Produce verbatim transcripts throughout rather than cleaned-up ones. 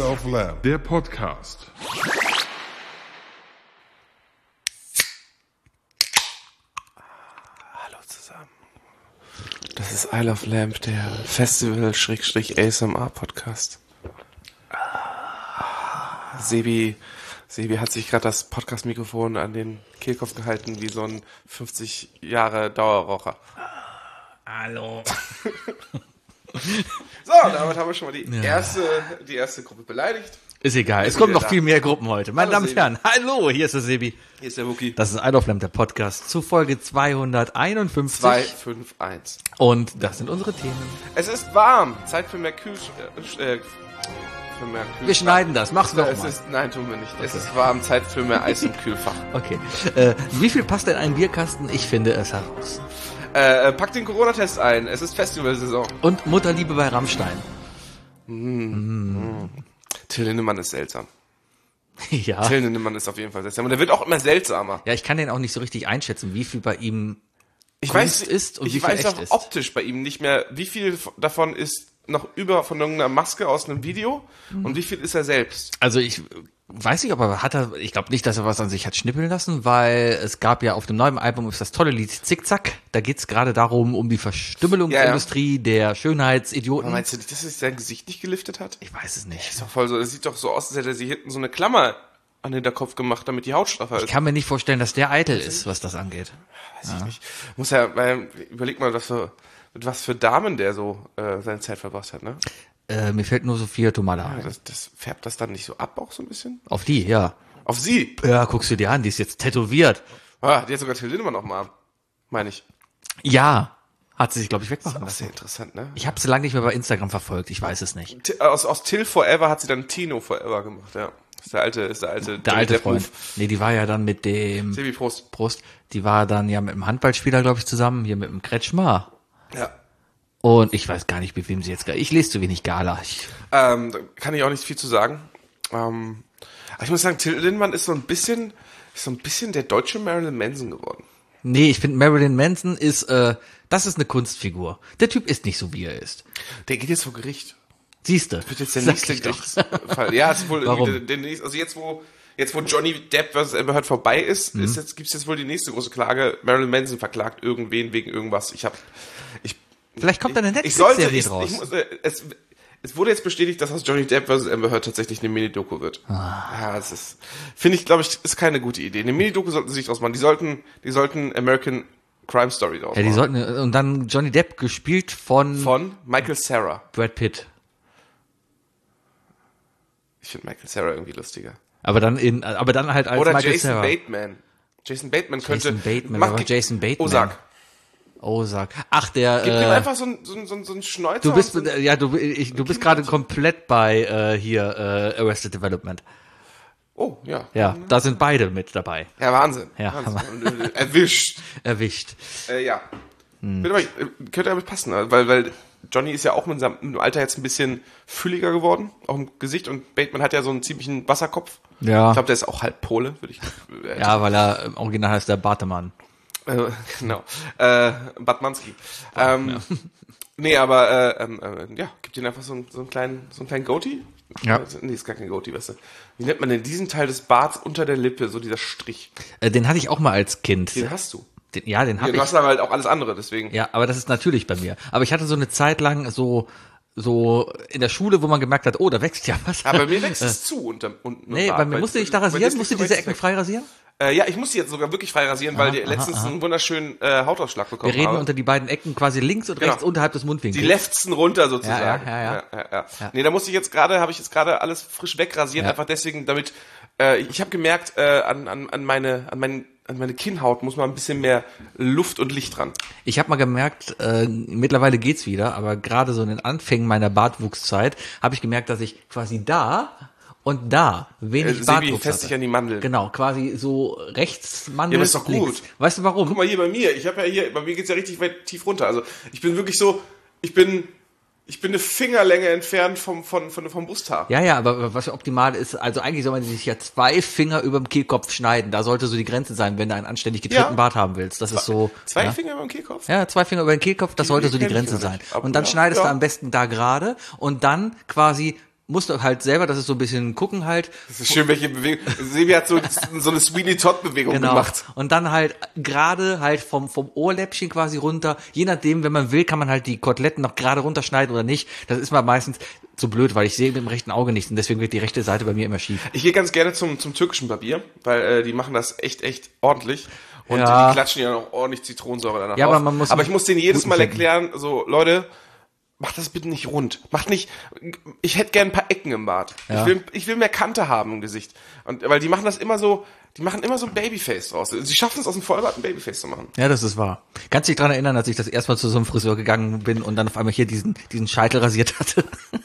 of Lamb, der Podcast. Hallo zusammen. Das ist Isle of Lamp, der Festival-A S M R-Podcast. Sebi, Sebi hat sich gerade das Podcast-Mikrofon an den Kehlkopf gehalten, wie so ein fünfzig Jahre Dauerraucher. Hallo. So, damit haben wir schon mal die, ja. erste, die erste Gruppe beleidigt. Ist egal, es kommen noch da. viel mehr Gruppen heute. Meine Hallo, Damen und Herren, hallo, hier ist der Sebi. Hier ist der Wookie. Das ist Isle of Lamp, der Podcast, zu Folge zweihunderteinundfünfzig. zwei fünf eins. Und das sind unsere Themen. Es ist warm, Zeit für mehr Kühl... Äh, für mehr Kühlfach. Wir schneiden das, mach's doch es mal. Ist, nein, tun wir nicht. Okay. Es ist warm, Zeit für mehr Eis im Kühlfach. Okay, äh, wie viel passt in einen Bierkasten? Ich finde es heraus. Äh, pack den Corona-Test ein, es ist Festivalsaison. Und Mutterliebe bei Rammstein. Mm. Mm. Till Lindemann ist seltsam. Ja. Till Lindemann ist auf jeden Fall seltsam. Und der wird auch immer seltsamer. Ja, ich kann den auch nicht so richtig einschätzen, wie viel bei ihm ich Kunst weiß, ist und ich wie viel weiß echt auch ist. optisch bei ihm nicht mehr, wie viel davon ist noch über von irgendeiner Maske aus einem Video Mhm. und wie viel ist er selbst. Also ich weiß nicht, ob er hat er, ich glaube nicht, dass er was an sich hat schnippeln lassen, weil es gab ja auf dem neuen Album ist das tolle Lied Zickzack. Da geht's gerade darum, um die Verstümmelungsindustrie ja, ja. der Schönheitsidioten. Aber meinst du nicht, dass er sein Gesicht nicht geliftet hat? Ich weiß es nicht. Ist doch voll so, es sieht doch so aus, als hätte er sich hinten so eine Klammer an den Hinterkopf gemacht, damit die Haut straffer ist. Ich kann mir nicht vorstellen, dass der eitel ist, was das angeht. Weiß ja. ich nicht. Muss ja, weil, überleg mal, was für, mit was für Damen der so äh, seine Zeit verbracht hat, ne? Äh, mir fällt nur Sophia Tomala ein. Ja, das, das färbt das dann nicht so ab auch so ein bisschen? Auf die, ja. Auf sie? Ja, guckst du dir an, die ist jetzt tätowiert. Ah, die hat sogar Till Lindemann noch mal am, meine ich. Ja, hat sie sich, glaube ich, wegmachen Das ist lassen. sehr interessant, ne? Ich habe sie lange nicht mehr bei Instagram verfolgt, ich weiß es nicht. T- Aus, aus Till Forever hat sie dann Tino Forever gemacht, ja. Ist der alte, ist der alte, Der alte Freund. Ruf. Nee, die war ja dann mit dem Sebi, Prost. Prost. Die war dann ja mit dem Handballspieler, glaube ich, zusammen, hier mit dem Kretschmer. Ja. Und ich weiß gar nicht, mit wem sie jetzt... Ich lese zu wenig Gala. Ich, Ähm, da kann ich auch nicht viel zu sagen. Ähm, aber ich muss sagen, Till Lindemann ist so ein bisschen, ist so ein bisschen der deutsche Marilyn Manson geworden. nee, ich finde Marilyn Manson ist... Äh, das ist eine Kunstfigur. Der Typ ist nicht so, wie er ist. Der geht jetzt vor Gericht. Siehste. Das wird jetzt der Sag nächste ich doch. Gerichtsfall. Ja, es ist wohl Warum? irgendwie der, der nächste, also jetzt wo, jetzt wo Johnny Depp versus Amber Heard vorbei ist, Mhm. ist jetzt, gibt's jetzt wohl die nächste große Klage. Marilyn Manson verklagt irgendwen wegen irgendwas. Ich hab, ich, Vielleicht kommt da eine ich sollte, Netflix-Serie ich, draus. ich muss, äh, es, es wurde jetzt bestätigt, dass aus Johnny Depp versus Amber Heard tatsächlich eine Mini-Doku wird. Ah. Ja, es ist, finde ich, glaube ich, ist keine gute Idee. Eine Mini-Doku sollten sie sich draus machen. Die sollten, die sollten American Crime Story draus ja, die machen. sollten... Und dann Johnny Depp gespielt von, Von Michael Cera. Brad Pitt. Ich finde Michael Cera irgendwie lustiger. Aber dann in... Aber dann halt als Oder Michael Jason Cera. Bateman. Jason Bateman könnte... Jason Bateman, Mach- aber Jason Bateman. Ozark. Oh, sag. Ach, der... Gib ihm Äh, einfach so ein, so ein, so ein, so ein Schnäuzer. du bist... und so ein- Ja, du, ich, du bist gerade komplett bei äh, hier äh, Arrested Development. Oh, ja. Ja, da sind beide mit dabei. Ja, Wahnsinn. Ja, Wahnsinn. Und, äh, Erwischt. Erwischt. Äh, ja. Hm. Könnte, aber, äh, könnte aber passen, weil, weil Johnny ist ja auch mit seinem mit dem Alter jetzt ein bisschen fülliger geworden, auch im Gesicht, und Bateman hat ja so einen ziemlichen Wasserkopf. Ja. Ich glaube, der ist auch halb Pole, würde ich. Äh, Ja, weil er im Original heißt der Bartemann. Äh, genau. Äh, Batmanski. Ähm, ja. Nee, aber äh, ähm, äh, ja, gibt ihm einfach so einen, so einen kleinen, so einen kleinen Goatee. Ja. Äh, Nee, ist gar kein Goatee, weißt du. Wie nennt man denn diesen Teil des Barts unter der Lippe, so dieser Strich? Äh, den hatte ich auch mal als Kind. Den hast du. Den, ja, den Ja, habe du ich. hast aber halt auch alles andere, deswegen. Ja, aber das ist natürlich bei mir. Aber ich hatte so eine Zeit lang so so in der Schule, wo man gemerkt hat, oh, da wächst ja was. Aber bei mir wächst es zu unter unten. Nee, bei mir musste ich da rasieren, musste diese Ecken frei rasieren? Äh, ja, ich muss die jetzt sogar wirklich frei rasieren, weil die aha, letztens aha. einen wunderschönen äh, Hautausschlag bekommen Wir reden habe. unter die beiden Ecken quasi links und Genau. rechts unterhalb des Mundwinkels. Die leftsten runter sozusagen. Ja, ja, ja, ja. ja, ja. Ja. Nee, da musste ich jetzt gerade, habe ich jetzt gerade alles frisch wegrasiert, Ja. einfach deswegen, damit äh, ich habe gemerkt, äh, an, an, an meine an meinen an meine Kinnhaut muss mal ein bisschen mehr Luft und Licht ran. Ich habe mal gemerkt, äh, mittlerweile geht's wieder, aber gerade so in den Anfängen meiner Bartwuchszeit habe ich gemerkt, dass ich quasi da und da wenig Äh, Sebi Bartwuchs fässt sich hatte. an die Mandel. Genau, quasi so rechts Mandel, Ja, aber ist doch gut. links. Weißt du warum? Guck mal hier bei mir, ich habe ja hier, bei mir geht's ja richtig weit tief runter. Also ich bin wirklich so, ich bin Ich bin eine Fingerlänge entfernt vom, vom, vom, vom Brusthaar. Ja, ja, aber was optimal ist, also eigentlich soll man sich ja zwei Finger über dem Kehlkopf schneiden. Da sollte so die Grenze sein, wenn du einen anständig getrennten Ja. Bart haben willst. Das ist so. Zwei ja. Finger über dem Kehlkopf? Ja, zwei Finger über den Kehlkopf, das Die sollte so die kenn ich Grenze gar sein. nicht. Aber Und dann ja, schneidest ja. du am besten da gerade und dann quasi musst du halt selber, das ist so ein bisschen gucken halt. Das ist schön, welche Bewegung. Sebi hat so, so eine Sweeney Todd-Bewegung Genau. gemacht. Und dann halt gerade halt vom, vom Ohrläppchen quasi runter. Je nachdem, wenn man will, kann man halt die Koteletten noch gerade runterschneiden oder nicht. Das ist mal meistens so blöd, weil ich sehe mit dem rechten Auge nichts und deswegen wird die rechte Seite bei mir immer schief. Ich gehe ganz gerne zum, zum türkischen Barbier, weil äh, die machen das echt, echt ordentlich. Und Ja. die klatschen ja noch ordentlich Zitronensäure danach Ja, auf. aber man muss aber ich muss denen jedes guten Mal Schenken. erklären, so, Leute, macht das bitte nicht rund. Macht nicht, ich hätte gern ein paar Ecken im Bart. Ja. Ich will, ich will mehr Kante haben im Gesicht. Und, weil die machen das immer so, die machen immer so ein Babyface draus. Sie schaffen es aus dem Vollbart ein Babyface zu machen. Ja, das ist wahr. Kannst du dich dran erinnern, als ich das erste Mal zu so einem Friseur gegangen bin und dann auf einmal hier diesen, diesen Scheitel rasiert hatte?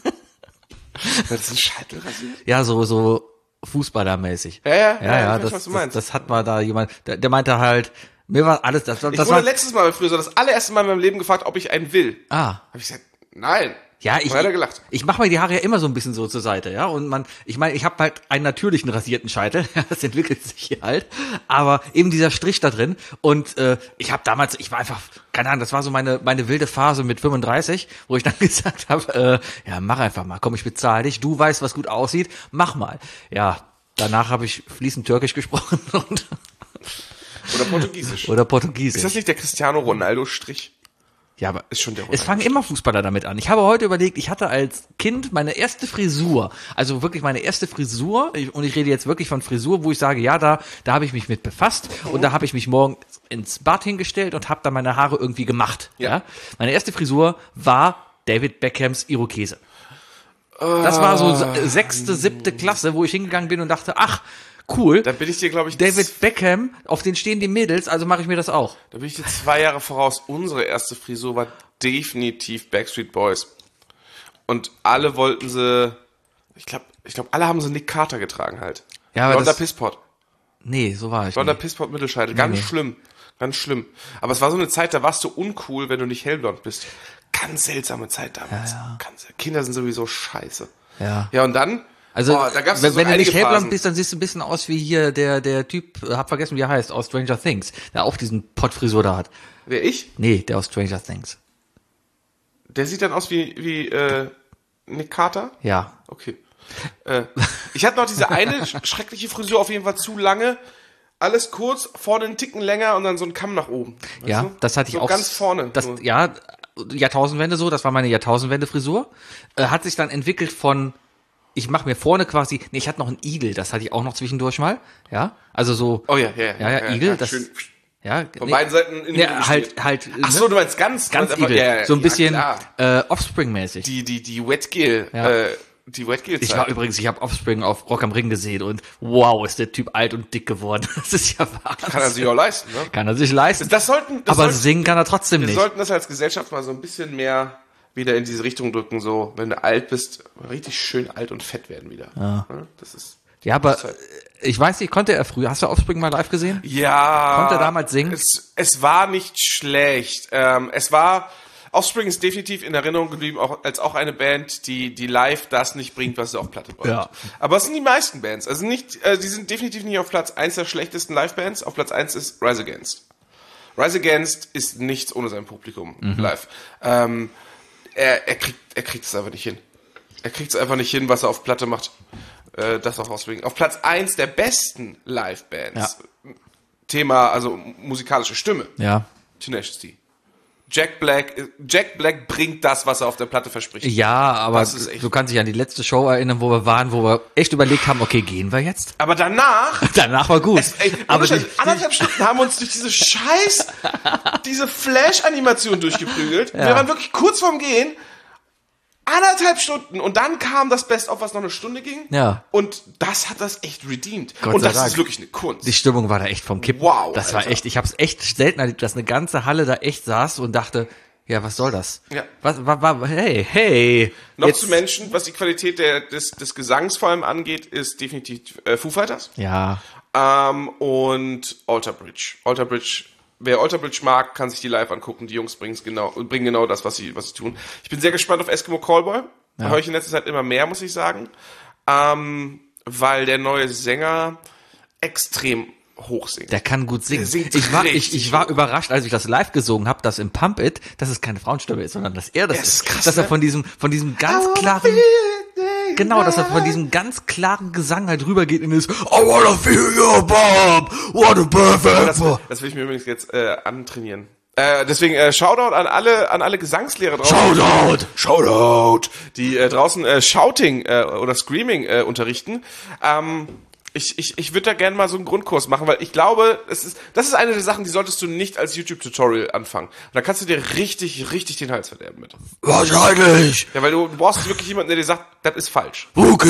Das ist ein Scheitel rasiert? Ja, so, so Fußballermäßig. Ja, ja, ja, ja, ich ja weiß, das, was du das, meinst. das hat mal da jemand, der, der meinte halt, mir war alles, das, das Ich war, wurde letztes Mal bei Friseur das allererste Mal in meinem Leben gefragt, ob ich einen will. ah, Habe ich gesagt, nein. ja, ich, Und hat er gelacht. ich mache mir die Haare ja immer so ein bisschen so zur Seite, ja, und man, ich meine, ich habe halt einen natürlichen rasierten Scheitel, das entwickelt sich hier halt, aber eben dieser Strich da drin und äh, ich habe damals, ich war einfach, keine Ahnung, das war so meine meine wilde Phase mit fünfunddreißig, wo ich dann gesagt habe, äh, ja, mach einfach mal, komm, ich bezahle dich, du weißt, was gut aussieht, mach mal. Ja, danach habe ich fließend Türkisch gesprochen und Oder Portugiesisch. oder Portugiesisch. Ist das nicht der Cristiano Ronaldo-Strich? Ja, aber Ist schon der es fangen immer Fußballer damit an. Ich habe heute überlegt, ich hatte als Kind meine erste Frisur, also wirklich meine erste Frisur, ich, und ich rede jetzt wirklich von Frisur, wo ich sage, ja, da da habe ich mich mit befasst und da habe ich mich morgens ins Bad hingestellt und habe dann meine Haare irgendwie gemacht. Ja. Ja. Meine erste Frisur war David Beckhams Irokese. Das war so se- sechste, siebte Klasse, wo ich hingegangen bin und dachte, ach, cool. Da bin ich dir, glaube ich, David Beckham, auf den stehen die Mädels, also mache ich mir das auch. Da bin ich dir zwei Jahre voraus. Unsere erste Frisur war definitiv Backstreet Boys. Und alle wollten sie, ich glaube, ich glaube, alle haben sie Nick Carter getragen halt. Ja, aber Blonder das- Pisspot. Nee, so war ich Blonder nicht. Pisspot Mittelscheitel. Ganz nee. schlimm. Ganz schlimm. Aber es war so eine Zeit, da warst du uncool, wenn du nicht hellblond bist. Ganz seltsame Zeit damals. Ja, ja. Ganz, Kinder sind sowieso scheiße. Ja. Ja, und dann, Also, boah, da gab's wenn, so wenn du einige nicht hellblond Phasen. bist, dann siehst du ein bisschen aus wie hier der, der Typ, äh, hab vergessen, wie er heißt, aus Stranger Things, der auch diesen Pottfrisur da hat. Wer ich? Nee, der aus Stranger Things. Der sieht dann aus wie, wie äh, Nick Carter? Ja. Okay. Äh, ich hatte noch diese eine sch- schreckliche Frisur, auf jeden Fall zu lange. Alles kurz, vorne einen Ticken länger und dann so ein Kamm nach oben. Weißt Ja, du? das hatte ich so auch. ganz vorne. Das, so. ja, Jahrtausendwende so, das war meine Jahrtausendwende-Frisur. Äh, hat sich dann entwickelt von, ich mache mir vorne quasi, nee, ich hatte noch einen Igel, das hatte ich auch noch zwischendurch mal. Ja, also so. Oh ja, ja, Ja, ja, Igel, das- schön. Ja, Von nee, beiden Seiten in die nee, Mitte halt, gespielt. halt. Ach so, du meinst ganz, ganz du meinst Igel. einfach- ja, ja, so ein ja, bisschen klar. äh, Offspring-mäßig. Die, die, die Wetgel, Ja. äh, die Wetgel Ich war übrigens, ich habe Offspring auf Rock am Ring gesehen und wow, ist der Typ alt und dick geworden. Das ist ja Wahnsinn. Kann er sich auch leisten, ne? Kann er sich leisten. Das sollten, das aber sollten, singen kann er trotzdem wir nicht. sollten das als Gesellschaft mal so ein bisschen mehr wieder in diese Richtung drücken, so, wenn du alt bist, richtig schön alt und fett werden wieder. Ja. Das ist, Ja, aber halt- ich weiß nicht, konnte er früher, hast du Offspring mal live gesehen? ja. Konnte er damals singen? Es, es war nicht schlecht. Ähm, es war, Offspring ist definitiv in Erinnerung geblieben, auch, als auch eine Band, die, die live das nicht bringt, was sie auf Platte bringt. Ja. Aber es sind die meisten Bands. Also nicht, äh, die sind definitiv nicht auf Platz eins der schlechtesten Live-Bands. Auf Platz eins ist Rise Against. Rise Against ist nichts ohne sein Publikum Mhm. live. Ähm, er, er kriegt, er kriegt es einfach nicht hin. Er kriegt es einfach nicht hin, was er auf Platte macht. Äh, das auch Offspring. Auf Platz eins der besten Live-Bands. Thema, also musikalische Stimme. Ja. Tenacious D. Jack Black, Jack Black bringt das, was er auf der Platte verspricht. Ja, aber Das ist echt- du kannst dich an die letzte Show erinnern, wo wir waren, wo wir echt überlegt haben, okay, gehen wir jetzt? Aber danach, Danach war gut. es, ey, aber aber die, anderthalb Stunden haben wir uns durch diese Scheiß, diese Flash-Animation durchgeprügelt. Wir waren wirklich kurz vorm Gehen. Anderthalb Stunden und dann kam das Best-of, was noch eine Stunde ging. Ja. Und das hat das echt redeemed. Gott und sei das Dank. ist wirklich eine Kunst. die Stimmung war da echt vom Kippen. Wow, Das war Alter. echt, ich habe es echt selten erlebt, dass eine ganze Halle da echt saß und dachte, ja, was soll das? Ja. Was, wa, wa, hey, hey. Noch jetzt- zu Menschen, was die Qualität der, des, des Gesangs vor allem angeht, ist definitiv äh, Foo Fighters. Ja, Ähm, und Alter Bridge. Alter Bridge, wer Alter Bridge mag, kann sich die live angucken. Die Jungs bringen genau, bringen genau das, was sie, was sie tun. Ich bin sehr gespannt auf Eskimo Callboy. Da höre ich in letzter Zeit immer mehr, muss ich sagen. Ähm, weil der neue Sänger extrem hoch singt. der kann gut singen. Der singt Ich war, ich, richtig ich war hoch. überrascht, als ich das live gesungen habe, dass im Pump It, dass es keine Frauenstimme ist, sondern dass er das Ja, das ist. ist krass, dass er ne? von diesem, von diesem ganz I wanna klaren, feel it, Genau, dass er von diesem ganz klaren Gesang halt rübergeht in das I wanna feel your bomb, what a perfect. Das, das will ich mir übrigens jetzt äh, antrainieren. Äh, deswegen äh, Shoutout an alle an alle Gesangslehrer draußen. Shoutout, Shoutout, die äh, draußen äh, Shouting äh, oder Screaming äh, unterrichten. Ähm, ich ich ich würde da gerne mal so einen Grundkurs machen, weil ich glaube, es ist das ist eine der Sachen, die solltest du nicht als YouTube-Tutorial anfangen. Und da kannst du dir richtig richtig den Hals verderben mit. Wahrscheinlich. Ja, weil du, du brauchst wirklich jemanden, der dir sagt, das ist falsch.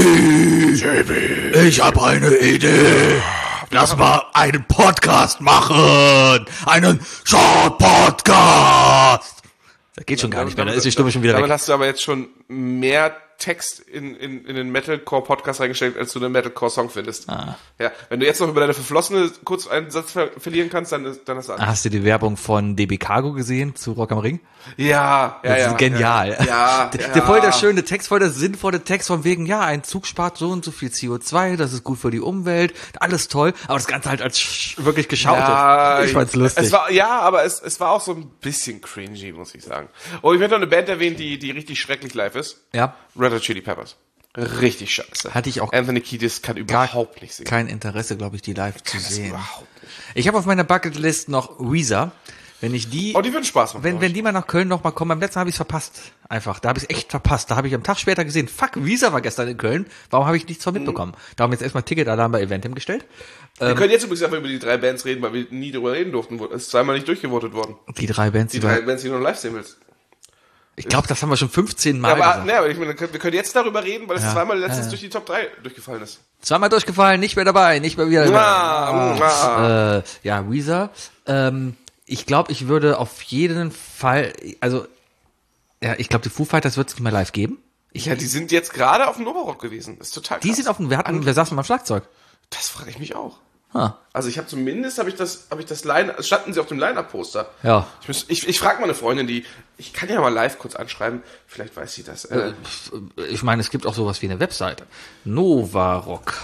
Okay, ich habe eine Idee. Lass mal einen Podcast machen. Einen Short-Podcast. Das geht schon gar nicht mehr, da ist die Stimme schon wieder Damit weg. hast du aber jetzt schon mehr Text in, in, in den Metalcore-Podcast reingestellt, als du einen Metalcore-Song findest. Ah. Ja, wenn du jetzt noch über deine Verflossene kurz einen Satz ver verlieren kannst, dann, ist, dann hast du alles. Hast du die Werbung von D B Cargo gesehen zu Rock am Ring? Ja, ja, das ja. ist genial. Ja, ja, der, ja. der voll der schöne Text, voll der sinnvolle Text von wegen, ja, ein Zug spart so und so viel C O zwei, das ist gut für die Umwelt, alles toll, aber das Ganze halt als sch wirklich geschautet. Ja, ich fand's lustig. Es war, ja, aber es, es war auch so ein bisschen cringy, muss ich sagen. Oh, ich werde noch eine Band erwähnen, die, die richtig schrecklich live ist. Ja. Red Hot Chili Peppers. Richtig scheiße. Hatte ich auch Anthony Kiedis kann überhaupt nicht singen. Kein Interesse, glaube ich, die live zu sehen. Überhaupt nicht. Ich habe auf meiner Bucketlist noch Weezer. Wenn ich die, oh, die würden Spaß machen. Wenn, wenn die mal nach Köln noch mal kommen, beim letzten habe ich es verpasst. Einfach, da habe ich es echt verpasst. Da habe ich am Tag später gesehen, fuck, Weezer war gestern in Köln. Warum habe ich nichts von mitbekommen? Mhm. Da haben wir jetzt erstmal Ticketalarm bei Eventim gestellt. Wir ähm, können jetzt übrigens einfach über die drei Bands reden, weil wir nie darüber reden durften. Es ist zweimal nicht durchgevotet worden. Die drei Bands, die, die drei Bands, die du noch live sehen willst. Ich glaube, das haben wir schon fünfzehn Mal ja, aber, gesagt. Ne, aber ich meine, wir können jetzt darüber reden, weil es ja. zweimal letztens ja. durch die Top drei durchgefallen ist. Zweimal durchgefallen, nicht mehr dabei, nicht mehr wieder dabei. Ah, ah. Äh, ja, Weezer. Ähm, ich glaube, ich würde auf jeden Fall, also, ja, ich glaube, die Foo Fighters wird es nicht mehr live geben. Ich, ja, die sind jetzt gerade auf dem Novarock gewesen. Das ist total krass. Die sind auf dem, wir hatten, wer saß denn am Schlagzeug? Das frage ich mich auch. Huh. Also ich habe zumindest, habe ich das, habe ich das Line, standen sie auf dem Line-Up-Poster. Ja. Ich, muss, ich, ich frage mal eine Freundin, die, ich kann ja mal live kurz anschreiben, vielleicht weiß sie das. Äh. Ich meine, es gibt auch sowas wie eine Webseite. Novarock.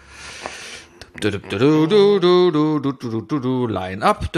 Line-Up.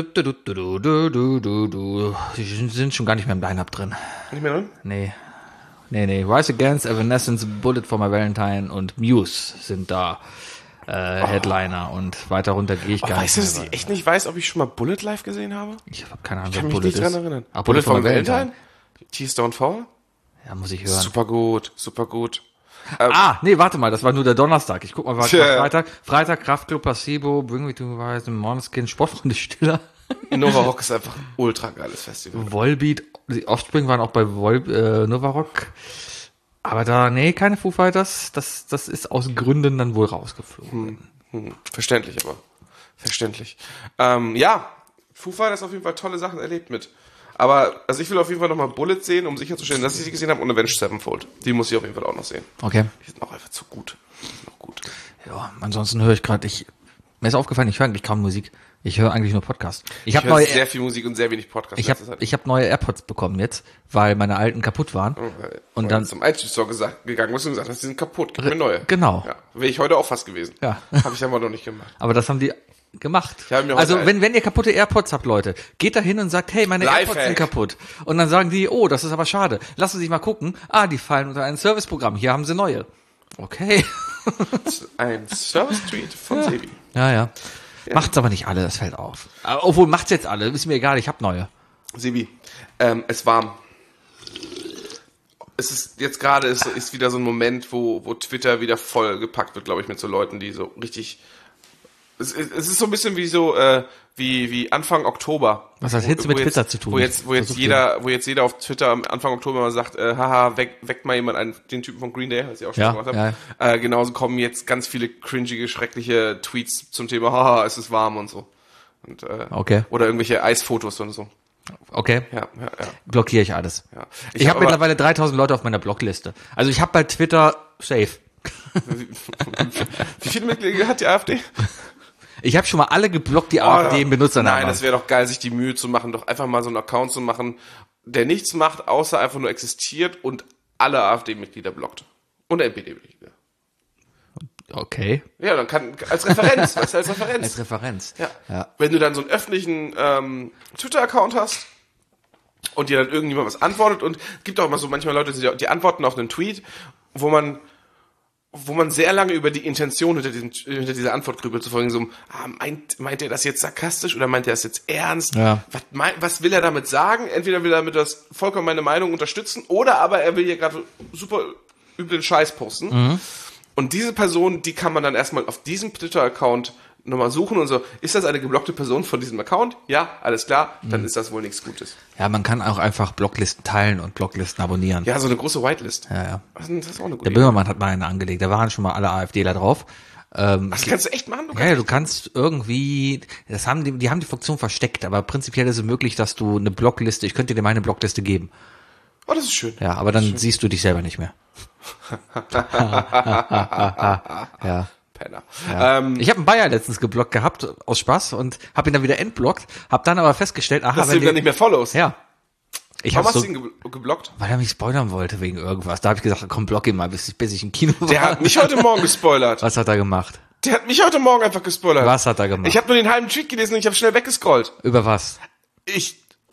Die sind schon gar nicht mehr im Line-Up drin. Nicht mehr drin? Nee. Nee, nee. Rise Against, Evanescence, Bullet for My Valentine und Muse sind da. Äh, Headliner oh. und weiter runter gehe ich oh, gar weißt nicht. Weißt du, dass ich echt nicht weiß, ob ich schon mal Bullet live gesehen habe? Ich habe keine Ahnung, ich kann mich Bullet nicht dran ist. erinnern. Ach, Bullet, Bullet for My Valentine? T-Stone Fall? Ja, muss ich hören. Super gut, super gut. Ähm, ah, nee, warte mal, das war nur der Donnerstag. Ich guck mal, warte mal, Freitag. Freitag, Kraftklub, Placebo, Bring Me to Horizon, Måneskin, Sportfreunde Stiller. Novarock ist einfach ein ultra geiles Festival. Volbeat, die Offspring waren auch bei Vol äh, Novarock. Aber da, nee, keine Foo Fighters. Das, das ist aus Gründen dann wohl rausgeflogen. Hm, hm, verständlich aber. Verständlich. Ähm, ja, Foo Fighters auf jeden Fall tolle Sachen erlebt mit. Aber, also ich will auf jeden Fall nochmal Bullet sehen, um sicherzustellen, dass ich sie gesehen habe, und Avenged Sevenfold. Die muss ich auf jeden Fall auch noch sehen. Okay. Die sind auch einfach zu gut. Die sind noch gut. Ja, ansonsten höre ich gerade, ich, mir ist aufgefallen, ich höre eigentlich kaum Musik. Ich höre eigentlich nur Podcasts. Ich, ich habe neue sehr viel Musik und sehr wenig Podcasts. Ich habe ich habe neue AirPods bekommen jetzt, weil meine alten kaputt waren. Okay. Und weil dann zum iTunes-Store gesagt, gegangen bist und gesagt hast, die sind kaputt, gib mir neue. Genau. Ja, wäre ich heute auch fast gewesen. Ja. Habe ich aber noch nicht gemacht. Aber das haben die gemacht. Ich hab mir also heute wenn wenn ihr kaputte AirPods habt, Leute, geht da hin und sagt, hey, meine Lifehack. AirPods sind kaputt. Und dann sagen die, oh, das ist aber schade. Lassen Sie sich mal gucken. Ah, die fallen unter ein Serviceprogramm. Hier haben sie neue. Okay. Ein Service-Tweet von ja. Sebi. Ja, ja. Ja. Macht's aber nicht alle, das fällt auf. Obwohl, macht's jetzt alle, ist mir egal, ich hab neue. Sebi, ähm, es warm. Es ist jetzt gerade ist, ist wieder so ein Moment, wo, wo Twitter wieder voll gepackt wird, glaube ich, mit so Leuten, die so richtig. Es, es ist so ein bisschen wie so äh, wie wie Anfang Oktober. Was hat Hitze mit jetzt, Twitter zu tun? Wo jetzt wo jetzt jeder den. wo jetzt jeder auf Twitter am Anfang Oktober mal sagt, äh, haha, weck, weckt mal jemand einen, den Typen von Green Day, was ich auch schon ja, gemacht habe. Ja. Äh, genauso kommen jetzt ganz viele cringige, schreckliche Tweets zum Thema, haha, es ist warm und so. Und, äh, okay. Oder irgendwelche Eisfotos und so. Okay. Ja, ja, ja. Blockiere ich alles. Ja. Ich, ich habe hab mittlerweile dreitausend Leute auf meiner Blockliste. Also ich habe bei Twitter safe. Wie, wie viele Mitglieder hat die AfD? Ich habe schon mal alle geblockt, die oh, AfD-Benutzer. Nein, das wäre doch geil, sich die Mühe zu machen, doch einfach mal so einen Account zu machen, der nichts macht, außer einfach nur existiert und alle AfD-Mitglieder blockt. Und N P D-Mitglieder. Okay. Ja, dann kann, als Referenz, weißt du, als Referenz. Als Referenz. Ja. ja. Wenn du dann so einen öffentlichen ähm, Twitter-Account hast und dir dann irgendjemand was antwortet und es gibt auch immer so manchmal Leute, die, die antworten auf einen Tweet, wo man wo man sehr lange über die Intention hinter, diesem, hinter dieser Antwort grübelt, zu folgen, so, ah, meint, meint er das jetzt sarkastisch oder meint er das jetzt ernst? Ja. Was, mein, was will er damit sagen? Entweder will er damit das vollkommen meine Meinung unterstützen oder aber er will hier gerade super üblen Scheiß posten. Mhm. Und diese Person, die kann man dann erstmal auf diesem Twitter-Account nochmal suchen und so, ist das eine geblockte Person von diesem Account? Ja, alles klar, dann mhm. ist das wohl nichts Gutes. Ja, man kann auch einfach Blocklisten teilen und Blocklisten abonnieren. Ja, so eine große Whitelist. Ja, ja. Das ist auch eine gute Der Böhmermann hat mal eine angelegt, da waren schon mal alle AfDler drauf. Ähm, das kannst du echt machen? Du ja, du kannst irgendwie, das haben die, die haben die Funktion versteckt, aber prinzipiell ist es möglich, dass du eine Blockliste, ich könnte dir meine Blockliste geben. Oh, das ist schön. Ja, aber dann siehst du dich selber nicht mehr. ja. Penner. Ja. Ähm, ich habe einen Bayer letztens geblockt gehabt, aus Spaß, und habe ihn dann wieder entblockt, habe dann aber festgestellt, aha, dass du ihn dann nicht mehr followst. Ja. Ich Warum hast so, du ihn ge- geblockt? Weil er mich spoilern wollte wegen irgendwas. Da habe ich gesagt, komm, block ihn mal, bis, bis ich im Kino war. Der hat mich heute Morgen gespoilert. Was hat er gemacht? Der hat mich heute Morgen einfach gespoilert. Was hat er gemacht? Ich habe nur den halben Tweet gelesen und ich habe schnell weggescrollt. Über was? Ich...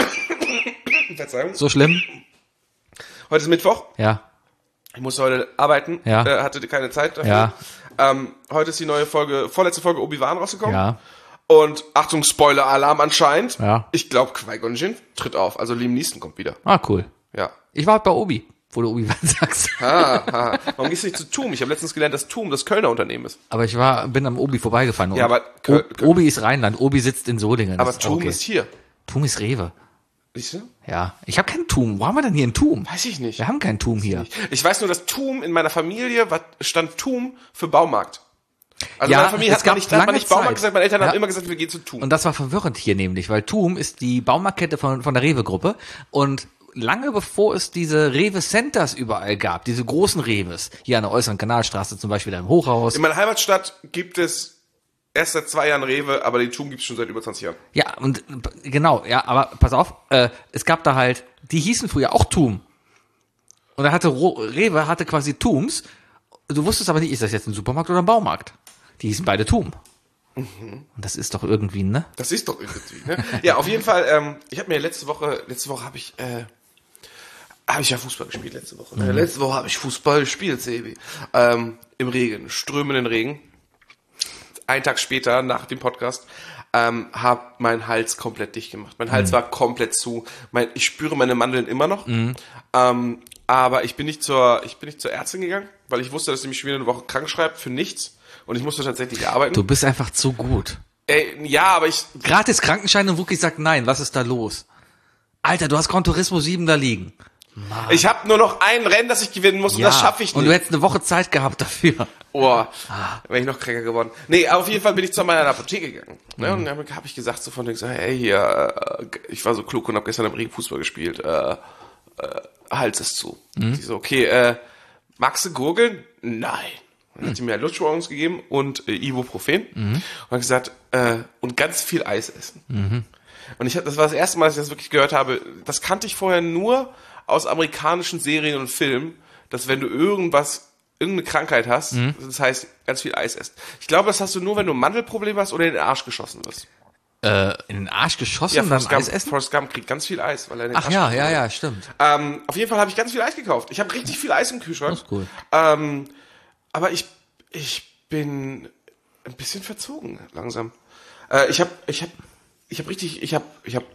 Verzeihung. So schlimm? Heute ist Mittwoch. Ja. Ich musste heute arbeiten. Ja. Äh, hatte keine Zeit dafür. Ja. Ähm, heute ist die neue Folge, vorletzte Folge Obi-Wan rausgekommen. Ja. Und Achtung, Spoiler-Alarm anscheinend. Ja. Ich glaube, Qui-Gon Jinn tritt auf. Also Liam Neeson kommt wieder. Ah, cool. Ja. Ich war heute bei Obi, wo du Obi-Wan sagst. Ha, ha. Warum gehst du nicht zu TUM? Ich habe letztens gelernt, dass TUM das Kölner Unternehmen ist. Aber ich war, bin am Obi vorbeigefahren. Ja, aber Köl- o- Obi ist Rheinland, Obi sitzt in Solingen. Aber Das TUM okay. ist hier. TUM ist Rewe. Siehst du? Ja. Ich habe kein TUM. Wo haben wir denn hier ein TUM? Weiß ich nicht. Wir haben kein TUM hier. Ich weiß nur, dass TUM in meiner Familie war, stand TUM für Baumarkt. Also Ja, meine Familie es hat man gab nicht, hat man lange nicht Baumarkt Zeit. gesagt, meine Eltern Ja. haben immer gesagt, wir gehen zu TUM. Und das war verwirrend hier nämlich, weil TUM ist die Baumarktkette von, von der Rewe-Gruppe, und lange bevor es diese Rewe-Centers überall gab, diese großen Reves, hier an der äußeren Kanalstraße zum Beispiel, da im Hochhaus. In meiner Heimatstadt gibt es erst seit zwei Jahren Rewe, aber die TUM gibt es schon seit über zwanzig Jahren. Ja, und äh, genau, ja, aber pass auf, äh, es gab da halt, die hießen früher auch TUM. Und da hatte Ro- Rewe hatte quasi TUMs. Du wusstest aber nicht, ist das jetzt ein Supermarkt oder ein Baumarkt? Die hießen beide TUM. Mhm. Und das ist doch irgendwie, ne? Das ist doch irgendwie, ne? Ja, auf jeden Fall, ähm, ich habe mir letzte Woche, letzte Woche habe ich, äh, habe ich ja Fußball gespielt letzte Woche. Mhm. Letzte Woche habe ich Fußball gespielt, Sebi. Ähm, im Regen, strömenden Regen. Einen Tag später, nach dem Podcast, ähm, hab meinen Hals komplett dicht gemacht. Mein Hals mhm. war komplett zu. Mein, ich spüre meine Mandeln immer noch. Mhm. Ähm, aber ich bin nicht zur, ich bin nicht zur Ärztin gegangen, weil ich wusste, dass sie mich schon wieder eine Woche krank schreibt für nichts. Und ich musste tatsächlich arbeiten. Du bist einfach zu gut. Ey, ja, aber ich... Gratis Krankenschein, und Wookie sagt, nein, was ist da los? Alter, du hast Gran Turismo sieben da liegen. Mann. Ich habe nur noch ein Rennen, das ich gewinnen muss, Ja, und das schaffe ich nicht. und du hättest eine Woche Zeit gehabt dafür. Oh, ah. wäre ich noch kränker geworden. Nee, auf jeden Fall bin ich zu meiner Apotheke gegangen. Ne? Und dann habe ich gesagt so von denen, so, hey, hier, äh, ich war so klug und habe gestern im Regen Fußball gespielt. Äh, äh, Hals ist zu. Mhm. Die so, okay, äh, magst du gurgeln? Nein. Dann mhm. hat die mir Lutschbonbons gegeben und äh, Ibuprofen. Mhm. Und hat gesagt, äh, und ganz viel Eis essen. Mhm. Und ich hab, das war das erste Mal, dass ich das wirklich gehört habe. Das kannte ich vorher nur aus amerikanischen Serien und Filmen, dass wenn du irgendwas, irgendeine Krankheit hast, mhm. das heißt, ganz viel Eis essen. Ich glaube, das hast du nur, wenn du ein Mandelproblem hast oder in den Arsch geschossen wirst. Äh, in den Arsch geschossen Ja, beim Forrest Gump, Eis essen? Forrest Gump kriegt ganz viel Eis, weil er in den Ach Arsch ja, geschossen ja, wird. ja, stimmt. Ähm, auf jeden Fall habe ich ganz viel Eis gekauft. Ich habe richtig viel Eis im Kühlschrank. Das ist cool. Ähm, aber ich, ich bin ein bisschen verzogen langsam. Äh, ich habe, ich habe, ich habe richtig, ich habe, ich habe,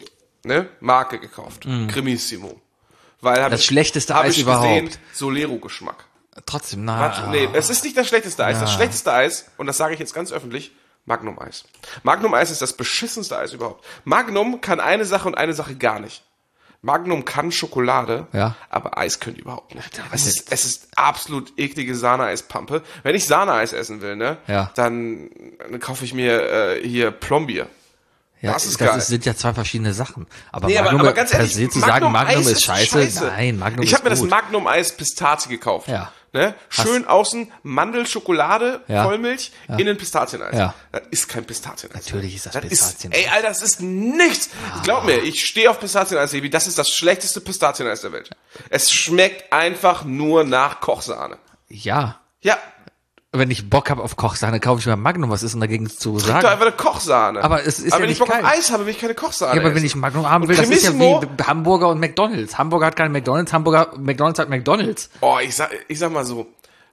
ne, Marke gekauft, mm. Cremissimo, weil hab das ich, schlechteste hab Eis ich überhaupt. Gesehen, Solero-Geschmack. Trotzdem, na. Warte, nee, es ist nicht das schlechteste Eis. Ja. Das schlechteste Eis, und das sage ich jetzt ganz öffentlich, Magnum-Eis. Magnum-Eis ist das beschissenste Eis überhaupt. Magnum kann eine Sache und eine Sache gar nicht. Magnum kann Schokolade, ja. aber Eis können die überhaupt nicht. Es ist, es ist absolut eklige Sahneeispampe. Wenn ich Sahneeis essen will, ne, ja. dann, dann kaufe ich mir äh, hier Plombier. Ja, das ist das geil. ist, sind ja zwei verschiedene Sachen. Aber Nee, Magnum, aber, aber ganz ehrlich, per se zu sagen, Magnum Eis ist scheiße, nein, Magnum ich ist habe mir das gut. Magnum-Eis Pistazie gekauft. Ja. Ne? Schön außen Mandel, Schokolade, Ja. Vollmilch, Ja. innen Pistazieneis. Ja. Das ist kein Pistazieneis. Natürlich ist das, Das Pistazieneis. ist, ey, Alter, das ist nichts. Glaub mir, ich stehe auf Pistazieneis, Sebi. Das ist das schlechteste Pistazieneis der Welt. Es schmeckt einfach nur nach Kochsahne. Ja. Ja. Wenn ich Bock habe auf Kochsahne, kaufe ich mir Magnum. Was ist denn dagegen zu Trink sagen? doch einfach eine Kochsahne. Aber es ist aber ja wenn ich nicht Bock auf geil. Eis habe, will ich keine Kochsahne Ja, aber wenn essen. ich Magnum haben will, Und das ist ja Cremissimo- wie Hamburger und McDonald's. Hamburger hat keinen McDonald's, Hamburger, McDonald's hat McDonald's. Oh, ich sag, ich sag mal so.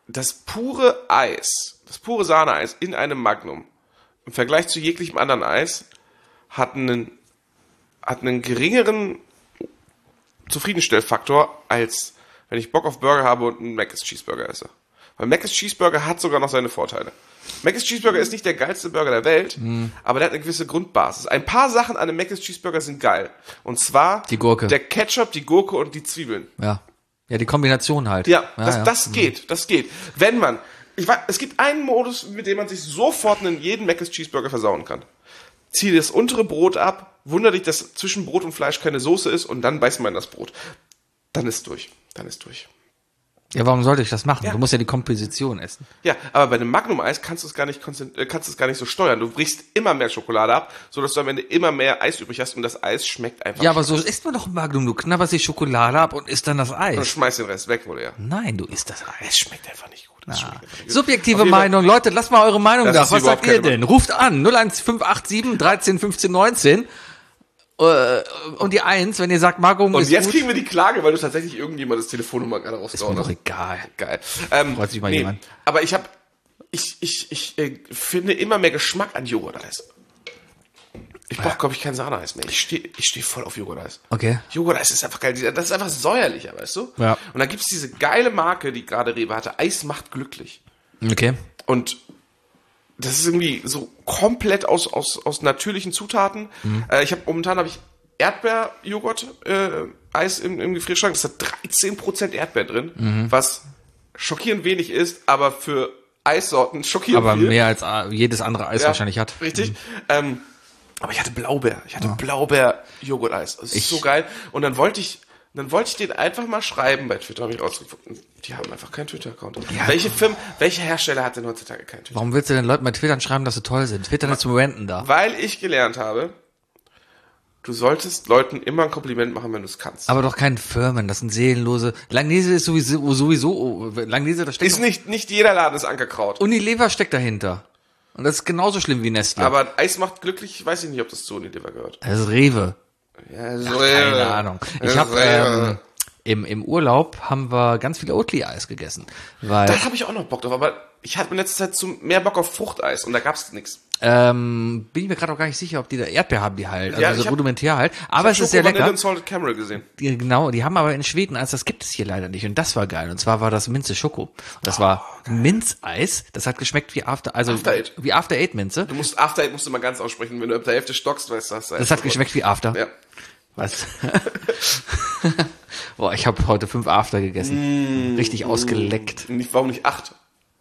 das pure Eis, das pure Sahneeis in einem Magnum im Vergleich zu jeglichem anderen Eis hat einen, hat einen geringeren Zufriedenstellfaktor, als wenn ich Bock auf Burger habe und einen Mc's Cheeseburger esse. Weil Mc's Cheeseburger hat sogar noch seine Vorteile. Mc's Cheeseburger ist nicht der geilste Burger der Welt, mm. aber der hat eine gewisse Grundbasis. Ein paar Sachen an einem Mc's Cheeseburger sind geil. Und zwar die Gurke, der Ketchup, die Gurke und die Zwiebeln. Ja, ja, die Kombination halt. Ja, ja das, ja. das geht, das geht. Wenn man, ich weiß, es gibt einen Modus, mit dem man sich sofort einen jeden Mc's Cheeseburger versauen kann. Zieh das untere Brot ab, wunder dich, dass zwischen Brot und Fleisch keine Soße ist und dann beißt man in das Brot. Dann ist durch, dann ist durch. Ja, warum sollte ich das machen? Ja. Du musst ja die Komposition essen. Ja, aber bei einem Magnum-Eis kannst du es gar nicht konzentri- kannst du es gar nicht so steuern. Du brichst immer mehr Schokolade ab, sodass du am Ende immer mehr Eis übrig hast und das Eis schmeckt einfach. Ja, aber so isst man doch ein Magnum. Du knabberst die Schokolade ab und isst dann das Eis. Und schmeißt den Rest weg, oder ja? Nein, du isst das Eis. Es schmeckt einfach nicht gut. Es schmeckt einfach nicht gut. Subjektive Meinung. Leute, lasst mal eure Meinung Das da. ist Was überhaupt sagt ihr keine denn? Ruft an. null eins fünf acht sieben dreizehn fünfzehn neunzehn Äh, und die eins, wenn ihr sagt, Magnum Und ist jetzt gut. kriegen wir die Klage, weil du tatsächlich irgendjemandes Telefonnummer gerade Ist rausgehauen mir doch hast. egal. Geil. Ähm, Freut sich mal nee, jemand. aber ich habe, ich, ich, ich äh, finde immer mehr Geschmack an Joghurt-Eis. Ich brauche, glaube ich, kein Sahneeis mehr. Ich stehe ich steh voll auf Joghurt-Eis. Okay. Joghurt-Eis ist einfach geil. Das ist einfach säuerlicher, weißt du? Ja. Und dann gibt's diese geile Marke, die gerade Rewe hatte. Eis macht glücklich. Okay. Und das ist irgendwie so komplett aus, aus, aus natürlichen Zutaten. Mhm. Äh, ich habe momentan habe ich Erdbeer-Joghurt-Eis äh, im, im Gefrierschrank. Das hat dreizehn Prozent Erdbeer drin, mhm. was schockierend wenig ist, aber für Eissorten schockierend Aber viel. mehr als äh, jedes andere Eis Ja, wahrscheinlich hat. Richtig. Mhm. Ähm, aber ich hatte Blaubeer. Ich hatte Ja. Blaubeer-Joghurt-Eis. Das ist Ich- so geil. Und dann wollte ich, dann wollte ich den einfach mal schreiben bei Twitter. Habe ich rausgefunden. Die haben einfach keinen Twitter-Account. Ja. Welche Firmen, welcher Hersteller hat denn heutzutage keinen Twitter? Warum willst du den Leuten bei Twitter schreiben, dass sie toll sind? Twitter ist zum Renten da. Weil ich gelernt habe, du solltest Leuten immer ein Kompliment machen, wenn du es kannst. Aber doch kein Firmen, das sind seelenlose. Langnese ist sowieso, sowieso Langnese, da steckt ist nicht, nicht jeder Laden ist Ankerkraut. Unilever steckt dahinter. Und das ist genauso schlimm wie Nestle. Aber Eis macht glücklich, weiß ich nicht, ob das zu Unilever gehört. das ist Rewe. Ja, so, Keine Ahnung. Ich Ja, habe so, ja. ähm, im, im Urlaub haben wir ganz viel Oatly-Eis gegessen. Weil Da habe ich auch noch Bock drauf, aber ich hatte in letzter Zeit zu mehr Bock auf Fruchteis und da gab's nichts. ähm, bin ich mir gerade auch gar nicht sicher, ob die da Erdbeer haben, die halt. Also Ja, so ich hab- rudimentär halt. Aber es Ich hab ist sehr Schoko, Vanille lecker. und Salted Caramel gesehen. Die, genau, die haben aber in Schweden, als das gibt es hier leider nicht. Und das war geil. Und zwar war das Minze Schoko. Das war Minzeis. Das hat geschmeckt wie After, also After Eight. wie After Eight Minze. Du musst After Eight musst du mal ganz aussprechen, wenn du ab der Hälfte stockst, weißt du das. Das hat geschmeckt wie After. Ja. Was? Boah, ich habe heute fünf After gegessen. Richtig ausgeleckt. Nicht, warum nicht acht?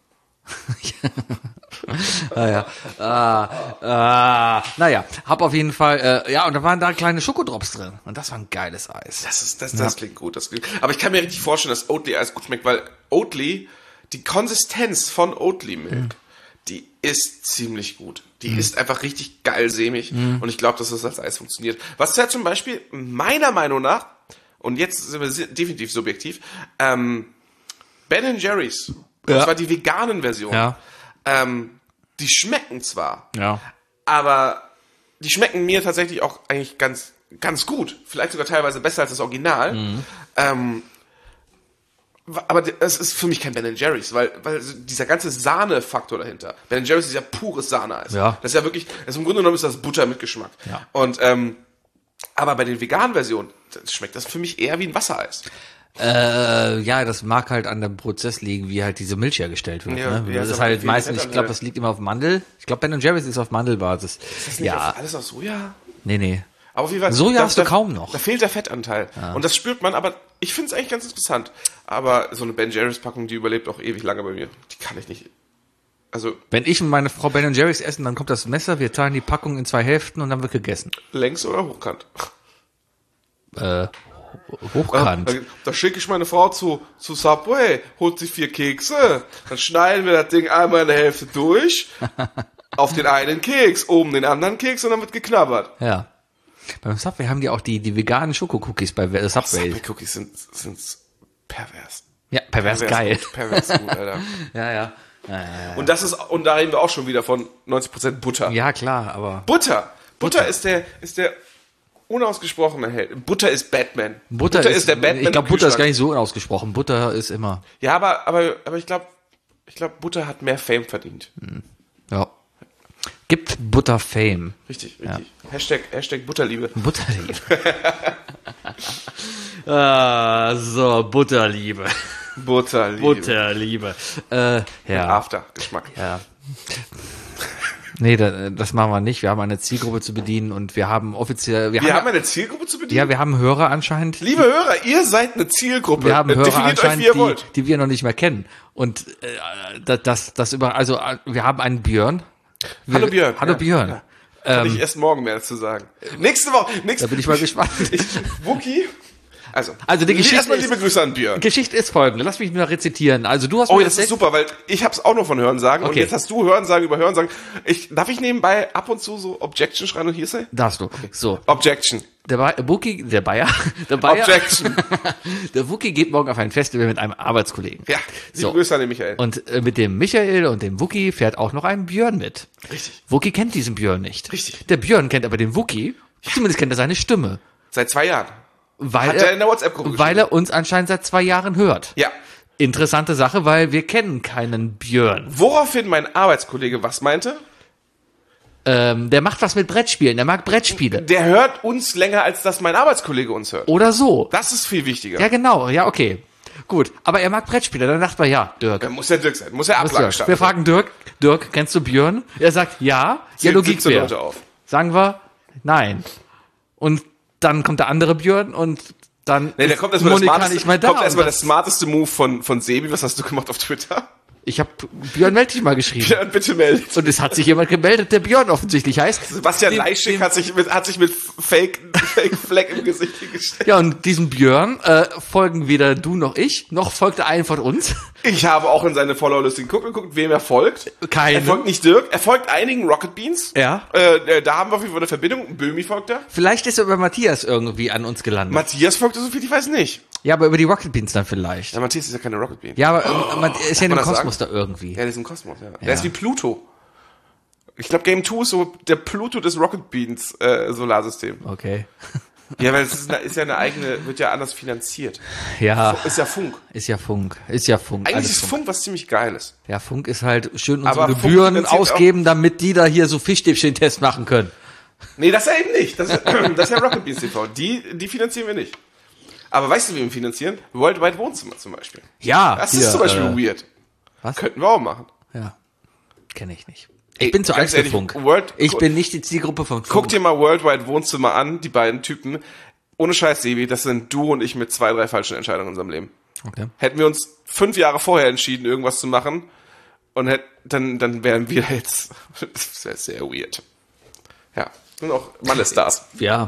Ah, ja. ah, ah, naja, hab auf jeden Fall, äh, ja, und da waren da kleine Schokodrops drin. Und das war ein geiles Eis. Das ist, das, das klingt gut, das klingt. Aber ich kann mir richtig vorstellen, dass Oatly-Eis gut schmeckt, weil Oatly, die Konsistenz von Oatly-Milk, Mhm. die ist ziemlich gut. Die ist einfach richtig geil sämig. Mhm. Und ich glaube, dass das als Eis funktioniert. Was ja zum Beispiel meiner Meinung nach, und jetzt sind wir se- definitiv subjektiv, ähm, Ben Jerry's, Ja. und zwar die veganen Versionen, Ja. ähm, die schmecken zwar, Ja. aber die schmecken mir tatsächlich auch eigentlich ganz, ganz gut. Vielleicht sogar teilweise besser als das Original. Mhm. Ähm, aber es ist für mich kein Ben Jerry's, weil, weil dieser ganze Sahne-Faktor dahinter. Ben Jerry's ist ja pures Sahneeis. Ja. Das ist ja wirklich, also im Grunde genommen ist das Butter mit Geschmack. Ja. Und, ähm, aber bei den veganen Versionen das schmeckt das für mich eher wie ein Wassereis. Äh, ja, das mag halt an dem Prozess liegen, wie halt diese Milch hergestellt wird. Ja, ne? ja, Das ist ist aber halt viel meistens, ich Fettanteil. glaube, das liegt immer auf Mandel. Ich glaube, Ben Jerry's ist auf Mandelbasis. Ist das nicht Ja, auf, alles aus Soja? nee, nee. Aber auf jeden Fall, Soja da, hast du da, kaum noch. Da fehlt der Fettanteil. Und das spürt man, aber ich finde es eigentlich ganz interessant. Aber so eine Ben Jerry's Packung, die überlebt auch ewig lange bei mir. Die kann ich nicht. Also Wenn ich und meine Frau Ben Jerry's essen, dann kommt das Messer, wir teilen die Packung in zwei Hälften und dann wird gegessen. längs oder hochkant. Äh, hochkant. Da, da schicke ich meine Frau zu, zu Subway, holt sich vier Kekse, dann schneiden wir das Ding einmal in der Hälfte durch, auf den einen Keks, oben den anderen Keks und dann wird geknabbert. Ja. Beim Subway haben die auch die, die veganen Schokocookies bei Subway. Subway Cookies sind, sind pervers. Ja, pervers, geil. Gut, pervers gut, Alter. Ja, ja. Und das ist, und da reden wir auch schon wieder von neunzig Prozent Butter. Ja, klar, aber Butter. Butter ist der, ist der unausgesprochene Held. Butter ist Batman. Butter, ist, der Batman. ich glaube, im Butter ist gar Kühlschrank. nicht so unausgesprochen. Butter ist immer. Ja, aber, aber, aber ich glaube, Ich glaube, Butter hat mehr Fame verdient. Ja. Gibt Butter Fame. Richtig, richtig. Ja. Hashtag, Hashtag Butterliebe. Butterliebe. ah, so, Butterliebe. Butterliebe. Butterliebe. Äh, ja. After-Geschmack. Ja. Nee, da, das machen wir nicht. Wir haben eine Zielgruppe zu bedienen und wir haben offiziell... Wir, wir haben, haben eine Zielgruppe zu bedienen? Ja, wir haben Hörer anscheinend. Liebe die, Hörer, ihr seid eine Zielgruppe. Wir haben Hörer Definiert anscheinend, euch, wie ihr die, wollt. die wir noch nicht mehr kennen. Und äh, das, das über... Also, wir haben einen Björn. Wir, Hallo Björn. Hallo ja, Björn. Ja. Kann ähm, ich erst morgen mehr zu sagen. Nächste Woche. Nächste, da bin ich mal gespannt. Ich, Wookie... Also, also die Geschichte erstmal ist, liebe Grüße an Björn. Geschichte ist folgende. Lass mich mal rezitieren. Also du hast Oh, das ist super, weil ich hab's auch nur von Hörensagen okay. Und jetzt hast du Hörensagen über Hörensagen. Ich, darf ich nebenbei ab und zu so Objection schreien und Hearsay? Darfst du. Okay. So. Objection. Der Wookie, der Bayer, der Bayer. Objection. Der Wookie geht morgen auf ein Festival mit einem Arbeitskollegen. Ja, liebe so. Grüße an den Michael. Und äh, mit dem Michael und dem Wookie fährt auch noch ein Björn mit. Richtig. Wookie kennt diesen Björn nicht. Richtig. Der Björn kennt aber den Wookie. Ja. Zumindest kennt er seine Stimme. Seit zwei Jahren. Weil Hat er, er in der WhatsApp-Gruppe weil er uns anscheinend seit zwei Jahren hört. Ja. Interessante Sache, weil wir kennen keinen Björn. Woraufhin mein Arbeitskollege was meinte? Ähm, der macht was mit Brettspielen, der mag Brettspiele. Der hört uns länger, als dass mein Arbeitskollege uns hört. Oder so. Das ist viel wichtiger. Ja, genau, ja, okay. Gut, aber er mag Brettspiele, dann dachten wir, ja, Dirk. Dann muss der Dirk sein, muss er Ablage starten. Wir fragen Dirk, Dirk, kennst du Björn? Er sagt, ja, Yellow Geek Bear. Sagen wir, nein. Und dann kommt der andere Björn und dann nee, der kommt erstmal Monika nicht mehr da. Kommt erstmal der smarteste Move von, von Sebi. Was hast du gemacht auf Twitter? Ich habe Björn, melde dich mal geschrieben. Björn, bitte meld. Und es hat sich jemand gemeldet, der Björn offensichtlich heißt. Sebastian Leischig hat sich mit, hat sich mit Fake, Fake Fleck im Gesicht gestellt. Ja, und diesem Björn äh, folgen weder du noch ich, noch folgt er einen von uns. Ich habe auch in seine Followerliste geguckt und geguckt, wem er folgt. Keinem. Er folgt nicht Dirk, er folgt einigen Rocket Beans. Ja. Äh, da haben wir auf jeden Fall eine Verbindung. Böhmi folgt er. Vielleicht ist er über Matthias irgendwie an uns gelandet. Matthias folgt er, so viel ich weiß nicht. Ja, aber über die Rocket Beans dann vielleicht. Ja, Matthias ist ja keine Rocket Bean. Ja, aber oh, man ist ja in dem Kosmos sagen? da irgendwie. Ja, der ist im Kosmos, ja. ja. Der ist wie Pluto. Ich glaube, Game zwei ist so der Pluto des Rocket Beans äh, Solarsystem. Okay. Ja, weil es ist, eine, ist ja eine eigene, wird ja anders finanziert. Ja. Ist ja Funk. Ist ja Funk. Ist ja Funk. Eigentlich ist Funk. Funk was ziemlich Geiles. Ja, Funk ist halt schön unsere aber Gebühren ausgeben, damit die da hier so Fischstäbchen-Test machen können. Nee, das ja eben nicht. Das ist, das ist ja Rocket Beans T V. Die, die finanzieren wir nicht. Aber weißt du, wie wir finanzieren? Worldwide Wohnzimmer zum Beispiel. Ja. Das hier, ist zum Beispiel äh, weird. Was? Könnten wir auch machen. Ja. Kenne ich nicht. Ich Ey, bin zu alt für Funk. World, ich bin nicht die Zielgruppe von Funk. Guck dir mal Worldwide Wohnzimmer an, die beiden Typen. Ohne Scheiß, Sebi, das sind du und ich mit zwei, drei falschen Entscheidungen in unserem Leben. Okay. Hätten wir uns fünf Jahre vorher entschieden, irgendwas zu machen, und hätt, dann, dann wären wir jetzt, das wäre sehr weird. Ja. Und auch Malle-Stars. Ja.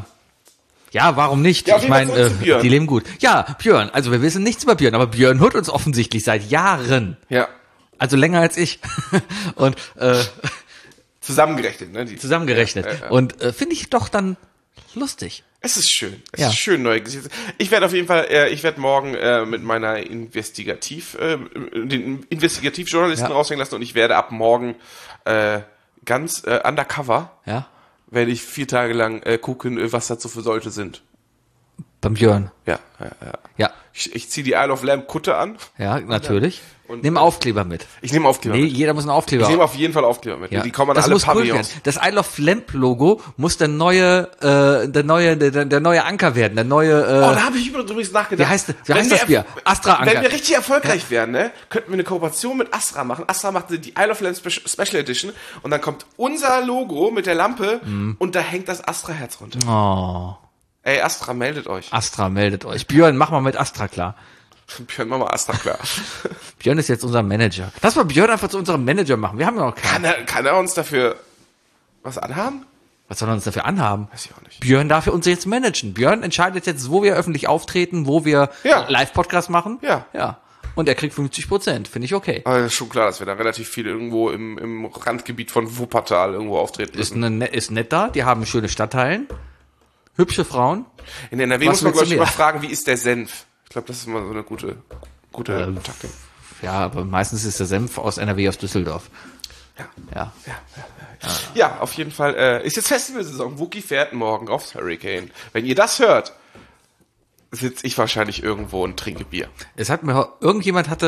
Ja, warum nicht? Ja, ich meine, äh, die leben gut. Ja, Björn. Also wir wissen nichts über Björn, aber Björn hört uns offensichtlich seit Jahren. Ja. Also länger als ich. Und äh, zusammengerechnet, ne? Die, zusammengerechnet. Ja, ja, ja. Und äh, finde ich doch dann lustig. Es ist schön. Es ja. ist schön, neue Gesichter. Ich werde auf jeden Fall, äh, ich werde morgen äh, mit meiner Investigativ, äh, den Investigativjournalisten ja. raushängen lassen und ich werde ab morgen äh, ganz äh, undercover, ja. werde ich vier Tage lang äh, gucken, was dazu für solche sind. Beim Björn? Ja, ja, ja. ja. Ich, ich ziehe die Isle of Lamb Kutte an. Ja, natürlich. Und nimm Aufkleber mit. Ich nehme Aufkleber nee, mit. jeder muss einen Aufkleber. Ich nehme auf jeden Fall Aufkleber mit. Ja. Die kommen an das alle muss Pavillons. Cool das Isle of Lamp Logo muss der neue, äh, der neue, der, der neue Anker werden, der neue. Äh, oh, da habe ich übrigens nachgedacht. Wie heißt, wie heißt das Bier? Astra Anker. Wenn wir richtig erfolgreich ja. werden, ne, könnten wir eine Kooperation mit Astra machen. Astra macht die Isle of Lamp Special Edition und dann kommt unser Logo mit der Lampe mhm. und da hängt das Astra-Herz runter. Oh. Ey, Astra, meldet euch. Astra, meldet euch. Björn, mach mal mit Astra klar. Björn, mach mal Astra klar. Björn ist jetzt unser Manager. Lass mal Björn einfach zu unserem Manager machen. Wir haben ja noch keinen. Kann er, kann er uns dafür was anhaben? Was soll er uns dafür anhaben? Weiß ich auch nicht. Björn darf für uns jetzt managen. Björn entscheidet jetzt, wo wir öffentlich auftreten, wo wir ja. Live-Podcast machen. Ja. Ja. Und er kriegt fünfzig Prozent. Finde ich okay. Aber das ist schon klar, dass wir da relativ viel irgendwo im, im Randgebiet von Wuppertal irgendwo auftreten müssen. Ist, ne, ist nett da. Die haben schöne Stadtteilen. Hübsche Frauen. In N R W muss man, glaube ich, immer fragen, wie ist der Senf? Ich glaube, das ist immer so eine gute, gute ähm, Taktik. Ja, aber meistens ist der Senf aus N R W, aus Düsseldorf. Ja. Ja. Ja, ja, ja. ja auf jeden Fall. Äh, ist jetzt Festivalsaison. Wookie fährt morgen aufs Hurricane. Wenn ihr das hört, sitze ich wahrscheinlich irgendwo und trinke Bier. Es hat mir, irgendjemand hatte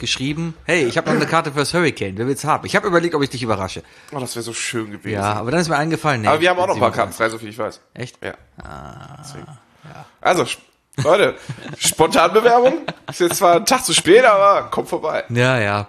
geschrieben, hey, ich habe noch eine Karte fürs Hurricane, wer will's haben? Ich habe überlegt, ob ich dich überrasche. Oh, das wäre so schön gewesen. Ja, aber dann ist mir eingefallen, nee. Aber wir haben auch noch ein paar Karten frei, so viel ich weiß. Echt? Ja. Ah, ja. Also, Leute, Spontanbewerbung. Ist jetzt zwar ein Tag zu spät, aber kommt vorbei. Ja, ja.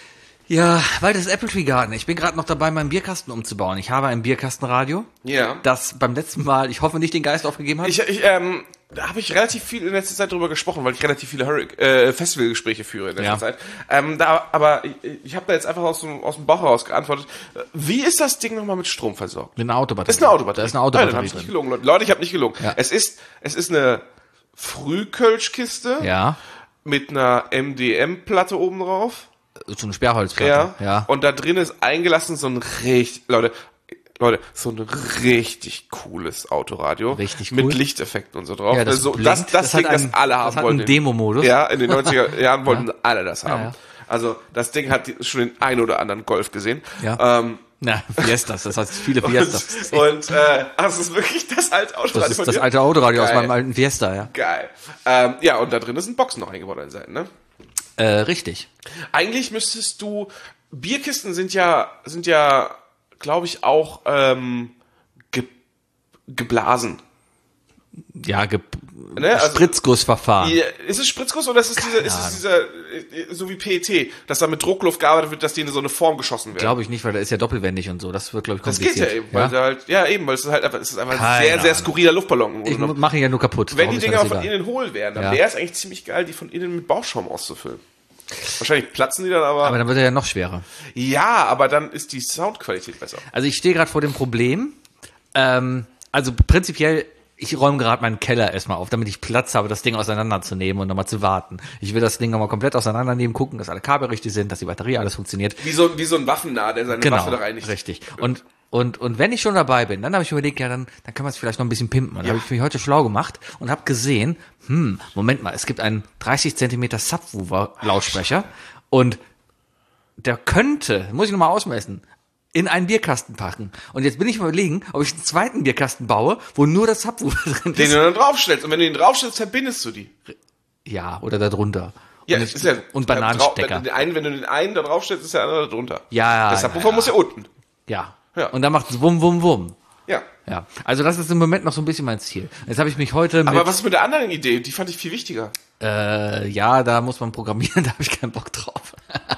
Ja, weil das Apple Tree Garden. Ich bin gerade noch dabei, meinen Bierkasten umzubauen. Ich habe ein Bierkastenradio, ja. das beim letzten Mal, ich hoffe, nicht den Geist aufgegeben hat. Ich, ich, ähm, da habe ich relativ viel in letzter Zeit drüber gesprochen, weil ich relativ viele Hurric- äh, Festivalgespräche führe in letzter Ja. Zeit. Ähm, da, aber ich, ich habe da jetzt einfach aus dem, aus dem Bauch heraus geantwortet. Wie ist das Ding nochmal mit Strom versorgt? Mit einer Autobatterie. Das ist eine Autobatterie. Da ist eine Nein, dann Autobatterie habe ich nicht drin. gelogen. Leute, Leute ich habe nicht gelogen. Ja. Es ist, es ist eine Frühkölschkiste Ja, mit einer M D M-Platte oben drauf. so eine Sperrholzplatte. Ja. Ja. Und da drin ist eingelassen so ein richtig, Leute, Leute, so ein richtig cooles Autoradio. Richtig cool. Mit Lichteffekten und so drauf. Ja, das so, blinkt. das, das, Das hat Ding, das einen- alle das haben hat wollten. einen Demo-Modus. Ja, in den neunziger Jahren wollten alle das haben. ja. Also, das Ding hat die- schon den ein oder anderen Golf gesehen. Ja. Ähm, Na, Fiestas, das heißt viele Fiestas. und, und äh, das ist wirklich das alte Autoradio. Das ist von das dir? alte Autoradio aus Geil. meinem alten Fiesta, ja. Geil. Ähm, ja, und da drin ist ein Boxen noch eingebaut an den Seiten, ne? Äh, richtig. Eigentlich müsstest du, Bierkisten sind ja, sind ja, glaube ich, auch ähm, ge, geblasen. Ja, ge Ne, also- Spritzgussverfahren. Die, ist es Spritzguss oder ist es dieser, ist es dieser, äh, so wie P E T, dass da mit Druckluft gearbeitet wird, dass die in so eine Form geschossen werden? Glaube ich nicht, weil der ist ja doppelwendig und so. Das wird, glaube ich, Das kompliziert. geht ja eben, weil da halt, ja eben, weil es ist halt einfach, es ist einfach ein Keine sehr, sehr Ahnung. skurriler Luftballon. im Grunde Ich genommen. mache ihn ja nur kaputt. Wenn Darum die ist mir Dinger das von egal. innen hohl wären, dann Ja. wäre es eigentlich ziemlich geil, die von innen mit Bauschaum auszufüllen. Wahrscheinlich platzen die dann aber, Aber dann wird er ja noch schwerer. ja, aber dann ist die Soundqualität besser. Also ich stehe gerade vor dem Problem. Ähm, also prinzipiell, ich räume gerade meinen Keller erstmal auf, damit ich Platz habe, das Ding auseinanderzunehmen und nochmal zu warten. Ich will das Ding nochmal komplett auseinandernehmen, gucken, dass alle Kabel richtig sind, dass die Batterie alles funktioniert. Wie so, wie so ein Waffennah, der seine Genau, Waffe da reinigt. richtig. Und und und wenn ich schon dabei bin, dann habe ich mir überlegt, ja, dann dann kann man es vielleicht noch ein bisschen pimpen. Und dann habe ich mich heute schlau gemacht und habe gesehen, hm, Moment mal, es gibt einen dreißig Zentimeter Subwoofer-Lautsprecher und der könnte, muss ich nochmal ausmessen, in einen Bierkasten packen. Und jetzt bin ich mal überlegen, ob ich einen zweiten Bierkasten baue, wo nur das Subwoofer drin Den ist. du dann draufstellst. Und wenn du ihn draufstellst, verbindest du die. Ja, oder da drunter. Ja, und, es ist ja, und ja, Bananenstecker. Wenn du, den einen, wenn du den einen da draufstellst, ist der andere da drunter. Ja, ja, Der Subwoofer ja, muss ja unten. Ja. Ja. Und dann macht es wum, wum, wum. Ja. Ja. Also das ist im Moment noch so ein bisschen mein Ziel. Jetzt habe ich mich heute mit, Aber was ist mit der anderen Idee? Die fand ich viel wichtiger. äh, ja, da muss man programmieren, da habe ich keinen Bock drauf.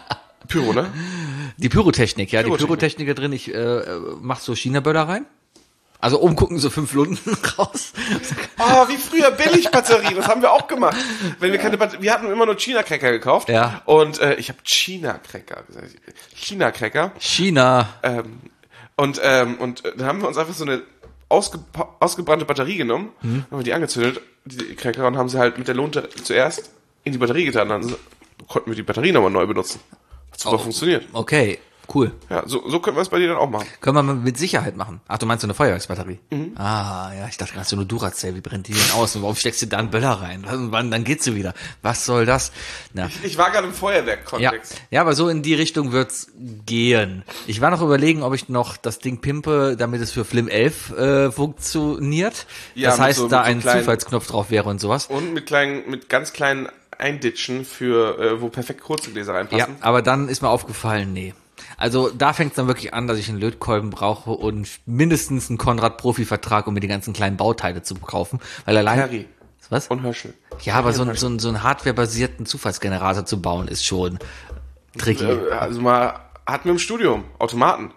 Pyro, ne? Die Pyrotechnik, ja, Pyrotechnik. die Pyrotechniker drin, ich äh, mach so China-Böller rein. Also oben gucken so fünf Lunden raus. Oh, wie früher Billigbatterien, das haben wir auch gemacht. Wenn wir keine Batterien, wir hatten immer nur China-Cracker gekauft. Ja. Und äh, ich habe China-Cracker gesagt. China-Cracker. China. Ähm, und ähm, und äh, dann haben wir uns einfach so eine ausge ausgebrannte Batterie genommen, Mhm. haben wir die angezündet, die Cracker, und haben sie halt mit der Lunte zuerst in die Batterie getan. Dann so- konnten wir die Batterie nochmal neu benutzen. Hat super funktioniert. Okay, cool. Ja, so, so können wir es bei dir dann auch machen. Können wir mit Sicherheit machen. Ach, du meinst so eine Feuerwerksbatterie? Ah, ja, ich dachte gerade so eine Duracell, wie brennt die denn aus? Und warum steckst du da einen Böller rein? Und wann, dann geht sie wieder. Was soll das? Na. Ich war gerade im Ja, Feuerwerk-Kontext. ja, aber so in die Richtung wird's gehen. Ich war noch überlegen, ob ich noch das Ding pimpe, damit es für Flim elf äh, funktioniert. Ja, das mit heißt, so- da mit so ein kleinen- Zufallsknopf drauf wäre und sowas. Und mit kleinen, mit ganz kleinen Einditschen für, äh, wo perfekt kurze Gläser Ja, reinpassen. aber dann ist mir aufgefallen, nee. Also da fängt's dann wirklich an, dass ich einen Lötkolben brauche und mindestens einen Konrad-Profi-Vertrag, um mir die ganzen kleinen Bauteile zu kaufen. Weil allein... Harry Was? und Höschel. Ja, aber so, ein- so, ein- so einen hardwarebasierten Zufallsgenerator zu bauen, ist schon tricky. Äh, also mal, hatten wir im Studium, Automaten.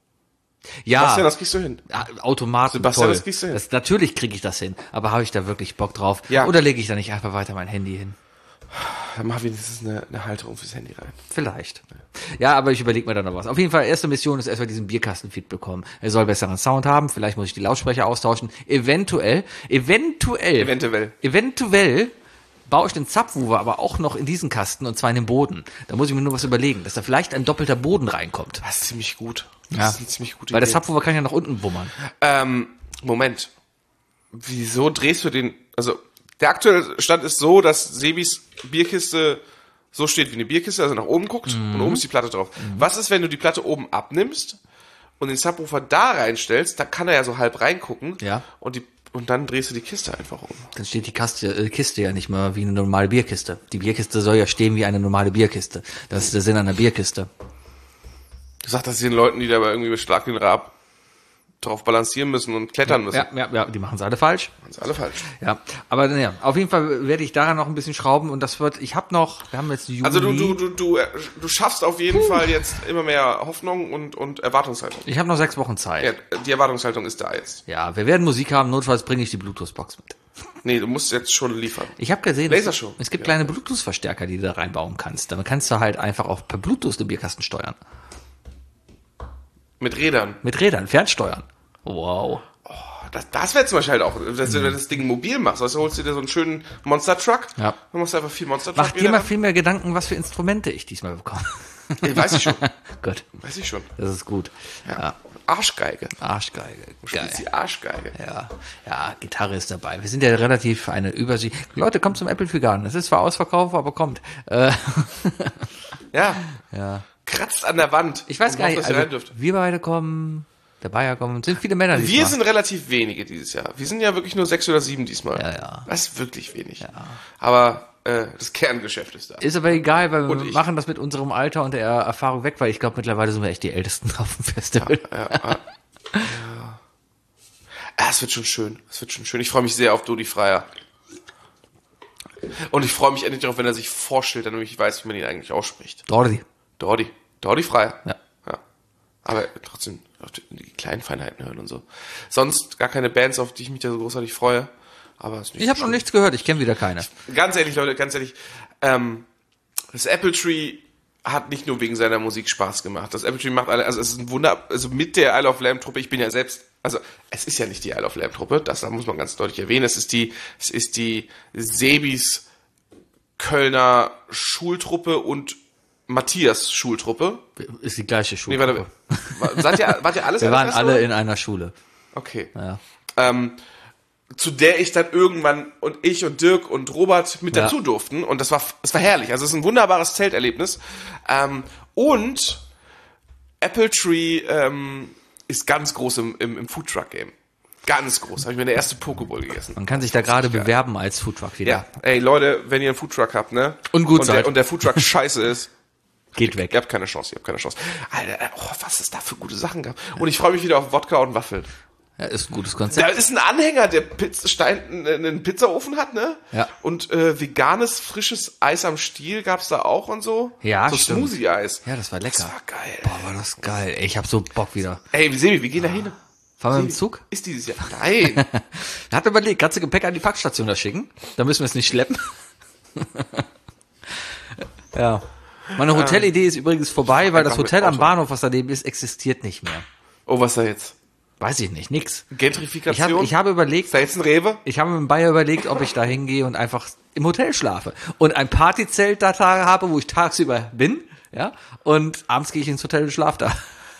Ja. Bastian, das kriegst du hin. Ja, Automaten, Sebastian, toll. das kriegst du hin. Das, natürlich kriege ich das hin, aber habe ich da wirklich Bock drauf? Ja. Oder lege ich da nicht einfach weiter mein Handy hin? Dann mach wenigstens eine, eine Halterung fürs Handy rein. Vielleicht. Ja, aber ich überlege mir da noch was. Auf jeden Fall, erste Mission ist erstmal diesen Bierkastenfeed bekommen. Er soll besseren Sound haben, vielleicht muss ich die Lautsprecher austauschen. Eventuell, eventuell, Eventuell. eventuell baue ich den Subwoofer aber auch noch in diesen Kasten, und zwar in den Boden. Da muss ich mir nur was überlegen, dass da vielleicht ein doppelter Boden reinkommt. Das ist ziemlich gut. Das Ja. ist eine ziemlich gute Weil der Idee. Subwoofer kann ja nach unten wummern. Ähm, Moment. Wieso drehst du den, also, der aktuelle Stand ist so, dass Sebis Bierkiste so steht wie eine Bierkiste, also nach oben guckt, Mhm. und oben ist die Platte drauf. Was ist, wenn du die Platte oben abnimmst und den Subwoofer da reinstellst, da kann er ja so halb reingucken, Ja. und die und dann drehst du die Kiste einfach um. Dann steht die Kaste, äh, Kiste ja nicht mal wie eine normale Bierkiste. Die Bierkiste soll ja stehen wie eine normale Bierkiste. Das ist der Sinn einer Bierkiste. Du sagst das den Leuten, die da irgendwie mit Schlag den Rab drauf balancieren müssen und klettern müssen. Ja, ja, ja, die machen es alle falsch. Machen sie alle falsch. Ja, aber naja, auf jeden Fall werde ich daran noch ein bisschen schrauben und das wird, ich habe noch, wir haben jetzt Juni. Also du, du, du, du, du schaffst auf jeden Fall jetzt immer mehr Hoffnung und, und Erwartungshaltung. Ich habe noch sechs Wochen Zeit. Ja, die Erwartungshaltung ist da jetzt. Ja, wir werden Musik haben, notfalls bringe ich die Bluetooth-Box mit. Nee, du musst jetzt schon liefern. Ich habe gesehen, Lasershow. es gibt Ja. kleine Bluetooth-Verstärker, die du da reinbauen kannst. Damit kannst du halt einfach auch per Bluetooth den Bierkasten steuern. Mit Rädern. Mit Rädern, fernsteuern. Wow. Oh, das das wäre zum Beispiel halt auch, dass du das Ding mobil machst. Also holst du dir so einen schönen Monster-Truck. Ja. Dann machst du einfach viel Monster-Truck. Mach dir mal viel mehr Gedanken, was für Instrumente ich diesmal bekomme. Ey, weiß ich schon. Gut, Weiß ich schon. das ist gut. Ja. Ja. Arschgeige. Arschgeige. Du spielst die Arschgeige. Ja, ja, Gitarre ist dabei. Wir sind ja relativ eine Übersicht. Leute, kommt zum Apple Garden. Es ist zwar ausverkauft, aber kommt. Äh, Ja. ja. Kratzt an der Wand. Ich weiß und gar hofft, nicht, dass ihr rein also, dürft. wir beide kommen, der Bayer kommt, sind viele Männer Wir diesmal. sind relativ wenige dieses Jahr. Wir sind ja wirklich nur sechs oder sieben diesmal. Ja, ja. Das ist wirklich wenig. Aber äh, das Kerngeschäft ist da. Ist aber egal, weil wir Und ich. machen das mit unserem Alter und der Erfahrung weg, weil ich glaube, mittlerweile sind wir echt die Ältesten auf dem Festival. Ja, ja. Ah, es wird schon schön. Es wird schon schön. Ich freue mich sehr auf Dodi Freier. Und ich freue mich endlich darauf, wenn er sich vorstellt, damit ich weiß, wie man ihn eigentlich ausspricht. Dordi. Dordi. Dordi Freier. Ja. Ja. Aber trotzdem auf die, die kleinen Feinheiten hören und so. Sonst gar keine Bands, auf die ich mich da so großartig freue. Aber es ist nicht Ich so habe noch schlimm. nichts gehört, ich kenne wieder keine. Ganz ehrlich, Leute, ganz ehrlich. Ähm, das Apple Tree hat nicht nur wegen seiner Musik Spaß gemacht. Das Apple Tree macht alle, also es ist ein Wunder, also mit der Isle of Lamb Truppe, ich bin ja selbst, also es ist ja nicht die Isle of Lamb Truppe, das muss man ganz deutlich erwähnen, es ist die, es ist die Sebis Kölner Schultruppe und Matthias Schultruppe. Ist die gleiche Nee, Schule. warte, wart ihr, wart ihr alles wir an dem waren Festival? alle in einer Schule. Okay. Ja. Ähm, zu der ich dann irgendwann und ich und Dirk und Robert mit Ja. dazu durften und das war das war herrlich. Also es ist ein wunderbares Zelterlebnis. Ähm, und Apple Tree ähm, ist ganz groß im, im, im Foodtruck Game. Ganz groß. Habe ich mir eine erste Pokéball gegessen. Man kann sich da gerade bewerben als Foodtruck wieder. Ja, ey Leute, wenn ihr einen Foodtruck habt, ne? Und gut und seid. der, und der Foodtruck scheiße ist, Geht weg. ihr habt keine Chance, ihr habt keine Chance. Alter, oh, was es da für gute Sachen gab. Und ich freue mich wieder auf Wodka und Waffeln. Ja, ist ein gutes Da Konzept. ist ein Anhänger, der Pizza, Stein, einen Pizzaofen hat, ne? Ja. Und äh, veganes, frisches Eis am Stiel gab's da auch und so. Ja, so stimmt. Smoothie-Eis. Ja, das war lecker. Das war geil. Boah, war das geil. Ey, ich hab so Bock wieder. Ey, wie sehen wir, wir gehen da hin. Fahren wir mit dem Zug? Ist dieses Jahr. Nein. Er hat überlegt, kannst du Gepäck an die Packstation da schicken? Da müssen wir es nicht schleppen. Ja. Meine Hotelidee ist übrigens vorbei, weil das einfach mit Hotel am Auto. Bahnhof, was daneben ist, existiert nicht mehr. Oh, was da jetzt? Weiß ich nicht, nix. Gentrifikation? Ich habe ich habe überlegt, Ist da jetzt ein Rewe? ich habe mit dem Bayer überlegt, ob ich da hingehe und einfach im Hotel schlafe. Und ein Partyzelt da Tage habe, wo ich tagsüber bin, ja, und abends gehe ich ins Hotel und schlafe da.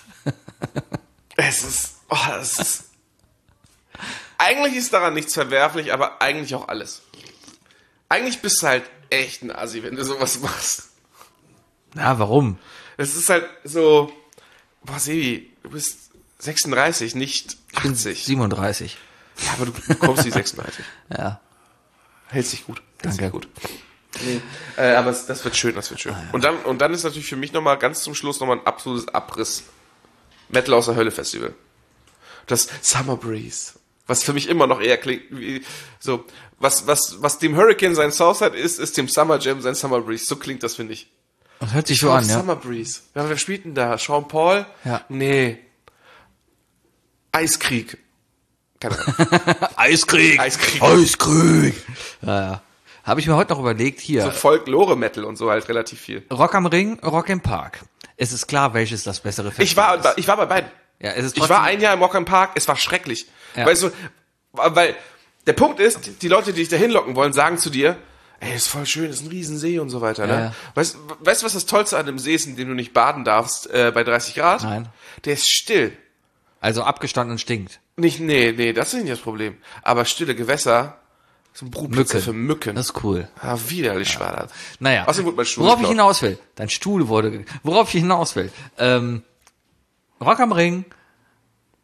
Es ist, oh, das ist, eigentlich ist daran nichts verwerflich, aber eigentlich auch alles. Eigentlich bist du halt echt ein Assi, wenn du sowas machst. Na, warum? Das ist halt so, boah, Sebi, du bist sechsunddreißig, nicht achtzig. siebenunddreißig. Ja, aber du kommst die sechsunddreißig. Ja. Hältst dich gut. Hältst Danke. dich gut. Nee. Äh, aber es, das wird schön, das wird schön. Und dann, und dann ist natürlich für mich nochmal ganz zum Schluss nochmal ein absolutes Abriss. Metal aus der Hölle Festival. Das Summer Breeze. Was für mich immer noch eher klingt wie, so, was, was, was dem Hurricane sein Southside ist, ist dem Summer Jam sein Summer Breeze. So klingt das, finde ich. Das hört sich so an, ja. Summer Breeze. Ja, wer spielt denn da? Sean Paul? Ja. Nee. Eiskrieg. Keine Ahnung. Eiskrieg! Eiskrieg. Eiskrieg! Ja, ja. Habe ich mir heute noch überlegt, hier, So Folklore-Metal und so halt relativ viel. Rock am Ring, Rock im Park. Es ist klar, welches das bessere Festival Ich war, ist. ich war bei beiden. Ja, es ist Ich war ein Jahr im Rock am Park, es war schrecklich. Ja. Weißt du, weil der Punkt ist, die Leute, die dich da hinlocken wollen, sagen zu dir, ey, ist voll schön, ist ein Riesensee und so weiter. Ja, Ne? ja. Weißt, weißt du, was das Tollste an einem See ist, in dem du nicht baden darfst äh, bei dreißig Grad? Nein. Der ist still. Also abgestanden und stinkt. Nicht, nee, nee, das ist nicht das Problem. Aber stille Gewässer sind Brutplätze Mücken. für Mücken. Das ist cool. Ja, widerlich war das. Naja, Außerdem wurde mein Stuhl worauf ich geklaut. hinaus will, dein Stuhl wurde, ge- worauf ich hinaus will, ähm, Rock am Ring,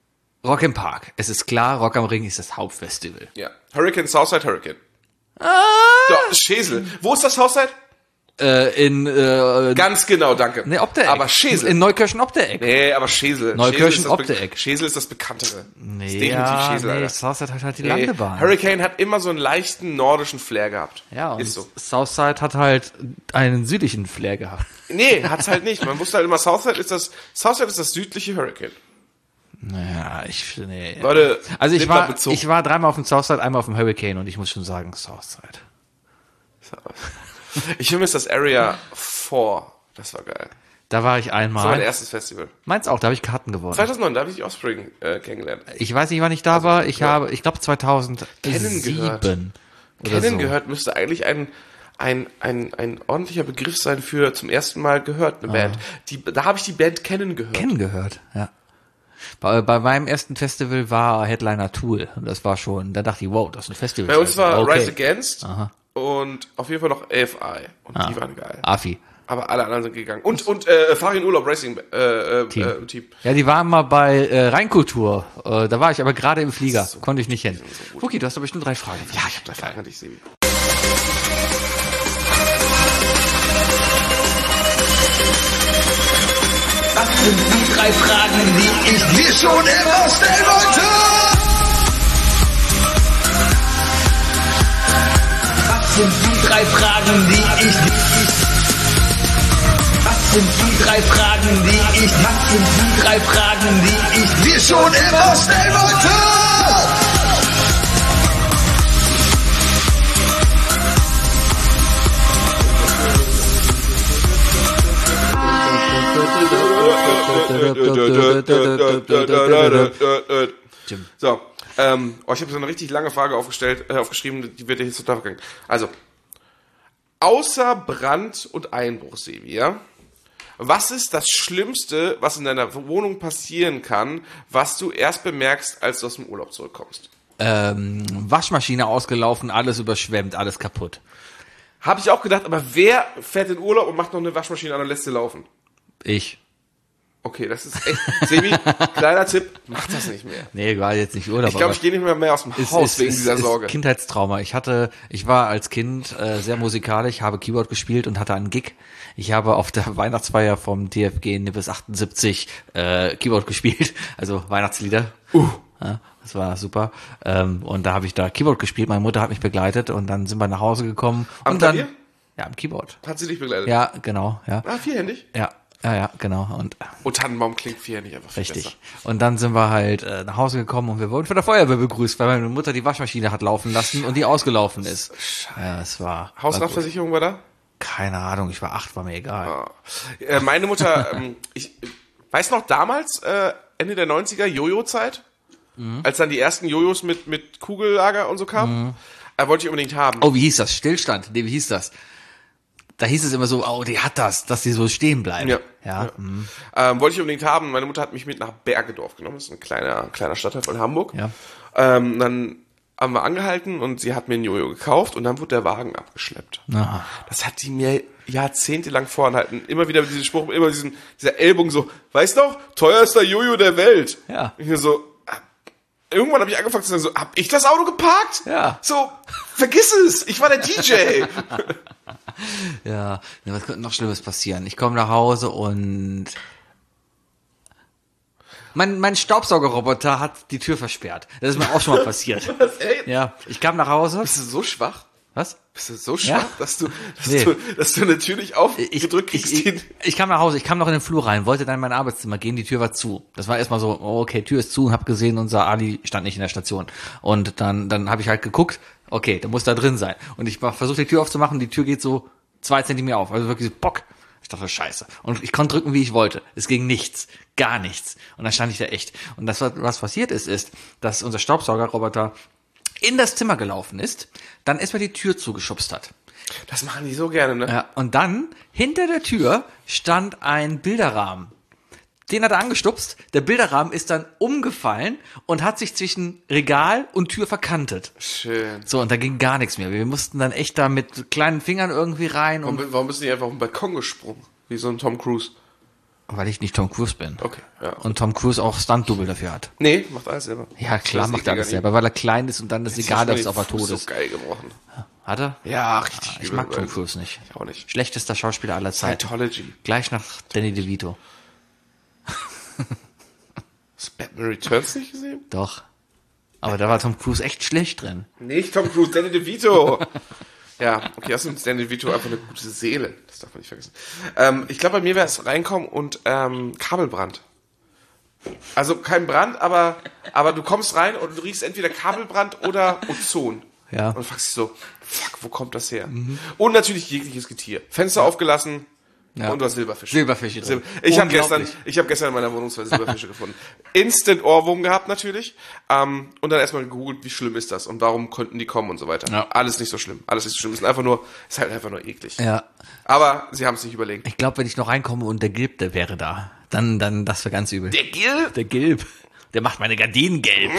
Rock im Park. Es ist klar, Rock am Ring ist das Hauptfestival. Ja. Hurricane, Southside Hurricane. Ah. Ja, Schesel. Wo ist das Southside? Äh, in, äh, Ganz genau, danke. Nee, ob der Eck. Aber Schesel. In Neukirchen ob der Eck. Nee, aber Schesel. Neukirchen ob der Eck. Schesel ist das Bekanntere. Nee, das ist definitiv ja, Schesel, nee, Alter. Southside hat halt die Nee. Landebahn. Hurricane hat immer so einen leichten nordischen Flair gehabt. Ja, und ist so. Southside hat halt einen südlichen Flair gehabt. Nee, hat's halt nicht. Man wusste halt immer, Southside ist das, Southside ist das südliche Hurricane. Naja, ich, nee. Leute, also ich nehmt mal war, Bezug. ich war dreimal auf dem Southside, einmal auf dem Hurricane und ich muss schon sagen, Southside. Ich vermisse das Area vier. Das war geil. Da war ich Das war mein einmal. erstes Festival. Meins auch, da habe ich Karten gewonnen. zweitausendneun, da habe ich die Offspring äh, kennengelernt. Ich weiß nicht, wann ich da war. Ich ja. habe, ich glaube zweitausendsieben Kennen gehört. oder Kennen so. gehört müsste eigentlich ein, ein, ein, ein ordentlicher Begriff sein für zum ersten Mal gehört, eine Band. Die, da habe ich die Band Kennen gehört. Kennen gehört, ja. Bei, bei meinem ersten Festival war Headliner Tool und das war schon, da dachte ich, wow, das ist ein Festival. Bei uns war okay. Rise Against Aha. und auf jeden Fall noch A F I. Und Ah. die waren geil. Afi. Aber alle anderen sind gegangen. Und, und äh, Farin Urlaub Racing äh, äh, Team. Äh, Team. Ja, die waren mal bei äh, Rheinkultur. Äh, da war ich aber gerade im Flieger. so Konnte ich nicht hin. so Fuki, du hast doch bestimmt drei Fragen. Ja, ich habe drei Fragen an dich, Sebi. Was sind die drei Fragen, die ich dir schon immer stellen wollte? Was sind die drei Fragen, die ich... Was sind die drei Fragen, die ich... Was sind die drei Fragen, die ich dir schon immer stellen wollte? So, ähm, oh, ich habe so eine richtig lange Frage aufgestellt, äh, aufgeschrieben, die wird dir jetzt total vergangen. Also, außer Brand und Einbruch, Sebi, ja? Was ist das Schlimmste, was in deiner Wohnung passieren kann, was du erst bemerkst, als du aus dem Urlaub zurückkommst? Ähm, Waschmaschine ausgelaufen, alles überschwemmt, alles kaputt. Habe ich auch gedacht, aber wer fährt in Urlaub und macht noch eine Waschmaschine an und lässt sie laufen? Ich. Okay, das ist echt, Sebi, kleiner Tipp, mach das nicht mehr. Nee, war jetzt nicht Urlaub. Ich glaube, ich gehe nicht mehr, mehr aus dem Haus wegen dieser ist Sorge. Kindheitstrauma. Ich hatte, ich war als Kind äh, sehr musikalisch, habe Keyboard gespielt und hatte einen Gig. Ich habe auf der Weihnachtsfeier vom D F G Nippes achtundsiebzig äh, Keyboard gespielt, also Weihnachtslieder. Uh. Ja, das war super. Ähm, und da habe ich da Keyboard gespielt. Meine Mutter hat mich begleitet und dann sind wir nach Hause gekommen. Am und dann, Klavier? Ja, am Keyboard. Hat sie dich begleitet? Ja, genau, ja. Ah, vierhändig? Ja, ja, ja, genau. Und Oh, Tannenbaum klingt vierhändig einfach viel richtig. besser. Und dann sind wir halt äh, nach Hause gekommen und wir wurden von der Feuerwehr begrüßt, weil meine Mutter die Waschmaschine hat laufen lassen und die ausgelaufen ist. Ja, es war. war gut. Hausratversicherung war da? Keine Ahnung, ich war acht, war mir egal. Ah. Äh, meine Mutter, ähm, ich weiß noch damals, äh, Ende der neunziger, Jojo-Zeit, mhm. als dann die ersten Jojos mit, mit Kugellager und so kamen, mhm. äh, wollte ich unbedingt haben. Oh, wie hieß das? Stillstand. Nee, wie hieß das? Da hieß es immer so, oh, die hat das, dass die so stehen bleiben. Ja. Ja. ja. Mhm. Ähm, wollte ich unbedingt haben. Meine Mutter hat mich mit nach Bergedorf genommen. Das ist ein kleiner, kleiner Stadtteil von Hamburg. Ja. Ähm, dann haben wir angehalten und sie hat mir ein Jojo gekauft und dann wurde der Wagen abgeschleppt. Aha. Das hat die mir jahrzehntelang vorenthalten. Immer wieder mit diesem Spruch, immer diesen, dieser Ellbogen so, weißt doch, teuerster Jojo der Welt. Ja. Ich mir so, irgendwann habe ich angefangen zu sagen, so, hab ich das Auto geparkt? Ja. So, vergiss es, ich war der D J. Ja, ja, was könnte noch Schlimmes passieren? Ich komme nach Hause und mein, mein Staubsaugerroboter hat die Tür versperrt. Das ist mir auch schon mal passiert. Was, ey? Ja, ich kam nach Hause. Bist du so schwach? Was? Bist du so schwach, Ja. dass du, dass Nee. du, dass du natürlich aufgedrückt ich, kriegst? ich, den- ich, ich kam nach Hause, ich kam noch in den Flur rein, wollte dann in mein Arbeitszimmer gehen, die Tür war zu. Das war erstmal so, oh, okay, Tür ist zu und hab gesehen, unser Ali stand nicht in der Station. Und dann, dann habe ich halt geguckt, okay, der muss da drin sein. Und ich versuche die Tür aufzumachen, die Tür geht so zwei Zentimeter auf, also wirklich so, bock. Ich dachte, scheiße. Und ich konnte drücken, wie ich wollte. Es ging nichts. Gar nichts. Und dann stand ich da echt. Und das, was passiert ist, ist, dass unser Staubsaugerroboter in das Zimmer gelaufen ist, dann erstmal die Tür zugeschubst hat. Das machen die so gerne, ne? Ja, und dann, hinter der Tür, stand ein Bilderrahmen. Den hat er angestupst, der Bilderrahmen ist dann umgefallen und hat sich zwischen Regal und Tür verkantet. Schön. So, und da ging gar nichts mehr. Wir mussten dann echt da mit kleinen Fingern irgendwie rein. Und Warum, warum bist du nicht einfach auf den Balkon gesprungen? Wie so ein Tom Cruise. Weil ich nicht Tom Cruise bin. Okay, ja. Und Tom Cruise auch Stunt-Double dafür hat. Nee, macht alles selber. Ja, klar Das macht er alles ekliger selber, weil er klein ist und dann ist nicht. egal, Jetzt dass ist er mir tot den ist. Fuß so geil gebrochen. Hat er? Ja, richtig. Ich übel, mag Tom weil- Cruise nicht. Ich auch nicht. Schlechtester Schauspieler aller Zeiten. Scientology. Gleich nach Danny DeVito. Hast du Batman Returns nicht gesehen? Doch. Aber da war Tom Cruise echt schlecht drin. Nicht Tom Cruise, Danny DeVito. Ja, okay, außerdem ist Danny DeVito einfach eine gute Seele. Das darf man nicht vergessen. Ähm, ich glaube, bei mir wäre es reinkommen und ähm, Kabelbrand. Also kein Brand, aber, aber du kommst rein und du riechst entweder Kabelbrand oder Ozon. Ja. Und fragst dich so, fuck, wo kommt das her? Und natürlich jegliches Getier. Fenster aufgelassen Ja. und du hast Silberfische. Silberfische drin. Silber ich habe gestern, Unglaublich. ich habe gestern in meiner Wohnung zwei Silberfische gefunden. Instant Ohrwurm gehabt natürlich. Ähm, und dann erstmal gegoogelt, wie schlimm ist das und warum konnten die kommen und so weiter. Ja. Alles nicht so schlimm. Alles nicht so schlimm. Ist einfach nur, ist halt einfach nur eklig. Ja. Aber sie haben es sich überlegt. Ich glaube, wenn ich noch reinkomme und der Gilb, der wäre da, dann, dann, das wäre ganz übel. Der Gil? Der Gilb. Der macht meine Gardinen gelb.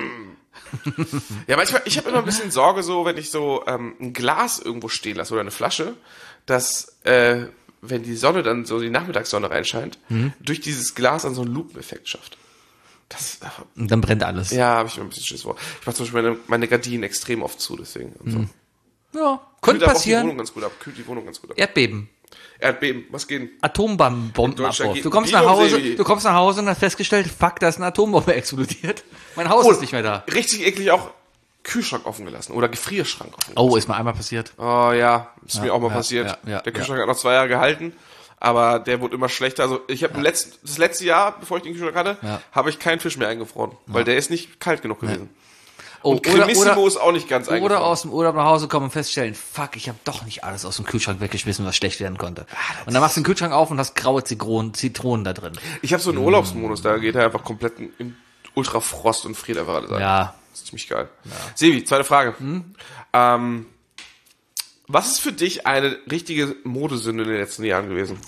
Ja, manchmal, ich habe immer ein bisschen Sorge, so, wenn ich so ähm, ein Glas irgendwo stehen lasse oder eine Flasche, dass, äh, wenn die Sonne dann so die Nachmittagssonne reinscheint, Mhm. durch dieses Glas dann so einen Lupeneffekt schafft. Das, Und dann brennt alles. ja, habe ich immer ein bisschen Schiss vor. Ich mache zum Beispiel meine, meine Gardinen extrem oft zu, deswegen. Und so. Ja, Kühlt könnte aber auch die Wohnung passieren. ganz gut ab. Kühlt die Wohnung ganz gut ab. Erdbeben. Erdbeben, was geht denn? Atombombenabwurf. Ge- Du kommst Dino nach Hause, Sebi. du kommst nach Hause und hast festgestellt, fuck, da ist eine Atombombe explodiert. Mein Haus ist nicht mehr da. Richtig eklig auch Kühlschrank offen gelassen oder Gefrierschrank offen gelassen. Oh, ist mir einmal passiert. Oh ja, ist mir auch mal ja, passiert. ja, ja, der Kühlschrank hat noch zwei Jahre gehalten, aber der wurde immer schlechter. Also ich habe letzten, das letzte Jahr, bevor ich den Kühlschrank hatte, Ja. habe ich keinen Fisch mehr eingefroren, weil der ist nicht kalt genug gewesen. Oh, Und Cremissimo ist auch nicht ganz eingefroren. Oder aus dem Urlaub nach Hause kommen und feststellen, fuck, ich habe doch nicht alles aus dem Kühlschrank weggeschmissen, was schlecht werden konnte. Und dann machst du den Kühlschrank auf und hast graue Zitronen, Zitronen da drin. Ich habe so einen Urlaubsmodus, da geht er einfach komplett in- im Ultrafrost und friert einfach alles an. Ja. Das ist ziemlich geil. Sebi, zweite Frage. Ähm, was ist für dich eine richtige Modesünde in den letzten Jahren gewesen?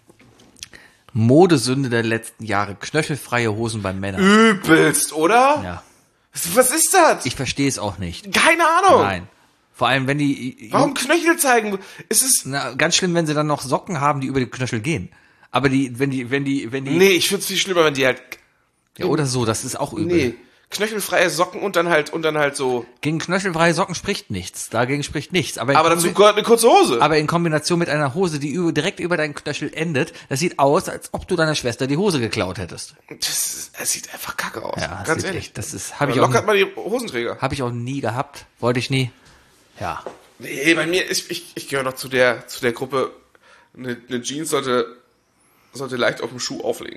Modesünde der letzten Jahre, knöchelfreie Hosen bei Männern. Übelst, oder? Ja. Was ist das? Ich verstehe es auch nicht. Keine Ahnung. Nein. Vor allem, wenn die... Warum Knöchel zeigen? Ist es... Na, ganz schlimm, wenn sie dann noch Socken haben, die über die Knöchel gehen. Aber die, wenn die, wenn die, wenn die... Nee, ich find's viel schlimmer, wenn die halt... Ja, oder so, das ist auch übel. Nee. Knöchelfreie Socken und dann halt, und dann halt so... Gegen knöchelfreie Socken spricht nichts. Dagegen spricht nichts. Aber, in Aber dazu Kombi- gehört eine kurze Hose. aber in Kombination mit einer Hose, die über, direkt über deinen Knöchel endet, das sieht aus, als ob du deiner Schwester die Hose geklaut hättest. Das, ist, es sieht einfach kacke aus. Ja, das ganz sieht ehrlich. echt- das ist- hab ich auch Lockert mal die Hosenträger. Habe ich auch nie gehabt. Wollte ich nie. Ja. Nee, bei mir ist, ich, ich gehöre noch zu der, zu der Gruppe, eine, eine Jeans sollte, sollte leicht auf dem Schuh auflegen.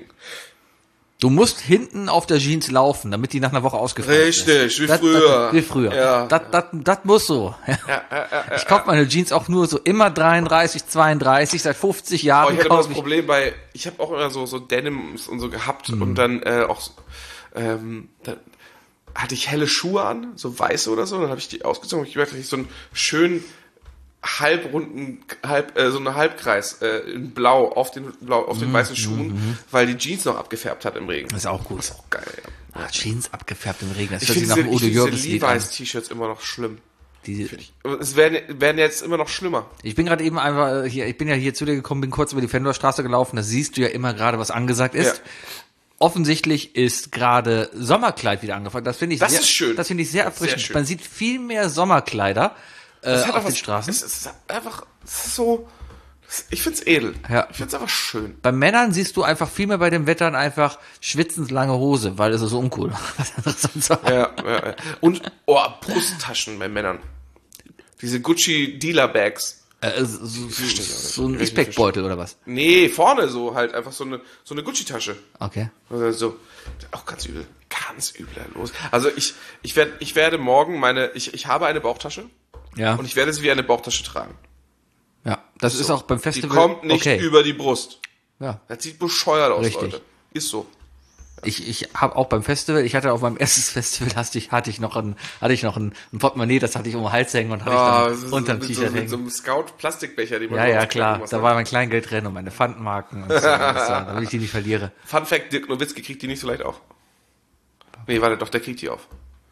Du musst hinten auf der Jeans laufen, damit die nach einer Woche ausgefallen ist. Richtig, wie Das- früher. Das, wie früher. Ja. Das, das, das muss so. Ich kaufe meine Jeans auch nur so immer dreiunddreißig, zweiunddreißig, seit fünfzig Oh, Jahren ich hatte immer das kaufe ich. Problem bei, ich habe auch immer so, so Denims und so gehabt Mhm. und dann äh, auch, so, ähm, dann hatte ich helle Schuhe an, so weiße oder so, dann habe ich die ausgezogen und ich hatte so einen schönen halbrunden, halb, äh, so einen Halbkreis äh, in Blau auf den Blau auf Mhm. den weißen Schuhen, weil die Jeans noch abgefärbt hat im Regen. Das ist auch gut. Auch geil, ja. Ah, Jeans abgefärbt im Regen. Das Ich hört sich finde nach diese, dem Udo ich find Jürgens diese Lied an. Levi's-T-Shirts immer noch schlimm. Die, Es werden, werden jetzt immer noch schlimmer. ich bin gerade eben einfach hier, ich bin ja hier zu dir gekommen, bin kurz über die Fendorstraße gelaufen, da siehst du ja immer gerade, was angesagt ist. Ja. Offensichtlich ist gerade Sommerkleid wieder angefangen. Das finde ich Das sehr, ist schön. Das finde ich sehr erfrischend. Sehr schön. Man sieht viel mehr Sommerkleider äh, Es hat auf auch den was- Straßen. Es ist einfach es ist so, ich find's edel. Ja. Ich find's einfach schön. Bei Männern siehst du einfach viel mehr bei den Wettern einfach schwitzend lange Hose, weil es ist so uncool. Was anderes sonst so. Ja, ja, ja. Und, oh, Brusttaschen bei Männern. Diese Gucci Dealer Bags. Äh, so, so, Verstehe ich auch nicht. so ein Kann ich nicht Ispack-Beutel oder was? Nee, vorne so halt einfach so eine, so eine Gucci-Tasche. Okay. Also so, auch ganz übel. Ganz übel los. Also ich, ich werde, ich werde morgen meine, ich, ich habe eine Bauchtasche Ja. und ich werde sie wie eine Bauchtasche tragen. Ja. Das ist auch beim Die Festival. kommt nicht okay. über die Brust. Ja. Das sieht bescheuert aus, Richtig. Leute. Ist so. Ich, ich habe auch beim Festival, ich hatte auf meinem erstes Festival, hatte ich, hatte ich noch ein, hatte ich noch ein, ein Portemonnaie, das hatte ich um den Hals hängen und hatte Ah, ich dann unterm mit, so, T-Shirt mit so hängen. einem Scout-Plastikbecher, die man Ja, so ja, aufklappen klar. muss, Da ne? war mein Kleingeld drin und meine Pfandmarken und so, das war, damit ich die nicht verliere. Fun Fact, Dirk Nowitzki kriegt die nicht so leicht auf. Nee, warte, doch, der kriegt die auf.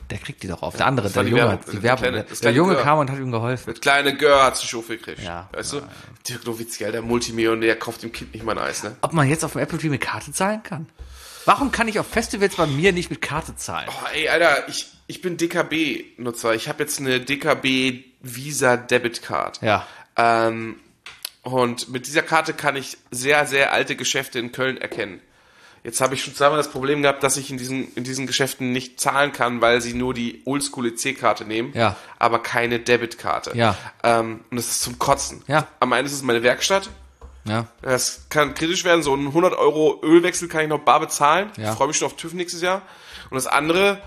Der kriegt die doch auf. Der andere, war der die Junge, Werbung. die Das Werbung. kleine- Der, das der kleine Junge Gör. kam und hat ihm geholfen. Das kleine Gör hat zu Schofi gekriegt. Ja. Weißt du? Dirk Nowitzki, der Multimillionär, kauft dem Kind nicht mal ein Eis, ne? Ob man jetzt auf dem Apple T V mit Karte zahlen kann? Warum kann ich auf Festivals bei mir nicht mit Karte zahlen? Oh, ey, Alter, ich, ich bin D K B-Nutzer. Ich habe jetzt eine D K B Visa Debit Card. Ja. Ähm, und mit dieser Karte kann ich sehr, sehr alte Geschäfte in Köln erkennen. Jetzt habe ich schon zweimal das Problem gehabt, dass ich in diesen, in diesen Geschäften nicht zahlen kann, weil sie nur die oldschool E C-Karte nehmen, Ja. aber keine Debitkarte. Ja. Ähm, und das ist zum Kotzen. Ja. Am einen ist es meine Werkstatt. Ja. Das kann kritisch werden. So einen hundert Euro Ölwechsel kann ich noch bar bezahlen. Ja. Ich freue mich schon auf TÜV nächstes Jahr. Und das andere,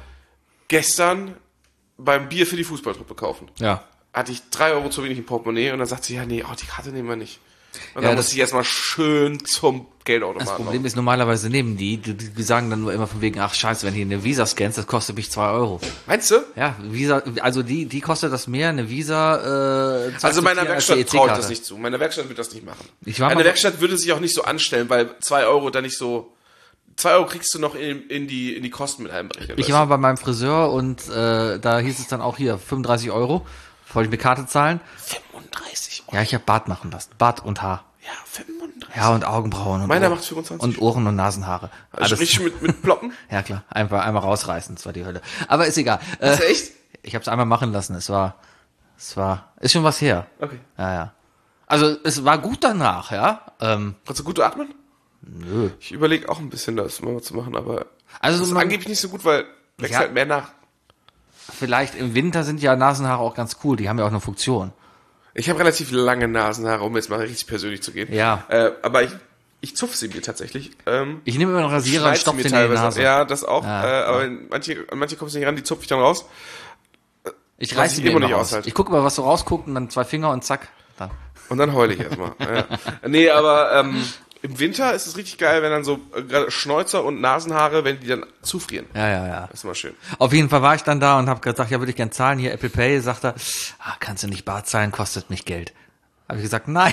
gestern beim Bier für die Fußballtruppe kaufen. Ja. Hatte ich drei Euro zu wenig im Portemonnaie und dann sagt sie, ja, nee, oh, die Karte nehmen wir nicht. Und Ja, dann das- muss ich erstmal schön zum Geldautomaten. Das Problem laufen. ist, normalerweise nehmen die, die, die sagen dann nur immer von wegen, ach scheiße, wenn hier eine Visa scannst, das kostet mich zwei Euro. Meinst du? Ja, Visa, also die, die kostet das mehr, eine Visa, äh, zu Also meiner akzeptieren als die Werkstatt traue ich E C-Karte. das nicht zu. Meine Werkstatt wird das nicht machen. Ich war Eine mal- Werkstatt würde sich auch nicht so anstellen, weil zwei Euro da nicht so... Zwei Euro kriegst du noch in, in, die, in die Kosten mit einberechnet. Ich weißt war bei meinem Friseur und äh, da hieß es dann auch hier, fünfunddreißig Euro, wollte ich mit Karte zahlen. du? fünfunddreißig Euro. Ja, ich habe Bart machen lassen, Bart und Haar. Ja, fünfunddreißig. Ja, und Augenbrauen. Und Meiner Ohr- macht fünfundzwanzig. Und Ohren und Nasenhaare. Also Alles- richtig mit, mit Ploppen? Ja, klar. Einfach einmal rausreißen, das war die Hölle. Aber ist egal. Äh, Ist echt? ich habe es einmal machen lassen. Es war, es war, ist schon was her. Okay. Ja, ja. Also es war gut danach, ja. Ähm, Kannst du gut atmen? nö. Ich überlege auch ein bisschen, das mal zu machen, aber Also das ist man, angeblich nicht so gut, weil wächst Ja. halt mehr nach. vielleicht im Winter sind ja Nasenhaare auch ganz cool. Die haben ja auch eine Funktion. Ich habe relativ lange Nasenhaare, um jetzt mal richtig persönlich zu gehen. Ja. Äh, aber ich, ich zupfe sie mir tatsächlich. Ähm, Ich nehme immer einen Rasierer und schneid sie stopfe mir den in die Nase. Ja, das auch. Ja, äh, aber manche, an manche kommst du nicht ran, die zupfe ich dann raus. Ich was reiß ich sie mir immer immer nicht raus. aushalte. Ich gucke mal, was so rausguckt und dann zwei Finger und zack. Dann. Und dann heule ich erstmal. ja. Nee, aber ähm, im Winter ist es richtig geil, wenn dann so äh, gerade Schnäuzer und Nasenhaare, wenn die dann zufrieren. Ja, ja, ja. Das ist immer schön. Auf jeden Fall war ich dann da und habe gesagt, ja, würde ich gern zahlen. Hier Apple Pay, sagt er, ah, kannst du nicht bar zahlen, kostet mich Geld. Habe ich gesagt, nein.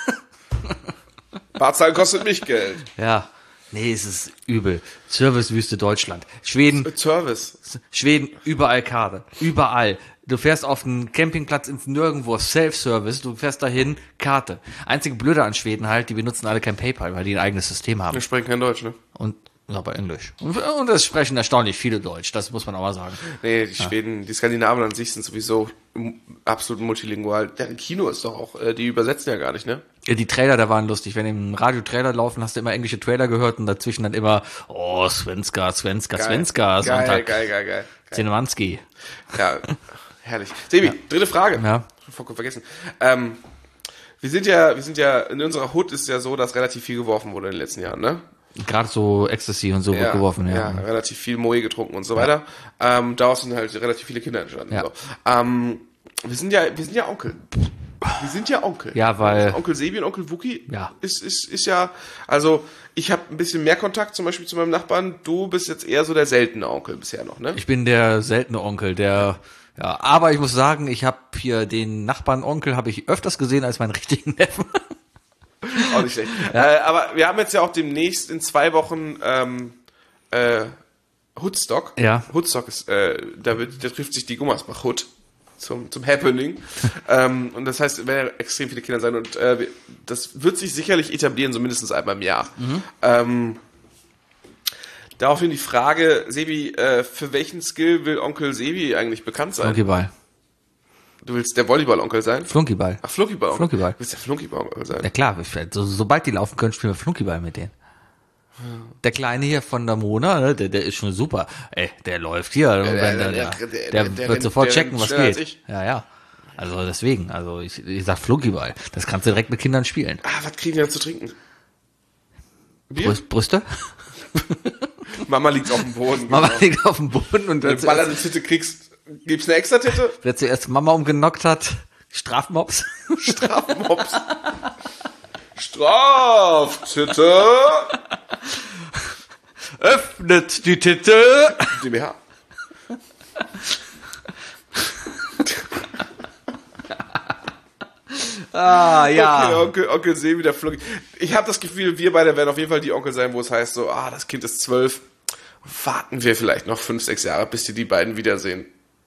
Barzahlen kostet mich Geld. Ja, nee, es ist übel. Servicewüste Deutschland. Schweden, Service. Schweden, überall Karte. Überall. Du fährst auf einen Campingplatz ins Nirgendwo, Self-Service, du fährst dahin, Karte. Einzige Blöde an Schweden halt, die benutzen alle kein PayPal, weil die ein eigenes System haben. Wir sprechen kein Deutsch, ne? Und aber Englisch. Und, und es sprechen erstaunlich viele Deutsch, das muss man auch mal sagen. Nee, die Schweden, die Skandinaven an sich sind sowieso m- absolut multilingual. Deren Kino ist doch auch, äh, die übersetzen ja gar nicht, ne? Ja, die Trailer, da waren lustig. Wenn im Radio Trailer laufen, hast du immer englische Trailer gehört und dazwischen dann immer, oh, Svenska, Svenska, Svenska, geil, Sonntag, geil, geil, geil. Zinemanski. Ja, herrlich. Sebi, dritte Frage. Ja. Vollkommen vergessen. Ähm, wir sind ja, wir sind ja, in unserer Hood ist ja so, dass relativ viel geworfen wurde in den letzten Jahren, ne? Gerade so Ecstasy und so wird geworfen, ja. ja. Relativ viel Moe getrunken und so weiter. Ähm, daraus sind halt relativ viele Kinder entstanden. Ja. So. Ähm, wir sind ja, wir sind ja Onkel. Wir sind ja Onkel. Ja, weil- Onkel Sebi und Onkel Wuki Ja. ist, ist, ist ja, also ich habe ein bisschen mehr Kontakt zum Beispiel zu meinem Nachbarn. Du bist jetzt eher so der seltene Onkel bisher noch, ne? Ich bin der seltene Onkel, der, ja, aber ich muss sagen, ich habe hier den Nachbarn-Onkel habe ich öfters gesehen als meinen richtigen Neffen. Auch nicht schlecht. Äh, aber wir haben jetzt ja auch demnächst in zwei Wochen ähm, äh, Hoodstock. Ja. Hoodstock ist, äh, da, wird, da trifft sich die Gummersbach Hood zum, zum Happening. ähm, und das heißt, es werden ja extrem viele Kinder sein und äh, wir- das wird sich sicherlich etablieren, so mindestens einmal im Jahr. Mhm. Ähm, daraufhin die Frage, Sebi, äh, für welchen Skill will Onkel Sebi eigentlich bekannt sein? Flunkyball. Du willst der Volleyball-Onkel sein? Flunkyball. Ach, Flunkyball. Flunkyball. Du willst der Flunkyball-Onkel sein? Ja klar, ich, so, sobald die laufen können, spielen wir Flunkyball mit denen. Der Kleine hier von der Mona, ne, der, der ist schon super. Ey, der läuft hier. der- wenn der- der, der- der, der- der der wird rennt- sofort der checken, rennt was schneller als geht. ich. Ja, ja. Also deswegen, also ich, ich sag Flunkyball. Das kannst du direkt mit Kindern spielen. Ah, was kriegen die da zu trinken? Bier? Brüst, Brüste? Mama liegt auf dem Boden. Mama genau. liegt auf dem Boden und Wenn wenn du ballernde Titte kriegst, gibt's eine extra Titte? wer zuerst Mama umgenockt hat, Strafmops. Strafmops. Straftitte. Öffnet die Titte. D B H. Ah, ja. Okay, Onkel, Onkel Sebi, der Flug. Ich habe das Gefühl, wir beide werden auf jeden Fall die Onkel sein, wo es heißt so, ah, das Kind ist zwölf warten wir vielleicht noch fünf, sechs Jahre, bis die die beiden wiedersehen.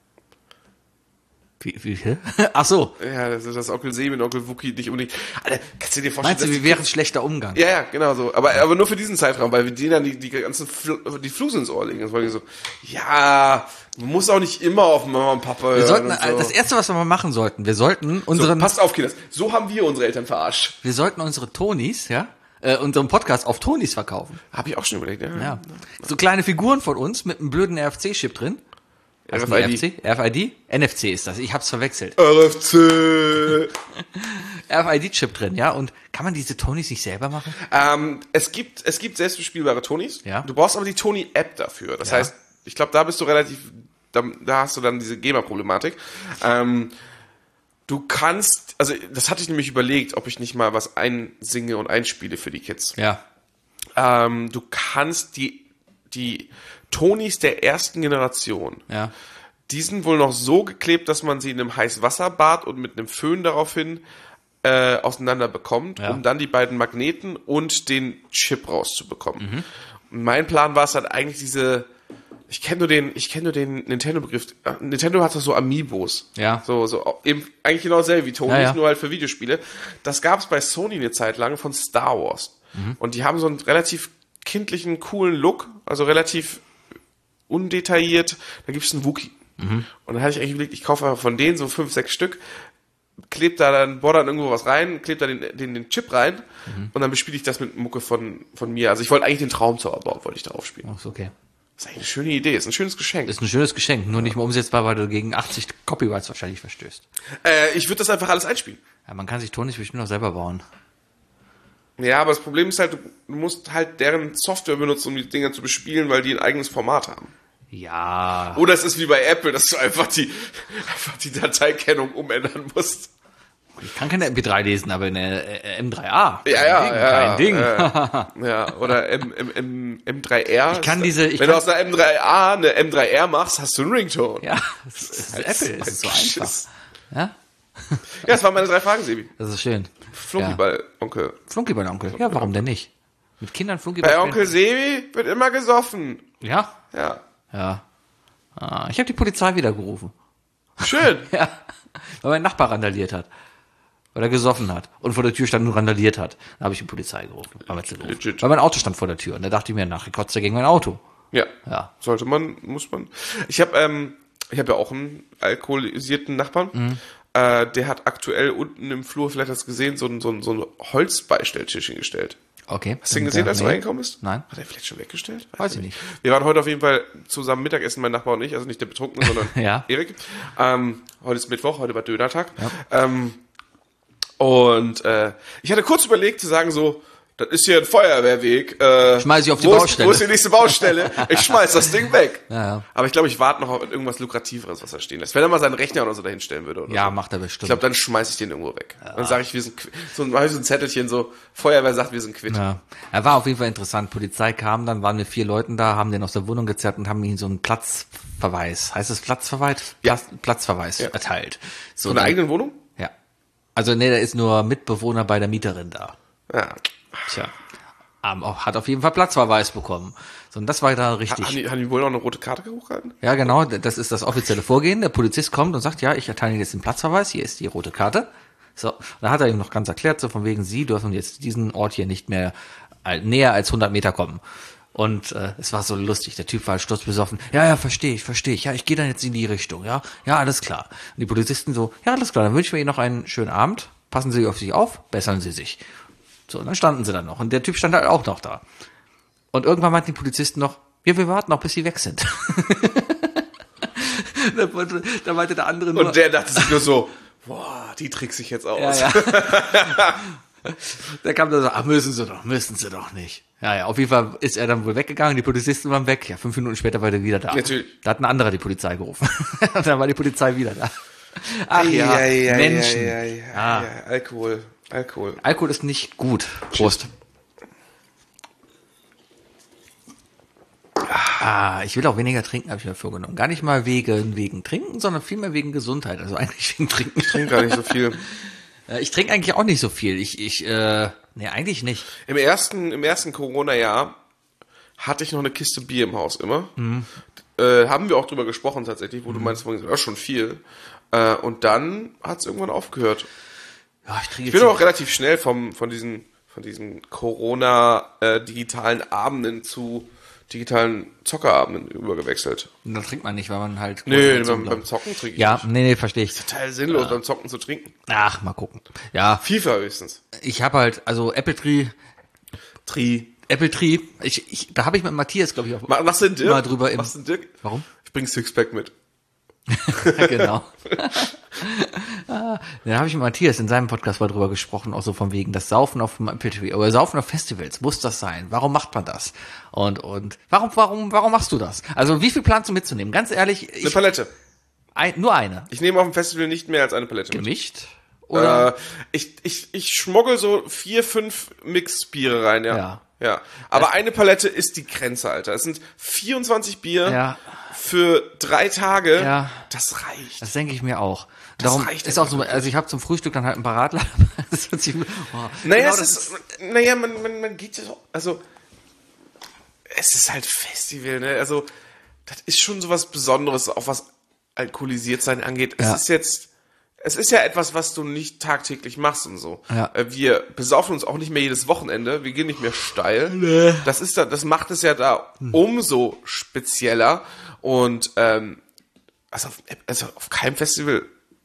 Wie, wie, hä? Ach so. Ja, das ist das Onkel Sebi und Onkel Wookie nicht unbedingt. Alter, kannst du dir vorstellen, Meinst du, wie wäre ein schlechter Umgang? Ja, ja, genau so. Aber, aber nur für diesen Zeitraum, weil wir denen dann die, die ganzen Fl die Flus ins Ohr legen. Das war so, ja, man muss auch nicht immer auf Mama und Papa hören. Wir sollten, und so. das erste, was wir mal machen sollten, wir sollten unseren, So, passt auf, Kinders. So haben wir unsere Eltern verarscht. wir sollten unsere Tonis, ja, äh, unseren Podcast auf Tonis verkaufen. Habe ich auch schon überlegt, ja. Ja. So kleine Figuren von uns mit einem blöden R F C-Chip drin. R F R I D. F C? R F I D? N F C ist das. Ich hab's verwechselt. R F C. R F I D-Chip drin, ja. Und kann man diese Tonis nicht selber machen? Ähm, es gibt, es gibt selbstbespielbare Tonis. Ja. Du brauchst aber die Tony-App dafür. Das Ja. heißt, ich glaube, da bist du relativ, da, da hast du dann diese GEMA-Problematik. Ähm, du kannst, also das hatte ich nämlich überlegt, ob ich nicht mal was einsinge und einspiele für die Kids. Ja. Ähm, du kannst die, die Tonis der ersten Generation, Ja. die sind wohl noch so geklebt, dass man sie in einem Heißwasserbad und mit einem Föhn daraufhin äh, auseinander bekommt, Ja. um dann die beiden Magneten und den Chip rauszubekommen. Und mein Plan war es halt eigentlich diese, ich kenne nur den, ich kenne nur den Nintendo-Begriff. Äh, Nintendo hat doch so Amiibos. Ja. So, so eben eigentlich genau dasselbe wie Tonis, Ja, ja. nur halt für Videospiele. Das gab es bei Sony eine Zeit lang von Star Wars. Und die haben so einen relativ kindlichen, coolen Look, also relativ undetailliert. Da gibt es einen Wookie. Und dann hatte ich eigentlich überlegt, ich kaufe einfach von denen so fünf, sechs Stück, klebt da dann, bohr dann irgendwo was rein, klebt da den, den, den Chip rein und dann bespiele ich das mit Mucke von, von mir. Also ich wollte eigentlich den Traumzauberbau, wollte ich darauf spielen. Ach, ist okay. Das ist eigentlich eine schöne Idee, ist ein schönes Geschenk. Ist ein schönes Geschenk, nur nicht mehr umsetzbar, weil du gegen achtzig Copyrights wahrscheinlich verstößt. Äh, ich würde das einfach alles einspielen. Ja, man kann sich Tonis bestimmt noch selber bauen. Ja, aber das Problem ist halt, du musst halt deren Software benutzen, um die Dinger zu bespielen, weil die ein eigenes Format haben. Ja. Oder es ist wie bei Apple, dass du einfach die, einfach die Dateikennung umändern musst. Ich kann keine M P drei lesen, aber eine äh, M drei A. Ja, Kein ja, Ding, ja. Kein Ding. Ja, ja. Oder M, M, M, M drei R. Ich kann diese- ich Wenn kann- du aus einer M drei A eine M drei R machst, hast du einen Ringtone. Ja, das ist Apple, es ist so Schiss. einfach. Ja, Ja, das waren meine drei Fragen, Sebi. das ist schön. Flunkyball, Onkel. Flunkyball, Onkel. Ja, warum denn nicht? Mit Kindern Flunkyball Bei spielen? Onkel Sebi wird immer gesoffen. Ja, Ja. ja. Ah, ich habe die Polizei wieder gerufen. Schön. Ja, weil mein Nachbar randaliert hat. Weil er gesoffen hat und vor der Tür stand und randaliert hat. Da habe ich die Polizei gerufen. Weil, Legit. weil mein Auto stand vor der Tür und da dachte ich mir nach, ich kotze gegen mein Auto. Ja. Ja. Sollte man, muss man. Ich habe ähm, ich habe ja auch einen alkoholisierten Nachbarn. Mhm. Äh, der hat aktuell unten im Flur, vielleicht hast du gesehen, so ein, so ein, so ein Holzbeistelltisch hingestellt. Okay. Hast du ihn gesehen, als du Nee. reingekommen bist? Nein. Hat er vielleicht schon weggestellt? Weiß ich nicht. Wir waren heute auf jeden Fall zusammen Mittagessen, mein Nachbar und ich, also nicht der Betrunkene, sondern Ja. Erik. Ähm, heute ist Mittwoch, heute war Dönertag. Ähm, und äh, ich hatte kurz überlegt zu sagen so, das ist hier ein Feuerwehrweg. Äh, Schmeiß ich auf die wo Baustelle. Ist, wo ist die nächste Baustelle? Ich schmeiß das Ding weg. Ja, ja. Aber ich glaube, ich warte noch auf irgendwas Lukrativeres, was er stehen lässt. Wenn er mal seinen Rechner oder so dahin stellen würde. Oder Ja, so. macht er Ich bestimmt. glaube, dann schmeiß ich den irgendwo weg. Dann sage ich, wir sind, qu- so ein, mach ich so ein Zettelchen, so, Feuerwehr sagt, wir sind quitt. Ja. Er war auf jeden Fall interessant. Polizei kam, dann waren wir vier Leuten da, haben den aus der Wohnung gezerrt und haben ihm so einen Platzverweis. Heißt es Platzverweis? Ja. Platz, Platzverweis Ja. erteilt. So, Von der dann- eigenen Wohnung? Ja. Also nee, der ist nur Mitbewohner bei der Mieterin da. Ja. Tja. Ähm, auch- hat auf jeden Fall Platzverweis bekommen. So, und das war da richtig. Haben die, haben die wohl noch eine rote Karte hochgehalten? Ja, genau, das ist das offizielle Vorgehen. Der Polizist kommt und sagt, ja, ich erteile Ihnen jetzt den Platzverweis, hier ist die rote Karte. So, und da hat er ihm noch ganz erklärt, so von wegen, Sie dürfen jetzt diesen Ort hier nicht mehr äh, näher als hundert Meter kommen. Und äh, es war so lustig, der Typ war halt sturzbesoffen. Ja, ja, verstehe ich, verstehe ich. Ja, ich gehe dann jetzt in die Richtung, ja. Ja, alles klar. Und die Polizisten so, ja, alles klar, dann wünschen wir Ihnen noch einen schönen Abend. Passen Sie auf sich auf, bessern Sie sich. So, und dann standen sie dann noch. Und der Typ stand halt auch noch da. Und irgendwann meinten die Polizisten noch, ja, wir warten noch, bis sie weg sind. da, wollte, da meinte der andere nur... Und der dachte sich nur so, boah, die trickst sich jetzt aus. ja, ja. Da kam dann so, ach, müssen sie doch, müssen sie doch nicht. Ja, ja, auf jeden Fall ist er dann wohl weggegangen, die Polizisten waren weg. Ja, fünf Minuten später war er wieder da. Natürlich. Da hat ein anderer die Polizei gerufen. Und dann war die Polizei wieder da. Ach ja, ja, ja, Menschen. Ja, ja, ja, Ah. ja, Alkohol, Alkohol. Alkohol ist nicht gut. Prost. Ah, ich will auch weniger trinken, habe ich mir vorgenommen. Gar nicht mal wegen, wegen Trinken, sondern vielmehr wegen Gesundheit. Also eigentlich wegen Trinken. Ich trinke gar nicht so viel. Äh, Ich trinke eigentlich auch nicht so viel. Ich, ich, äh, nee, eigentlich nicht. Im ersten, im ersten Corona-Jahr hatte ich noch eine Kiste Bier im Haus immer. Mhm. Äh, haben wir auch drüber gesprochen tatsächlich, wo mhm. du meinst, vorhin, ja, schon viel. Äh, und dann hat es irgendwann aufgehört. Ja, ich, ich bin aber auch relativ schnell vom, von diesen, von diesen Corona-digitalen äh, Abenden zu digitalen Zockerabenden übergewechselt. Und dann trinkt man nicht, weil man halt... Nee, beim, beim Zocken trinke ich ja, nicht. nee, nee, verstehe ich. Das ist total sinnlos, ja. beim Zocken zu trinken. Ach, mal gucken. Ja. FIFA höchstens. Ich habe halt, also Apple Tree... Tree. Apple Tree, ich, ich, da habe ich mit Matthias, glaube ich, auch Mach, machst du den Dirk? mal drüber im... Machst du den Dirk? Warum? Ich bring Sixpack mit. Genau. Da habe ich mit Matthias in seinem Podcast mal drüber gesprochen, auch so von wegen das Saufen auf dem Apple Tree, oder Saufen auf Festivals, muss das sein? Warum macht man das? Und und warum warum warum machst du das? Also wie viel planst du mitzunehmen? Ganz ehrlich, ich, eine Palette. Ein, nur eine. Ich nehme auf dem Festival nicht mehr als eine Palette mit. Gemischt? Oder? Äh, ich ich ich schmoggel so vier fünf Mixbiere rein, ja. Ja. Ja, aber eine Palette ist die Grenze, Alter. Es sind vierundzwanzig Bier Ja. für drei Tage. Ja. Das reicht. Das denke ich mir auch. Darum reicht ist auch so, einfach also ich habe zum Frühstück dann halt ein paar Radler. Das hört sich, oh, Naja, genau es das ist, naja, man, man, man geht ja so, also, es ist halt Festival, ne, also, das ist schon so was Besonderes, auch was alkoholisiert sein angeht. Es Ja. ist jetzt, es ist ja etwas, was du nicht tagtäglich machst und so. Ja. Äh, Wir besaufen uns auch nicht mehr jedes Wochenende, wir gehen nicht mehr steil. Nee. Das ist da, das macht es ja da umso spezieller und, ähm, also auf, also auf keinem Festival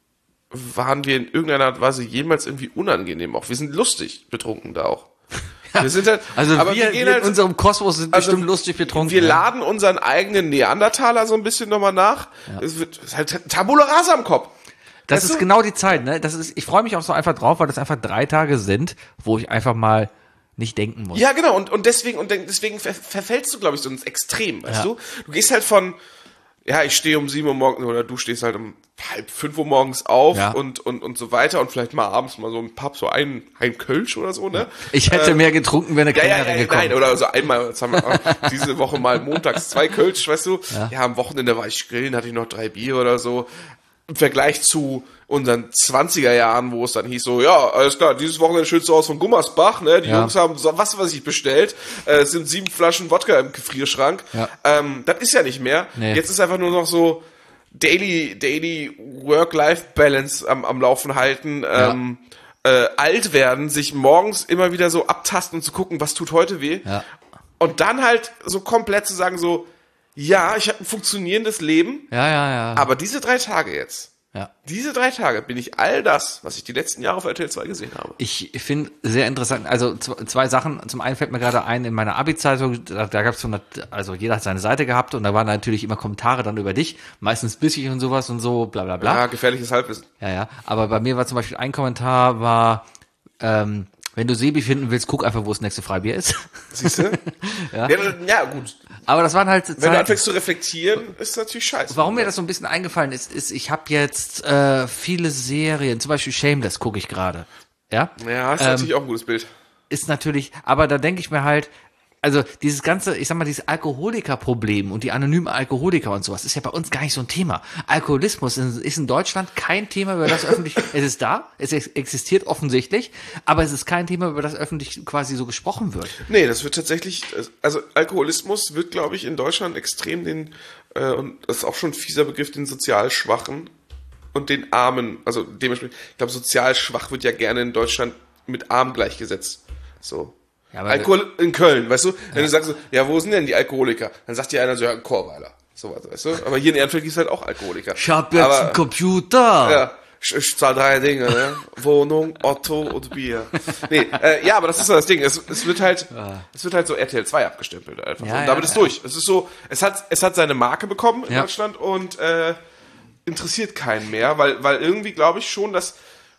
waren wir in irgendeiner Art und Weise jemals irgendwie unangenehm auch. Wir sind lustig betrunken da auch. Wir sind halt, Also aber wir, wir gehen wir halt, in unserem Kosmos sind also bestimmt lustig betrunken. wir ja. laden unseren eigenen Neandertaler so ein bisschen nochmal nach. Es wird es ist halt Tabula rasa am Kopf. Das Weißt ist du? genau die Zeit, ne? Das ist, ich freue mich auch so einfach drauf, weil das einfach drei Tage sind, wo ich einfach mal nicht denken muss. Ja, genau. Und, und deswegen, und deswegen ver verfällst du, glaube ich, so ins Extrem, weißt Ja. du? Du gehst halt von, ja, ich stehe um sieben Uhr morgens, oder du stehst halt um halb fünf Uhr morgens auf Ja. und, und, und so weiter und vielleicht mal abends mal so ein Pub, so ein, ein Kölsch oder so, ne? Ich hätte Ähm, mehr getrunken, wenn eine Ja, ja, Kellnerin ja, gekommen nein, oder so einmal, jetzt haben wir auch diese Woche mal montags zwei Kölsch, weißt du? Ja. Ja. Am Wochenende war ich grillen, hatte ich noch drei Bier oder so. Im Vergleich zu unseren zwanziger Jahren, wo es dann hieß so, ja, alles klar, dieses Wochenende schützt du aus von Gummersbach, ne? Die Ja. Jungs haben so, was weiß ich bestellt, äh, es sind sieben Flaschen Wodka im Gefrierschrank. Ja. Ähm, das ist ja nicht mehr. Nee. Jetzt ist einfach nur noch so Daily, Daily Work-Life-Balance am, am Laufen halten, ähm, äh, alt werden, sich morgens immer wieder so abtasten und zu gucken, was tut heute weh. Ja. Und dann halt so komplett zu sagen so, ja, ich habe ein funktionierendes Leben, Ja, ja, ja. aber diese drei Tage jetzt, ja. diese drei Tage bin ich all das, was ich die letzten Jahre auf R T L zwei gesehen habe. Ich finde sehr interessant, also z- zwei Sachen. Zum einen fällt mir gerade ein, in meiner Abi-Zeitung, da, da gab es so eine, also jeder hat seine Seite gehabt und da waren natürlich immer Kommentare dann über dich, meistens bissig und sowas und so, bla bla bla. Ja, gefährliches Halbwissen. Ja, ja. Aber bei mir war zum Beispiel ein Kommentar, war, ähm, wenn du Sebi finden willst, guck einfach, wo das nächste Freibier ist. Siehst du? Ja. Ja, ja, gut. Aber das waren halt Wenn du Zeiten- anfängst zu reflektieren, ist natürlich scheiße. Warum mir das so ein bisschen eingefallen ist, ist, ich habe jetzt äh, viele Serien, zum Beispiel Shameless gucke ich gerade. Ja? Ja, ist Ähm, natürlich auch ein gutes Bild. Ist natürlich, aber da denke ich mir halt, also dieses ganze, ich sag mal, dieses Alkoholikerproblem und die anonymen Alkoholiker und sowas ist ja bei uns gar nicht so ein Thema. Alkoholismus ist in Deutschland kein Thema, über das öffentlich, es ist da, es ex- existiert offensichtlich, aber es ist kein Thema, über das öffentlich quasi so gesprochen wird. Nee, das wird tatsächlich, also Alkoholismus wird, glaube ich, in Deutschland extrem den, äh, und das ist auch schon ein fieser Begriff, den sozial Schwachen und den Armen, also dementsprechend, ich glaube, sozial schwach wird ja gerne in Deutschland mit arm gleichgesetzt. So. Ja, aber Alkohol in Köln, weißt du? Wenn du sagst so, ja, wo sind denn die Alkoholiker? Dann sagt dir einer so, ja, ein Chorweiler. So was, weißt du? Aber hier in Ehrenfeld gibt es halt auch Alkoholiker. Ich hab jetzt Aber, einen Computer. ja, ich, ich zahle drei Dinge, ne? Wohnung, Otto und Bier. Nee, äh, ja, aber das ist so das Ding. Es, es wird halt, es wird halt so R T L zwei abgestempelt einfach. Ja, so. Und ja, damit ist ja. durch. Es ist so, es hat, es hat seine Marke bekommen in Ja. Deutschland und äh, interessiert keinen mehr, weil, weil irgendwie glaube ich schon, dass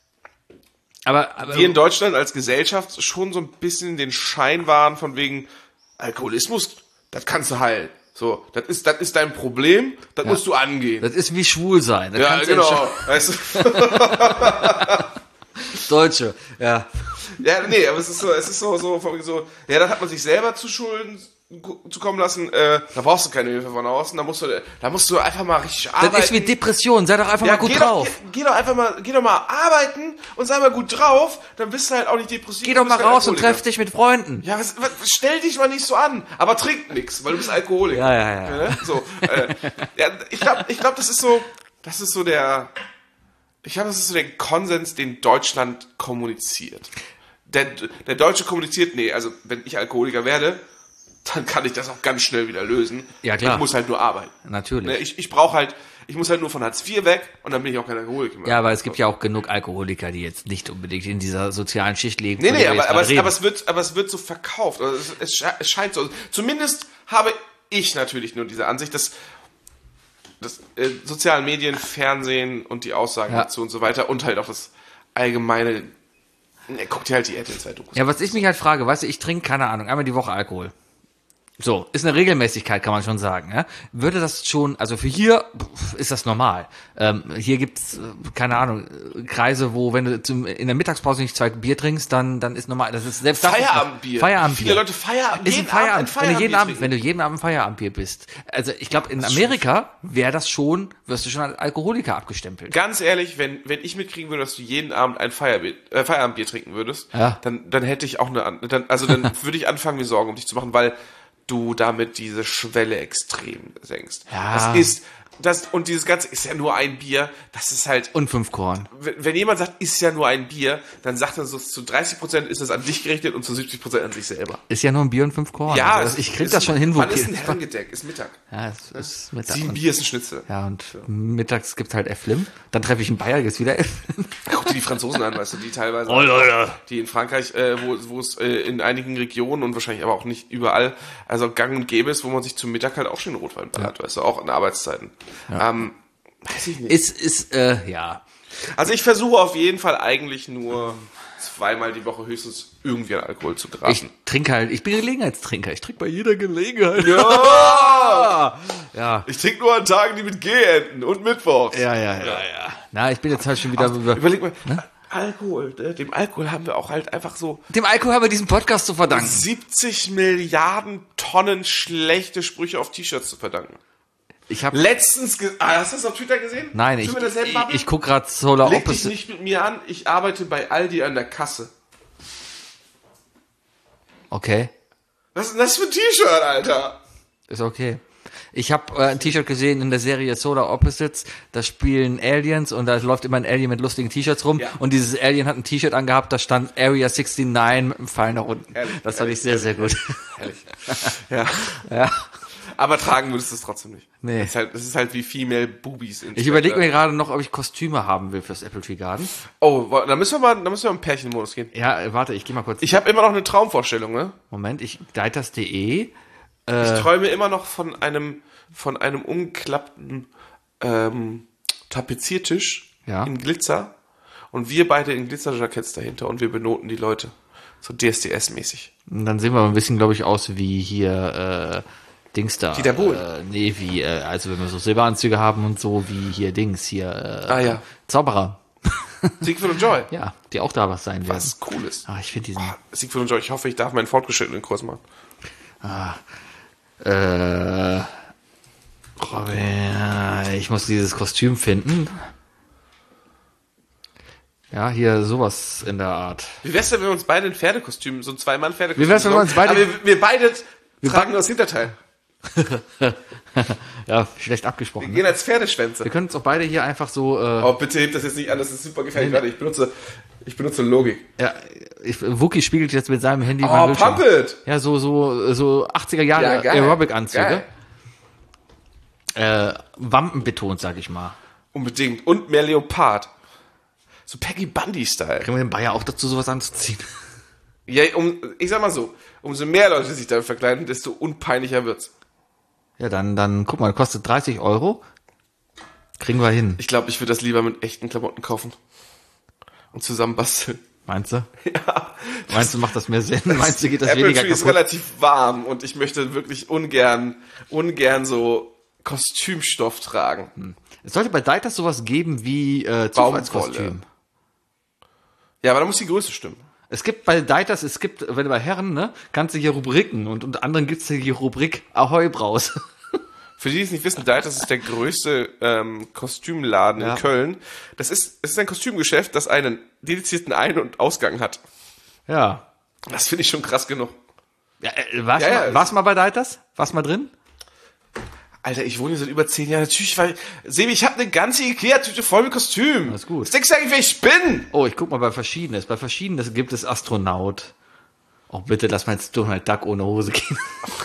Aber, aber wir in Deutschland als Gesellschaft schon so ein bisschen den Schein wahren von wegen Alkoholismus, das kannst du heilen. So, das ist, das ist dein Problem, das musst du angehen. das ist wie schwul sein. Das Ja, kannst du genau. Weißt du? entscheiden. Deutsche, ja. Ja, nee, aber es ist so, es ist so, so, von wegen so, ja, das hat man sich selber zu schulden, zukommen lassen, äh, da brauchst du keine Hilfe von außen, da musst du, da musst du einfach mal richtig arbeiten. Das ist wie Depression, sei doch einfach ja, mal gut geh drauf. Doch, geh, geh doch einfach mal, geh doch mal arbeiten und sei mal gut drauf, dann bist du halt auch nicht depressiv. Geh doch mal raus und treff dich mit Freunden. Ja, was, was, stell dich mal nicht so an, aber trink nix, weil du bist Alkoholiker. Ja, ja, ja. ja so, äh, ja ich glaube, ich glaube, das ist so, das ist so der, ich glaube, das ist so der Konsens, den Deutschland kommuniziert. Der, der Deutsche kommuniziert, nee, also wenn ich Alkoholiker werde, dann kann ich das auch ganz schnell wieder lösen. Ja, klar. Ich muss halt nur arbeiten. Natürlich. Ich, ich brauche halt, ich muss halt nur von Hartz vier weg und dann bin ich auch kein Alkoholiker mehr. Ja, aber es gibt ja auch genug Alkoholiker, die jetzt nicht unbedingt in dieser sozialen Schicht leben. Nee, nee, aber, aber, es, aber, es wird, aber es wird so verkauft. Also es, es, es scheint so. Zumindest habe ich natürlich nur diese Ansicht, dass das äh, sozialen Medien, Fernsehen und die Aussagen ja. dazu und so weiter und halt auch das allgemeine. Ne, guck dir halt die R T L zwei Dokus. Ja, was ich mich halt frage, weißt du, ich trinke, keine Ahnung, einmal die Woche Alkohol. So, ist eine Regelmäßigkeit, kann man schon sagen. Ja? Würde das schon, also für hier ist das normal. Ähm, hier gibt's, keine Ahnung, Kreise, wo, wenn du zum, in der Mittagspause nicht zwei Bier trinkst, dann, dann ist normal, das ist selbst das Feierabendbier. Feierabendbier. Viele Leute Feierabend, ist ein Feierabend, Abend ein wenn du jeden Feierabendbier Abend, wenn du jeden Abend Feierabendbier bist. Also ich glaube, in Amerika wäre das schon, wirst du schon als Alkoholiker abgestempelt. Ganz ehrlich, wenn, wenn ich mitkriegen würde, dass du jeden Abend ein Feierbier, äh, Feierabendbier trinken würdest, ja. dann, dann hätte ich auch eine, dann, also dann würde ich anfangen, mir Sorgen um dich zu machen, weil du damit diese Schwelle extrem senkst. Ja. Das ist, das, und dieses Ganze ist ja nur ein Bier, das ist halt, Und fünf Korn. wenn, wenn jemand sagt, ist ja nur ein Bier, dann sagt er so, zu dreißig Prozent ist es an dich gerichtet und zu siebzig Prozent an sich selber. Ist ja nur ein Bier und fünf Korn. Ja, also, es ich krieg ist, das schon hin, wo wann ist ein Herrengedeck? Ist Mittag. Ja, es ist Mittag. Sieben und- Bier ist ein Schnitzel. Ja, und mittags gibt's halt F-Lim. Dann treffe ich einen Bayer, gibt's wieder F-Lim. Guck dir die Franzosen an, weißt du, die teilweise, Oh, Leute. die in Frankreich, äh, wo, wo es äh, in einigen Regionen und wahrscheinlich aber auch nicht überall, also gang und gäbe ist, wo man sich zum Mittag halt auch schön Rotwein ballert, weißt du, auch in Arbeitszeiten. Ähm, weiß ich nicht. Ist, ist, äh, ja. Also ich versuche auf jeden Fall eigentlich nur zweimal die Woche höchstens irgendwie an Alkohol zu Ich geraten. trinke halt, ich bin Gelegenheitstrinker. Ich trinke bei jeder Gelegenheit. Ja! Ja. Ich trinke nur an Tagen, die mit G enden und Mittwochs. Ja, ja, ja, ja. Na, ich bin jetzt halt schon wieder über, Überleg mal, Alkohol, ne? Dem Alkohol haben wir auch halt einfach so dem Alkohol haben wir diesen Podcast zu verdanken. siebzig Milliarden Tonnen schlechte Sprüche auf T-Shirts zu verdanken. Ich habe Letztens, ge ah, hast du das auf Twitter gesehen? Nein, Sind ich, wir in derselben ich, Bubble? ich guck gerade Solar Leg dich Opposite. nicht mit mir an, ich arbeite bei Aldi an der Kasse. Okay, Was ist denn das für ein T-Shirt, Alter? ist okay. Ich habe äh, ein T-Shirt gesehen in der Serie Solar Opposites, da spielen Aliens und da läuft immer ein Alien mit lustigen T-Shirts rum Ja. und dieses Alien hat ein T-Shirt angehabt, da stand Area sixty-nine mit einem Pfeil nach unten. Ehrlich, das fand ehrlich, ich sehr, sehr gut. Ehrlich. Ja. Ja. Aber tragen würdest du es trotzdem nicht. Nee. Das ist halt, das ist halt wie Female Boobies. In Ich überlege mir gerade noch, ob ich Kostüme haben will fürs Apple Tree Garden. Oh, wa- da müssen wir mal, da müssen wir im Pärchenmodus gehen. Ja, äh, warte, ich gehe mal kurz. Ich habe immer noch eine Traumvorstellung, ne? Moment, ich deiters.de. Ich träume immer noch von einem, von einem umgeklappten ähm, Tapeziertisch Ja. in Glitzer und wir beide in Glitzerjacketts dahinter und wir benoten die Leute. So D S D S-mäßig. Und dann sehen wir ein bisschen, glaube ich, aus wie hier äh, Dings da. Dieter Bohlen. Äh, nee, wie, äh, also wenn wir so Silberanzüge haben und so, wie hier Dings, hier äh, Ah ja. Zauberer. Siegfried und Joy. Ja, die auch da was sein werden. Was cool ist. Ah, ich finde diesen. Oh, Siegfried und Joy, ich hoffe, ich darf meinen fortgeschrittenen Kurs machen. Äh, Robin, ich muss dieses Kostüm finden. Ja, hier sowas in der Art. Wie wär's denn, wenn wir uns beide in Pferdekostümen, so ein Zwei-Mann-Pferdekostüm Wie wär's, wenn wir uns beide- Aber wir, wir beide tragen beide- nur das Hinterteil. Ja, schlecht Wir abgesprochen. Ne? gehen als Pferdeschwänze. Wir können uns auch beide hier einfach so. Äh, Oh, bitte hebt das jetzt nicht an, das ist super gefährlich. Warte, ich benutze, ich benutze Logik. ja, ich, Wookie spiegelt jetzt mit seinem Handy Oh, meinen Bildschirm. pump it! Ja, so so so achtziger Jahre Ja, geil. Aerobic-Anzüge. Geil. Äh, Wampenbetont, sag ich mal. Unbedingt. Und mehr Leopard. So Peggy Bundy-Style. Kriegen wir den Bayer auch dazu, sowas anzuziehen? Ja, um, ich sag mal so, umso mehr Leute sich damit verkleiden, desto unpeinlicher wird's. Ja, dann, dann, guck mal, kostet dreißig Euro. Kriegen wir hin. Ich glaube, ich würde das lieber mit echten Klamotten kaufen. Und zusammen basteln. Meinst du? Ja. Meinst du, macht das mehr Sinn? Meinst du, geht das Apple weniger Tree ist kaputt? relativ warm und ich möchte wirklich ungern, ungern so Kostümstoff tragen. Es sollte bei Deiters sowas geben wie äh, Baumwolle. Zufallskostüm. Ja, aber da muss die Größe stimmen. Es gibt bei Deiters, es gibt, wenn du bei Herren, ne, kannst du hier Rubriken und unter anderem gibt's hier die Rubrik Ahoi Braus. Für die, die es nicht wissen, Deiters ist der größte ähm, Kostümladen Ja. in Köln. Das ist, es ist ein Kostümgeschäft, das einen dedizierten Ein- und Ausgang hat. Ja. Das finde ich schon krass genug. ja äh, warst, Ja, du ja. mal, warst du mal bei Deiters? Warst du mal drin? Alter, ich wohne hier seit über zehn Jahren. Natürlich, weil, Sebi, ich habe eine ganze Ikea-Tüte voll mit Kostüm. Alles gut. Was denkst du eigentlich, wer ich bin? Oh, ich guck mal bei Verschiedenes. Bei Verschiedenes gibt es Astronaut. Oh, bitte, lass mal jetzt Donald Duck ohne Hose gehen.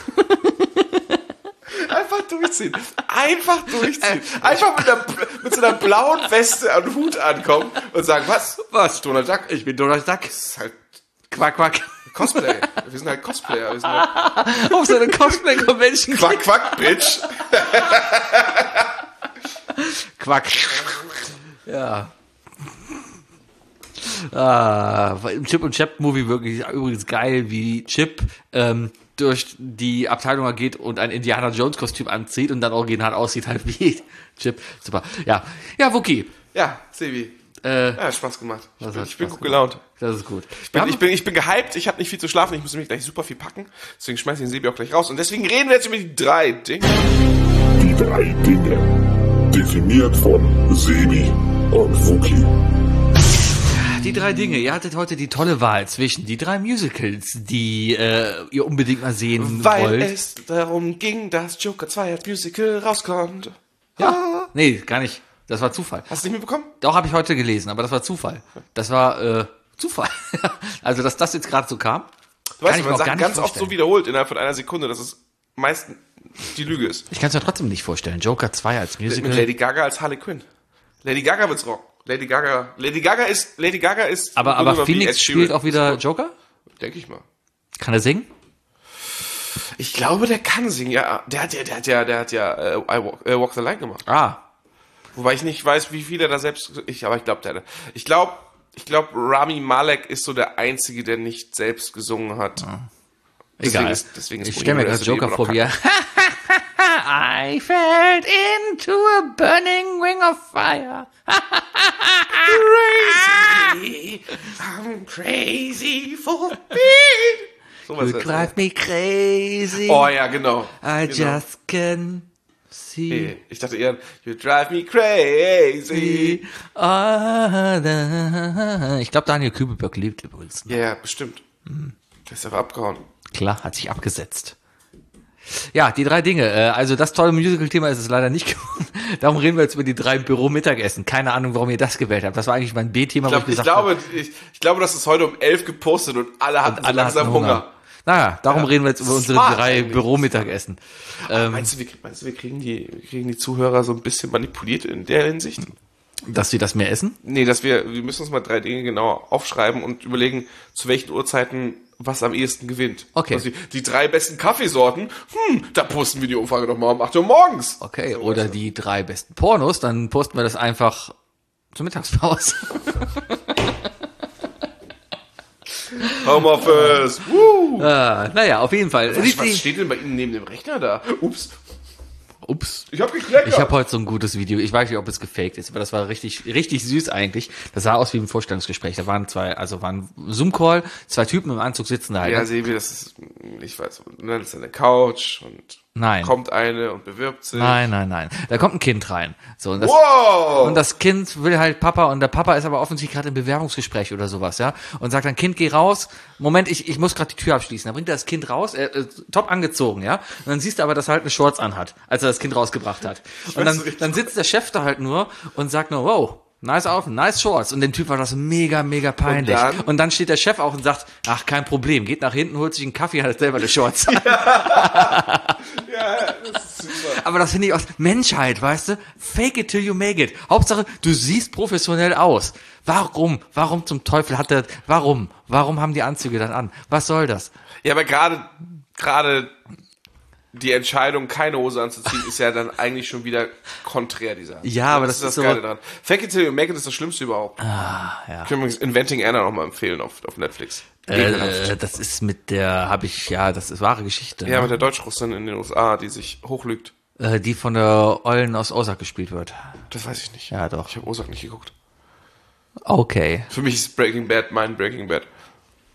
Einfach durchziehen. Einfach durchziehen. Einfach mit, einer, mit so einer blauen Weste und Hut ankommen und sagen, was? Was? Donald Duck? Ich bin Donald Duck. Das ist halt Quack, quack. Cosplay. Wir sind halt Cosplayer. Wir sind halt Auf so eine Cosplay-Convention. Quack, Quack, Bitch. Quack. Ja. Ah, im Chip und Chap Movie wirklich übrigens geil, wie Chip ähm, durch die Abteilung geht und ein Indiana Jones Kostüm anzieht und dann original aussieht halt wie Chip. Super. Ja. Ja, Wookie. Ja, Sebi. Äh, Ja, hat Spaß gemacht. Ich Das bin, hat ich bin Spaß gut gelaunt. das ist gut. Ich bin, ich bin, ich bin gehypt, ich habe nicht viel zu schlafen, ich muss nämlich gleich super viel packen. Deswegen schmeiße ich den Sebi auch gleich raus. Und deswegen reden wir jetzt über die drei Dinge. Die drei Dinge. Definiert von Sebi und Wookie. Die drei Dinge. Ihr hattet heute die tolle Wahl zwischen die drei Musicals, die äh, ihr unbedingt mal sehen Weil wollt. es darum ging, dass Joker zwei als Musical rauskommt. Ja. Nee, gar nicht. Das war Zufall. Hast du nicht mitbekommen? Doch, habe ich heute gelesen, aber das war Zufall. Das war äh, Zufall. Also, dass das jetzt gerade so kam. Du weißt, ich man mir auch gar sagt nicht ganz oft so vorstellen. wiederholt innerhalb von einer Sekunde, dass es meistens die Lüge ist. Ich kann es mir trotzdem nicht vorstellen. Joker zwei als Mit Musical. Lady Gaga als Harley Quinn. Lady Gaga wird's rocken. Lady Gaga, Lady Gaga ist, Lady Gaga ist. aber aber Phoenix spielt auch wieder Joker? Denke ich mal. Kann er singen? Ich glaube, der kann singen, ja. Der hat ja, der hat ja, der hat ja äh, I Walk, äh, Walk the Line gemacht. Ah. Wobei ich nicht weiß, wie viel er da selbst, ich, aber ich glaube, der, ich glaube, ich glaube, Rami Malek ist so der Einzige, der nicht selbst gesungen hat. Deswegen Egal. ist- deswegen ist ich stelle mir Bohemian gerade Joker Rhapsody vor, immer wie er I fell into a burning ring of fire. Crazy, I'm crazy for being. So was You drive me crazy. Oh ja, genau. I genau. just can see. Nee, ich dachte eher, you drive me crazy. Ah, da. Ich glaube, Daniel Kübelberg lebt übrigens. Ja, ja, bestimmt. Der ist aber abgehauen. Klar, hat sich abgesetzt. Ja, die drei Dinge. Äh, Also das tolle Musical-Thema ist es leider nicht geworden. Darum reden wir jetzt über die drei Büro-Mittagessen. Keine Ahnung, warum ihr das gewählt habt. Das war eigentlich mein B-Thema, Ich, wo glaub, ich ich, gesagt habe. glaube, ich, ich glaube, das ist heute um elf gepostet und alle hatten so Alle langsam hatten Hunger. Hunger. Naja, darum reden wir jetzt über unsere Smart drei eigentlich. Büro-Mittagessen. Ähm, Meinst du, wir, meinst du, wir kriegen die, wir kriegen die Zuhörer so ein bisschen manipuliert in der Hinsicht? dass sie das mehr essen? Nee, dass wir, wir müssen uns mal drei Dinge genau aufschreiben und überlegen, zu welchen Uhrzeiten was am ehesten gewinnt. Okay. Also die, die drei besten Kaffeesorten, hm, da posten wir die Umfrage doch mal um acht Uhr morgens. Okay, oder die drei besten Pornos, dann posten wir das einfach zur Mittagspause. Homeoffice, woo! ah, naja, auf jeden Fall. Was, was steht denn bei Ihnen neben dem Rechner da? Ups, Ups. ich hab gekleckert. Ich habe heute so ein gutes Video. Ich weiß nicht, ob es gefaked ist, aber das war richtig, richtig süß eigentlich. Das sah aus wie ein Vorstellungsgespräch. Da waren zwei, also waren Zoom-Call, zwei Typen im Anzug sitzen da. Ja, Halt. Sebi, das ist, ich weiß, ne, das ist eine Couch und Nein. kommt eine und bewirbt sich. Nein, nein, nein. Da kommt ein Kind rein. So, und das, Wow! und das Kind will halt Papa und der Papa ist aber offensichtlich gerade im Bewerbungsgespräch oder sowas, ja. Und sagt dann, Kind, geh raus. Moment, ich, ich muss gerade die Tür abschließen. Dann bringt er das Kind raus, er, äh, top angezogen, ja. Und dann siehst du aber, dass er halt eine Shorts anhat, als er das Kind rausgebracht hat. Und dann, dann sitzt der Chef da halt nur und sagt nur, wow, nice auf, nice Shorts. Und dem Typ war das mega, mega peinlich. Und Und dann? dann, steht der Chef auch und sagt, ach, kein Problem, geht nach hinten, holt sich einen Kaffee, hat selber eine Shorts an. Ja, das ist super. Aber das finde ich aus Menschheit, weißt du? Fake it till you make it. Hauptsache, du siehst professionell aus. Warum? Warum zum Teufel hat der, warum? Warum haben die Anzüge dann an? Was soll das? Ja, aber gerade, gerade die Entscheidung, keine Hose anzuziehen, ist ja dann eigentlich schon wieder konträr dieser. Ja, aber das das ist so- Geile dran. Fake it till you make it ist das Schlimmste überhaupt. Ah, ja. Ich kann übrigens Inventing Anna noch mal empfehlen auf, auf Netflix. Ekelhaft. Äh, das ist mit der, habe ich, ja, das ist wahre Geschichte. Ja, ne? mit der Deutschrussin in den U S A, die sich hochlügt. äh, die von der Ollen aus Ozark gespielt wird. Das weiß ich nicht. Ja, doch. Ich habe Ozark nicht geguckt. Okay. Für mich ist Breaking Bad mein Breaking Bad.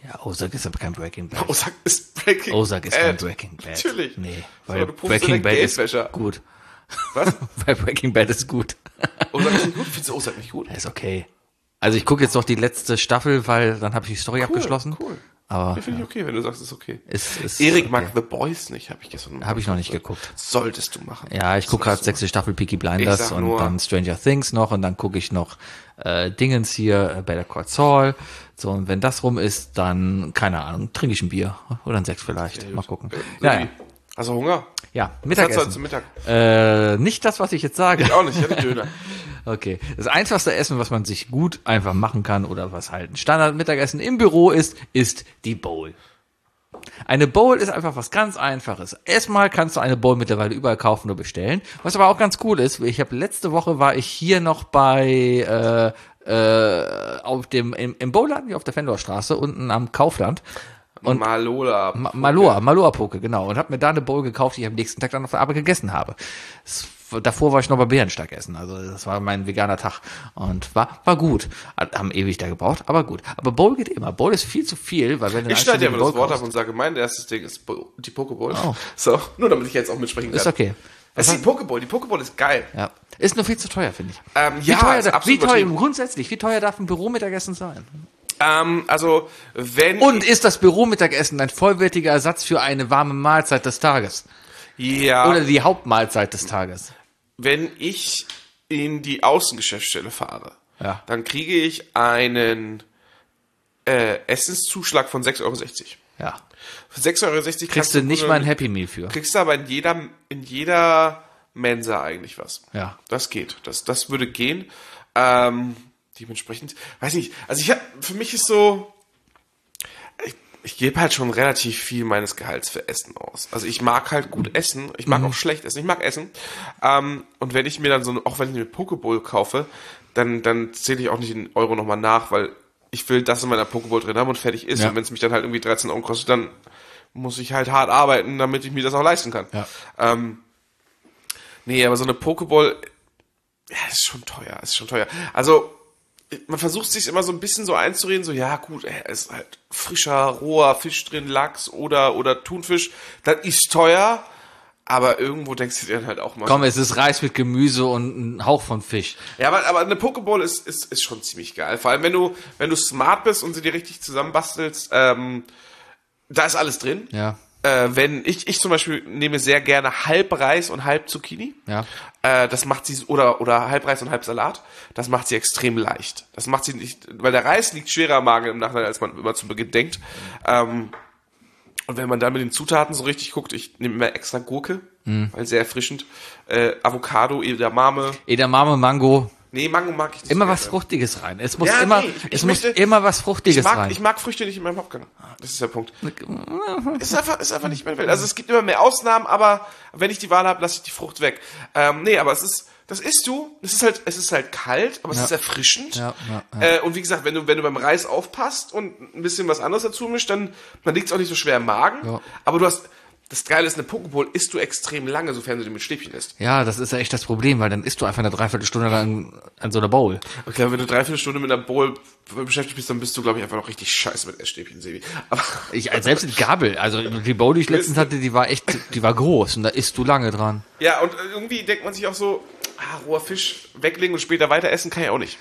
Ja, Ozark ist aber kein Breaking Bad. Ozark ist Breaking Ozark ist Bad. kein Breaking Bad. Natürlich. Nee, So, weil du pumpst Breaking direkt Bad ist Geldwäscher. gut. Was? Weil Breaking Bad ist gut. Ozark ist nicht gut? Findest du Ozark nicht gut? Er ist okay. Also ich gucke jetzt noch die letzte Staffel, weil dann habe ich die Story abgeschlossen. Cool. Aber Ja, finde ich okay, wenn du sagst, es ist okay. ist, ist Erik okay. mag The Boys nicht, habe ich gestern mal Habe ich noch nicht gesagt. geguckt. Solltest du machen. Ja, ich gucke gerade sechste Staffel Peaky Ich Blinders sag und nur- dann Stranger Things noch und dann gucke ich noch äh, Dingens hier, äh, Better Call Saul. So, und wenn das rum ist, dann, keine Ahnung, trinke ich ein Bier oder ein Sekt vielleicht. Mal gucken. Äh, Ja, Sebi, ja. Hast du Hunger? Ja, Was hast du heute Mittagessen. zum Mittag? Äh, nicht das, was ich jetzt sage. Ich auch nicht, ich hatte Döner. Okay. Das einfachste Essen, was man sich gut einfach machen kann oder was halt ein Standard-Mittagessen im Büro ist, ist die Bowl. Eine Bowl ist einfach was ganz Einfaches. Erstmal kannst du eine Bowl mittlerweile überall kaufen oder bestellen. Was aber auch ganz cool ist, ich habe letzte Woche war ich hier noch bei äh, äh, auf dem im, im Bowladen hier auf der Fendorstraße unten am Kaufland. Und Malola. Ma- Maloa, Maloa Poke, genau. Und habe mir da eine Bowl gekauft, die ich am nächsten Tag dann auf der Arbeit gegessen habe. Das, davor war ich noch bei Bärensteig essen. Also das war mein veganer Tag. Und war war gut. Haben ewig da gebraucht, aber gut. Aber Bowl geht immer. Bowl ist viel zu viel, weil wenn du Ich eine schneide dir einstündige aber das Bowl Wort ab kaufst- und sage, mein erstes Ding ist Bo- die Pokeball. Oh. So, nur damit ich jetzt auch mitsprechen kann. Ist okay. Es ist die Pokeball. Die Pokeball ist geil. Ja. Ist nur viel zu teuer, finde ich. Ähm, Wie ja, teuer, ist da, wie absolut teuer übertrieben. grundsätzlich, wie teuer darf ein Büromittagessen sein? Ähm, also, wenn... Und ist das Büromittagessen ein vollwertiger Ersatz für eine warme Mahlzeit des Tages? ja, Oder die Hauptmahlzeit des Tages? wenn ich in die Außengeschäftsstelle fahre, Ja. dann kriege ich einen äh, Essenszuschlag von sechs Euro sechzig. Ja. Für sechs Euro sechzig Kriegst du nicht mal ein Happy Meal für. Kriegst du aber in jeder, in jeder Mensa eigentlich was. Ja. Das geht. Das, das würde gehen. Ähm, dementsprechend, weiß nicht, also ich hab, für mich ist so, ich, ich gebe halt schon relativ viel meines Gehalts für Essen aus. Also ich mag halt gut essen, ich mag auch schlecht essen, ich mag essen. Ähm, und wenn ich mir dann so, auch wenn ich mir Pokeball kaufe, dann, dann zähle ich auch nicht den Euro nochmal nach, weil ich will das in meiner Pokeball drin haben und fertig ist. Ja. Und wenn es mich dann halt irgendwie dreizehn Euro kostet, dann muss ich halt hart arbeiten, damit ich mir das auch leisten kann. Ja. Ähm, nee, aber so eine Pokeball, ja, ist schon teuer, ist schon teuer. Also, man versucht sich immer so ein bisschen so einzureden, so, ja gut, ey, es ist halt frischer, roher Fisch drin, Lachs oder, oder Thunfisch, das ist teuer, aber irgendwo denkst du dir dann halt auch mal. Komm, es ist Reis mit Gemüse und ein Hauch von Fisch. Ja, aber, aber eine Pokeball ist, ist, ist schon ziemlich geil. Vor allem, wenn du, wenn du smart bist und sie dir richtig zusammenbastelst, ähm, da ist alles drin. Ja. Äh, wenn ich, ich zum Beispiel nehme sehr gerne halb Reis und halb Zucchini. Ja. Äh, das macht sie, oder, oder halb Reis und halb Salat. Das macht sie extrem leicht. Das macht sie nicht, weil der Reis liegt schwerer am Magen im Nachhinein, als man immer zu Beginn denkt. Ähm, und wenn man dann mit den Zutaten so richtig guckt, ich nehme immer extra Gurke, weil sehr erfrischend. Äh, Avocado, Edamame. Edamame, Mango, Nee, Mango mag ich nicht. immer so was gerne. Fruchtiges rein. Es muss Ja, immer, nee, ich- es ich muss möchte- immer was Fruchtiges Ich mag, rein. ich mag Früchte nicht in meinem Popcorn. Das ist der Punkt. Ist einfach, ist einfach nicht meine Welt. Also es gibt immer mehr Ausnahmen, aber wenn ich die Wahl habe, lasse ich die Frucht weg. Ähm, nee, aber es ist, das isst du. Es ist halt, es ist halt kalt, aber es Ja. ist erfrischend. Ja, ja, ja. Äh, und wie gesagt, wenn du, wenn du beim Reis aufpasst und ein bisschen was anderes dazu mischst, dann, dann liegt es auch nicht so schwer im Magen. Ja. Aber du hast, das Geile ist, eine Pokeball isst du extrem lange, sofern du die mit Stäbchen isst. Ja, das ist ja echt das Problem, weil dann isst du einfach eine Dreiviertelstunde lang an so einer Bowl. Ich glaube, wenn du dreiviertel Stunde mit einer Bowl beschäftigt bist, dann bist du, glaube ich, einfach noch richtig scheiße mit Essstäbchen, Sebi. Aber Ich, also selbst die Gabel, also die Bowl, die ich letztens hatte, die war echt, die war groß und da isst du lange dran. ja, und irgendwie denkt man sich auch so, ah, roher Fisch weglegen und später weiter essen kann ich auch nicht.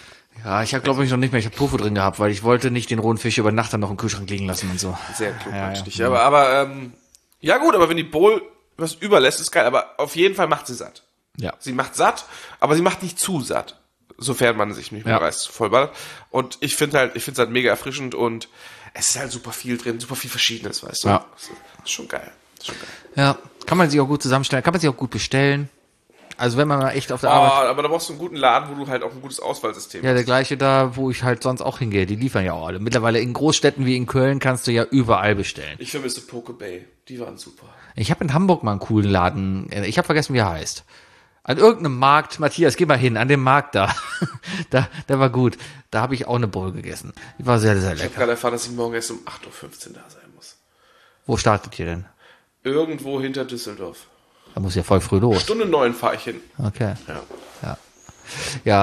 Ja, ich habe glaube ich noch nicht mehr, ich habe Tofu drin gehabt, weil ich wollte nicht den rohen Fisch über Nacht dann noch im Kühlschrank liegen lassen und so. Sehr klug Ja, natürlich. ja. Aber, aber ähm, ja gut, aber wenn die Bowl was überlässt, ist geil. Aber auf jeden Fall macht sie satt. Ja. Sie macht satt, aber sie macht nicht zu satt. Sofern man sich nicht mit Ja. Reis vollballert. Und ich finde halt, ich finde es halt mega erfrischend und es ist halt super viel drin, super viel Verschiedenes, weißt du. Ja. Das ist schon geil. Das ist schon geil. Ja, kann man sich auch gut zusammenstellen, kann man sich auch gut bestellen. Also wenn man mal echt auf der Oh, Arbeit... aber da brauchst du einen guten Laden, wo du halt auch ein gutes Auswahlsystem Ja, der gleiche da, wo ich halt sonst auch hingehe. Die liefern ja auch alle. Mittlerweile in Großstädten wie in Köln kannst du ja überall bestellen. Ich vermisse Pokebay. Die waren super. Ich habe in Hamburg mal einen coolen Laden. Ich habe vergessen, wie er heißt. An irgendeinem Markt, Matthias, geh mal hin, an dem Markt da. da, der war gut. Da habe ich auch eine Bowl gegessen. Die war sehr, sehr Ich habe lecker. gerade erfahren, dass ich morgen erst um acht Uhr fünfzehn da sein muss. Wo startet ihr denn? Irgendwo hinter Düsseldorf. Da muss ja voll früh los. Stunde neun fahre ich hin. Okay. Ja. Ja. Ja.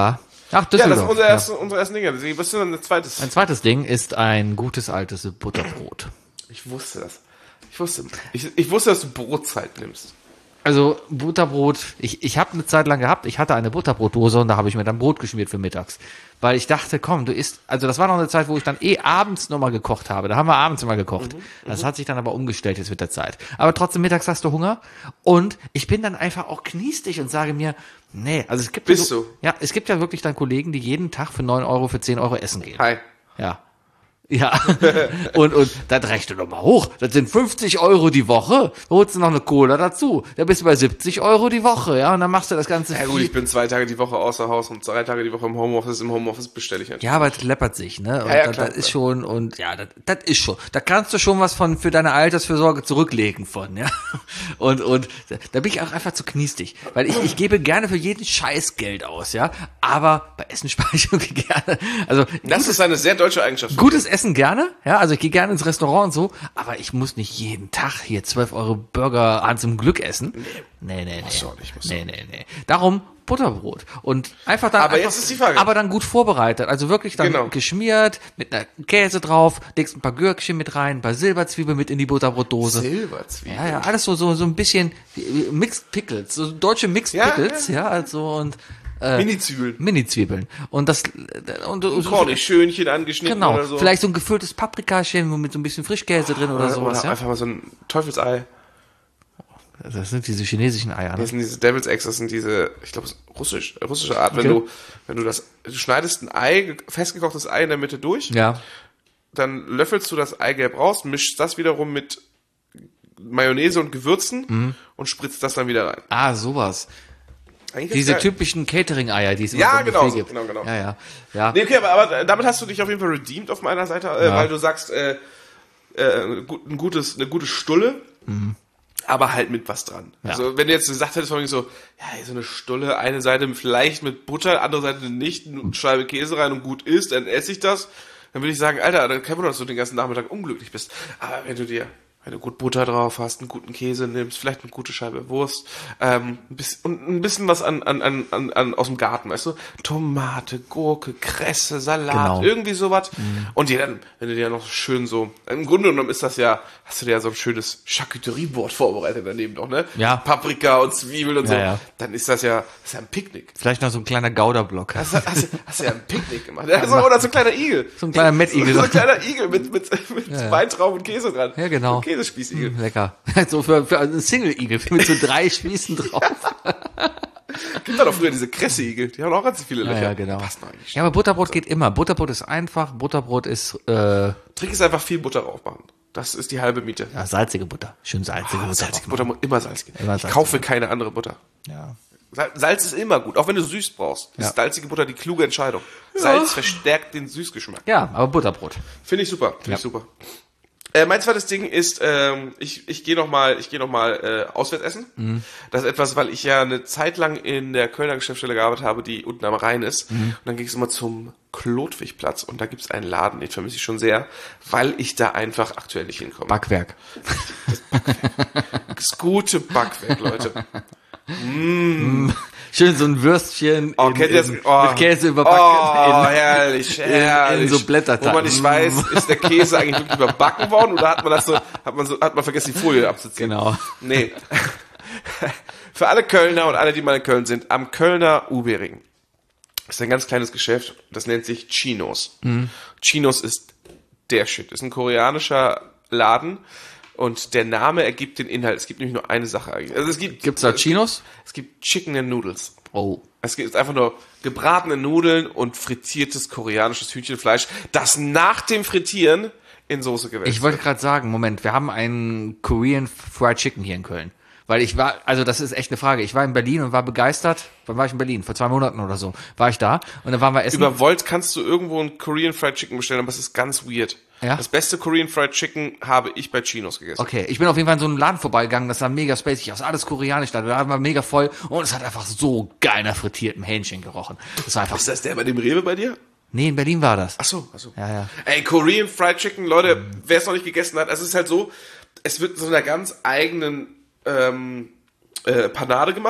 Ach, Ja, das ist Düsseldorf. unser Ja. erste, unsere ersten Dinge. Deswegen, was ist denn ein zweites? Ein zweites Ding ist ein gutes altes Butterbrot. Ich wusste das. Ich wusste, ich, ich wusste, dass du Brotzeit nimmst. Also Butterbrot, ich, ich habe eine Zeit lang gehabt, ich hatte eine Butterbrotdose und da habe ich mir dann Brot geschmiert für mittags. Weil ich dachte, komm, du isst, also das war noch eine Zeit, wo ich dann eh abends nochmal gekocht habe. Da haben wir abends immer gekocht. Mhm, das hat sich dann aber umgestellt jetzt mit der Zeit. Aber trotzdem mittags hast du Hunger und ich bin dann einfach auch kniestig und sage mir, nee, also es gibt Bist ja, du? Ja, es gibt ja wirklich dann Kollegen, die jeden Tag für neun Euro, für zehn Euro essen gehen. Hi. Ja. Ja, und, und dann rechne doch mal hoch. Das sind fünfzig Euro die Woche. Da holst du noch eine Cola dazu. Da bist du bei siebzig Euro die Woche, ja. Und dann machst du das Ganze. Ja gut, ich bin zwei Tage die Woche außer Haus und zwei Tage die Woche im Homeoffice. Im Homeoffice bestelle ich natürlich. Ja, aber es läppert sich, ne? Und Ja, ja, das, klar, das ist klar. schon, und ja, das, das ist schon. Da kannst du schon was von für deine Altersfürsorge zurücklegen von, ja. Und, und da bin ich auch einfach zu kniestig. Weil ich, ich gebe gerne für jeden Scheiß Geld aus, ja. Aber bei Essen spare ich irgendwie gerne. Also, Das ist eine sehr deutsche Eigenschaft. gutes Essen gerne, ja, also ich gehe gerne ins Restaurant und so, aber ich muss nicht jeden Tag hier zwölf Euro Burger an zum Glück essen. Nee, nee, nee. Muss auch nicht, muss nee, nee, nee. Darum Butterbrot und einfach dann Aber einfach, jetzt ist die Frage. aber dann gut vorbereitet, also wirklich dann Genau. geschmiert, mit einer Käse drauf, legst ein paar Gürkchen mit rein, ein paar Silberzwiebeln mit in die Butterbrotdose. Silberzwiebeln. Ja, ja, alles so, so, so ein bisschen wie- wie Mixed Pickles, so deutsche Mixed Ja, Pickles, ja, also und Mini-Zwiebeln. Mini-Zwiebeln. Und das, und, und Cornichschönchen angeschnitten genau, oder so. vielleicht so ein gefülltes Paprikachen mit so ein bisschen Frischkäse drin oder oder, sowas, oder ja. einfach mal so ein Teufelsei. Das sind diese chinesischen Eier, Das ne? sind diese Devil's Eggs, das sind diese, ich glaube, russisch, russische Art. Wenn Okay. du, wenn du das, du schneidest ein Ei, festgekochtes Ei in der Mitte durch, Ja. dann löffelst du das Eigelb raus, mischst das wiederum mit Mayonnaise und Gewürzen Mhm. und spritzt das dann wieder rein. Ah, sowas. Eigentlich Diese ganz geil. typischen Catering-Eier, die es immer Ja, so im genau Buffet so, gibt. genau, genau. Ja, ja. Ja. Nee, okay, aber, aber damit hast du dich auf jeden Fall redeemed auf meiner Seite, äh, Ja. weil du sagst, äh, äh, gut, ein gutes, eine gute Stulle, aber halt mit was dran. Ja. Also wenn du jetzt gesagt hättest von mir so, ja, so eine Stulle, eine Seite vielleicht mit Butter, andere Seite nicht, eine Scheibe Käse rein und gut ist, dann esse ich das, dann würde ich sagen, Alter, dann kein Wunder, dass du den ganzen Nachmittag unglücklich bist. Aber wenn du dir wenn du gut Butter drauf hast, einen guten Käse nimmst, vielleicht eine gute Scheibe Wurst, ähm, ein bisschen, und ein bisschen was an, an, an, an, an aus dem Garten, weißt du? Tomate, Gurke, Kresse, Salat, Genau. irgendwie sowas. Und dir dann, wenn du dir noch schön so, im Grunde genommen ist das ja, hast du dir ja so ein schönes Charcuterieboard vorbereitet daneben noch, ne? Ja. Paprika und Zwiebeln und Ja, so. ja. Dann ist das ja, das ist ja ein Picknick. Vielleicht noch so ein kleiner Gouda-Block. Hast, du- hast, du- hast du ja ein Picknick gemacht. Ja, so, oder so ein kleiner Igel. So ein kleiner Mettigel. So ein kleiner Igel mit, mit, mit Ja, ja. Weintrauben und Käse dran. Ja, genau. So ein Käsespießigel. Hm, lecker. So für, für einen Single-Igel mit so drei Spießen drauf. Gibt da doch früher diese Kresse-Igel. Die haben auch ganz viele Ja, Löcher. ja, genau. Passt noch eigentlich. Ja, aber Butterbrot geht immer. Butterbrot ist einfach. Butterbrot ist äh, Trick ist einfach viel Butter drauf machen. Das ist die halbe Miete. ja, salzige Butter. Schön salzige Butter. Salzige drauf Butter muss immer salzig. Immer Ich salzig. kaufe keine andere Butter. machen. Sal- Salz ist immer gut, auch wenn du süß brauchst. Ja. Ist salzige Butter die kluge Entscheidung. Salz verstärkt den Süßgeschmack. Ja. ja, aber Butterbrot. Finde ich super, finde Ja. ich super. Äh, mein zweites Ding ist, ähm, ich, ich gehe noch mal, ich gehe noch mal äh, auswärts essen. Mhm. Das ist etwas, weil ich ja eine Zeit lang in der Kölner Geschäftsstelle gearbeitet habe, die unten am Rhein ist. Mhm. Und dann ging es immer zum Klotwigplatz und da gibt es einen Laden, den vermisse ich schon sehr, weil ich da einfach aktuell nicht hinkomme. Backwerk. Das gute Backwerk, Leute. Schön so ein Würstchen Oh, in, kennt ihr das? in, Oh. mit Käse überbacken. Oh, in, herrlich, herrlich. in so Blätterteig. Wo man nicht weiß, ist der Käse eigentlich wirklich überbacken worden oder hat man das so, hat man so, hat man vergessen, die Folie abzuziehen? Genau. Nee. Für alle Kölner und alle, die mal in Köln sind, am Kölner U-Bering ist ein ganz kleines Geschäft, das nennt sich Chinos. Mhm. Chinos ist der Shit. Ist ein koreanischer Laden und der Name ergibt den Inhalt. Es gibt nämlich nur eine Sache eigentlich. Also es gibt, Gibt's da Chinos? Es gibt Chicken and Noodles. Oh. Es gibt einfach nur gebratene Nudeln und frittiertes koreanisches Hühnchenfleisch, das nach dem Frittieren in Soße gewälzt Ich wollte gerade sagen, Moment, wir haben einen Korean Fried Chicken hier in Köln. Weil ich war, also das ist echt eine Frage. Ich war in Berlin und war begeistert. Wann war ich in Berlin? Vor zwei Monaten oder so. War ich da und dann waren wir essen. Über Volt kannst du irgendwo ein Korean Fried Chicken bestellen, aber es ist ganz weird. Ja? Das beste Korean Fried Chicken habe ich bei Chinos gegessen. Okay, ich bin auf jeden Fall in so einem Laden vorbeigegangen, das sah mega spacig aus, alles koreanisch da, da war mega voll und es hat einfach so geil nach frittiertem Hähnchen gerochen. Das war einfach, Ist das der bei dem Rewe bei dir? nee, in Berlin war das. Ach so, ach so. Ja, ja. Ey, Korean Fried Chicken, Leute, wer es noch nicht gegessen hat, es ist halt so, es wird in so einer ganz eigenen ähm, äh, Panade gemacht.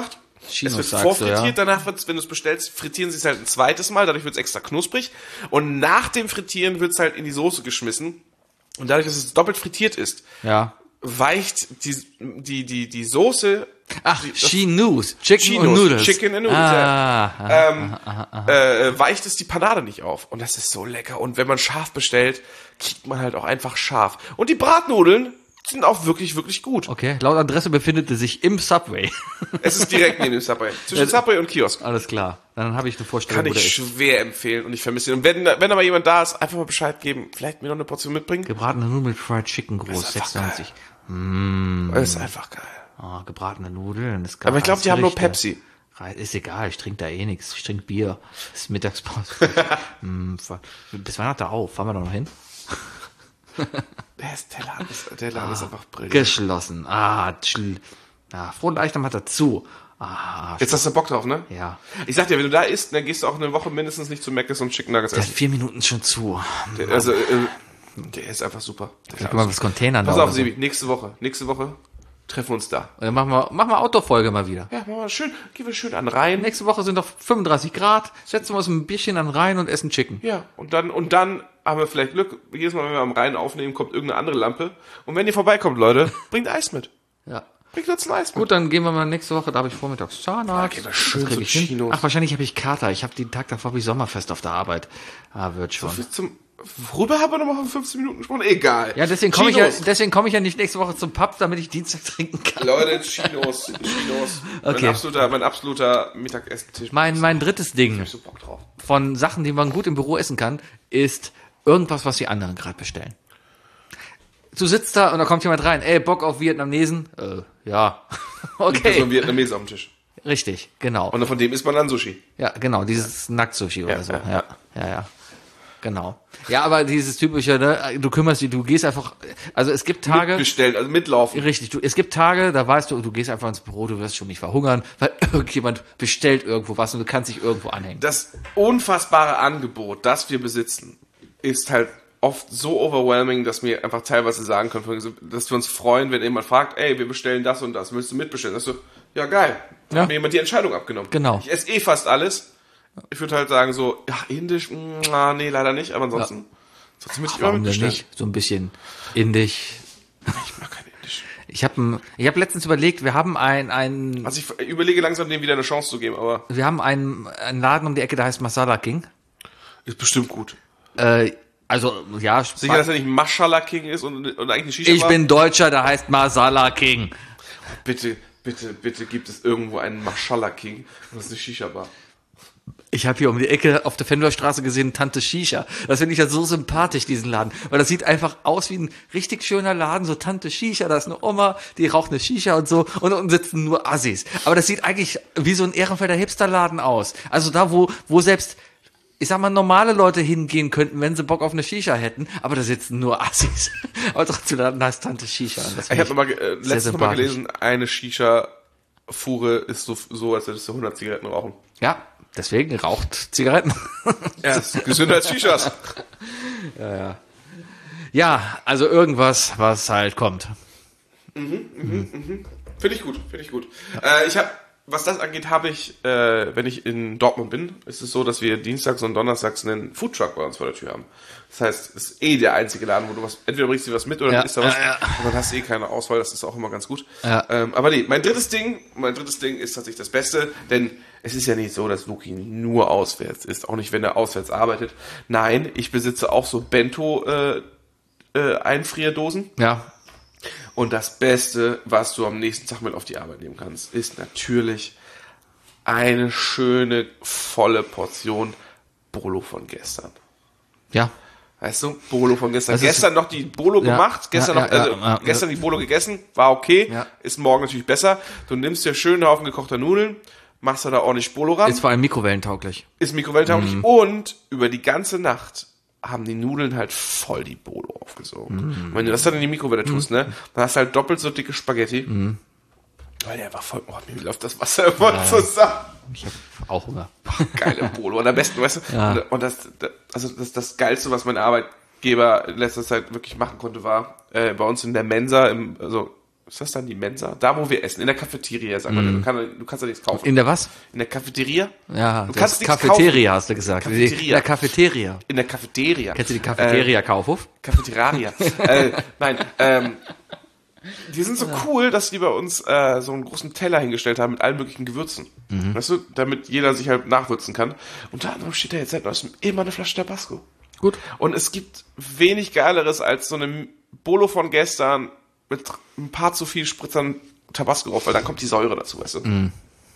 Chinos, es wird sagst vorfrittiert, du, ja. danach wird's, wenn du es bestellst, frittieren sie es halt ein zweites Mal, dadurch wird's extra knusprig. Und nach dem Frittieren wird's halt in die Soße geschmissen. Und dadurch, dass es doppelt frittiert ist, Ja. weicht die, die, die, die Soße. Ach, die, das- Chinos, Chicken Chinos, und Noodles. Chicken and Noodles, ah, ja. ah, ähm, äh, weicht es die Panade nicht auf. Und das ist so lecker. Und wenn man scharf bestellt, kriegt man halt auch einfach scharf. Und die Bratnudeln sind auch wirklich, wirklich gut. Okay, laut Adresse befindet es sich im Subway. Es ist direkt neben dem Subway. Zwischen Subway und Kiosk. Alles klar. Dann habe ich eine Vorstellung, Kann wo der ich ist. schwer empfehlen und ich vermisse ihn. Und wenn, wenn da mal jemand da ist, einfach mal Bescheid geben. Vielleicht mir noch eine Portion mitbringen. Gebratene Nudeln mit Fried Chicken groß, ist einfach sechsundneunzig. Das ist einfach geil. Oh, gebratene Nudeln. Das Aber ich glaube, die haben nur Gerichte. Pepsi. Rei- Ist egal, ich trinke da eh nichts. Ich trinke Bier. Das ist Mittagspause. hm, fa- bis wann hat er auf? Fahren wir da noch hin? Der, ist, der Laden, ist, der Laden ist einfach brillant. Geschlossen. Ah, tschl. Ah, Frohen Leichnam hat er zu. Ah, Jetzt hast du Bock drauf, ne? ja. Ich sag dir, wenn du da isst, dann gehst du auch eine Woche mindestens nicht zu Mc's und Chicken Nuggets Der hat essen. vier Minuten schon zu. Der, also, äh, der ist einfach super. Der Guck mal, was Container Pass da auf, oder so. Sebi, nächste Woche, nächste Woche treffen wir uns da. Dann machen wir, machen wir Autofolge mal wieder. Ja, machen wir schön, gehen wir schön an rein. Nächste Woche sind doch fünfunddreißig Grad. Setzen wir uns ein Bierchen an Rhein und essen Chicken. Ja, und dann, und dann haben wir vielleicht Glück. Jedes Mal, wenn wir am Rhein aufnehmen, kommt irgendeine andere Lampe. Und wenn ihr vorbeikommt, Leute, bringt Eis mit. Ja. Bringt uns ein Eis mit. Gut, dann gehen wir mal nächste Woche, da habe ich vormittags Zahnarzt. gehen wir schön Das krieg zu ich hin. Chinos. Ach, wahrscheinlich habe ich Kater. Ich habe den Tag davor wie Sommerfest auf der Arbeit. Ah, wird schon. Zum, worüber haben wir noch mal vor fünfzehn Minuten gesprochen? Egal. Ja, deswegen komme ich ja, Chinos. deswegen komme ich ja nicht nächste Woche zum Pub, damit ich Dienstag trinken kann. Leute, Chinos, Chinos. Mein Okay. absoluter, mein absoluter Mittagessentisch. Mein, mein drittes Ding Ich hab so Bock drauf. von Sachen, die man gut im Büro essen kann, ist irgendwas, was die anderen gerade bestellen. Du sitzt da und da kommt jemand rein. Ey, Bock auf Vietnamesen? Äh, ja. So ein Okay. Vietnamese auf dem Tisch. Richtig, genau. Und von dem isst man dann Sushi. Ja, genau, dieses Nackt-Sushi oder Ja, so. ja, Ja, ja, ja. Genau. Ja, aber dieses typische, ne, du kümmerst dich, du gehst einfach, also es gibt Tage, Mitbestellt, also mitlaufen. richtig, du, es gibt Tage, da weißt du, du gehst einfach ins Büro, du wirst schon nicht verhungern, weil irgendjemand bestellt irgendwo was und du kannst dich irgendwo anhängen. Das unfassbare Angebot, das wir besitzen, ist halt oft so overwhelming, dass wir einfach teilweise sagen können, dass wir uns freuen, wenn jemand fragt, ey, wir bestellen das und das, willst du mitbestellen? Das ist so, ja geil, Ja. hat mir jemand die Entscheidung abgenommen. Genau. Ich esse eh fast alles. Ich würde halt sagen so, ja, indisch, mh, nee, leider nicht, aber ansonsten, ansonsten würde ich immer Warum denn mitbestellen. nicht? So ein bisschen indisch. Ich mag kein indisch. Ich habe ich hab letztens überlegt, wir haben ein, ein, Also ich überlege langsam, dem wieder eine Chance zu geben, aber wir haben einen, einen Laden um die Ecke, der heißt Masala King. ist bestimmt gut. Äh, also, ja, Sicher, dass er nicht Mashallah King ist und, und eigentlich eine Shisha ich Bar? bin Deutscher, der heißt Masala King. Bitte, bitte, bitte gibt es irgendwo einen Mashallah King und das ist eine Shisha-Bar. Ich habe hier um die Ecke auf der Fenderstraße gesehen, Tante Shisha. Das finde ich ja so sympathisch, diesen Laden. Weil das sieht einfach aus wie ein richtig schöner Laden, so Tante Shisha. Da ist eine Oma, die raucht eine Shisha und so. Und unten sitzen nur Assis. Aber das sieht eigentlich wie so ein Ehrenfelder Hipsterladen aus. Also da, wo, wo selbst, ich sag mal, normale Leute hingehen könnten, wenn sie Bock auf eine Shisha hätten. Aber da sitzen nur Assis. Aber trotzdem, da heißt Tante Shisha. Und das Ich finde habe mal, äh, letztens noch mal sympathisch. gelesen, eine Shisha-Fuhre ist so, so, als würdest du hundert Zigaretten rauchen. Ja, deswegen raucht Zigaretten. Ja, ist gesünder als Shishas. Ja, also irgendwas, was halt kommt. Finde ich gut, finde ich gut. Äh, ich habe, was das angeht, habe ich, äh, wenn ich in Dortmund bin, ist es so, dass wir dienstags und donnerstags einen Foodtruck bei uns vor der Tür haben. Das heißt, es ist eh der einzige Laden, wo du was, entweder bringst du was mit oder Ja, isst da was. ja, ja. Und dann hast du eh keine Auswahl, das ist auch immer ganz gut. Ja. Ähm, aber nee, mein drittes Ding, mein drittes Ding ist tatsächlich das Beste, denn es ist ja nicht so, dass Luki nur auswärts ist, auch nicht, wenn er auswärts arbeitet. Nein, ich besitze auch so Bento, äh, äh, Einfrierdosen. Ja. Und das Beste, was du am nächsten Tag mit auf die Arbeit nehmen kannst, ist natürlich eine schöne, volle Portion Bolo von gestern. Ja. Weißt du, Bolo von gestern. Das ist- Gestern noch die Bolo Ja, gemacht, gestern ja, noch, ja, also ja, ja, gestern die Bolo gegessen, war okay, Ja. ist morgen natürlich besser. Du nimmst dir schön einen Haufen gekochter Nudeln, machst da ordentlich Bolo ran, Ist vor allem mikrowellentauglich. ist mikrowellentauglich Mhm. und über die ganze Nacht haben die Nudeln halt voll die Bolo aufgesogen. Mhm. Und wenn du das dann in die Mikrowelle tust, ne, dann hast du halt doppelt so dicke Spaghetti. Mhm. Weil der war voll, oh, mir läuft das Wasser immer zusammen. Ich habe auch Hunger. Geile Bolo. Und am besten, weißt du, Ja. und, und das, das, also das, das Geilste, was mein Arbeitgeber in letzter Zeit wirklich machen konnte, war, äh, bei uns in der Mensa, im, also ist das dann die Mensa? Da, wo wir essen, in der Cafeteria, sag mal. Mm. Du, kann, du kannst da nichts kaufen. In der was? In der Cafeteria? Ja, du kannst nichts Cafeteria kaufen. Hast du gesagt. Cafeteria. In der Cafeteria. In der Cafeteria. Kennst du die Cafeteria äh, Kaufhof? Cafeteria. äh, nein, ähm, die sind so cool, dass die bei uns äh, so einen großen Teller hingestellt haben mit allen möglichen Gewürzen. Mhm. Weißt du, damit jeder sich halt nachwürzen kann. Unter anderem steht da jetzt seit neuestem immer eine Flasche Tabasco. Gut. Und es gibt wenig Geileres als so eine Bolo von gestern mit ein paar zu viel Spritzern Tabasco drauf, weil dann kommt die Säure dazu, weißt du. Mm.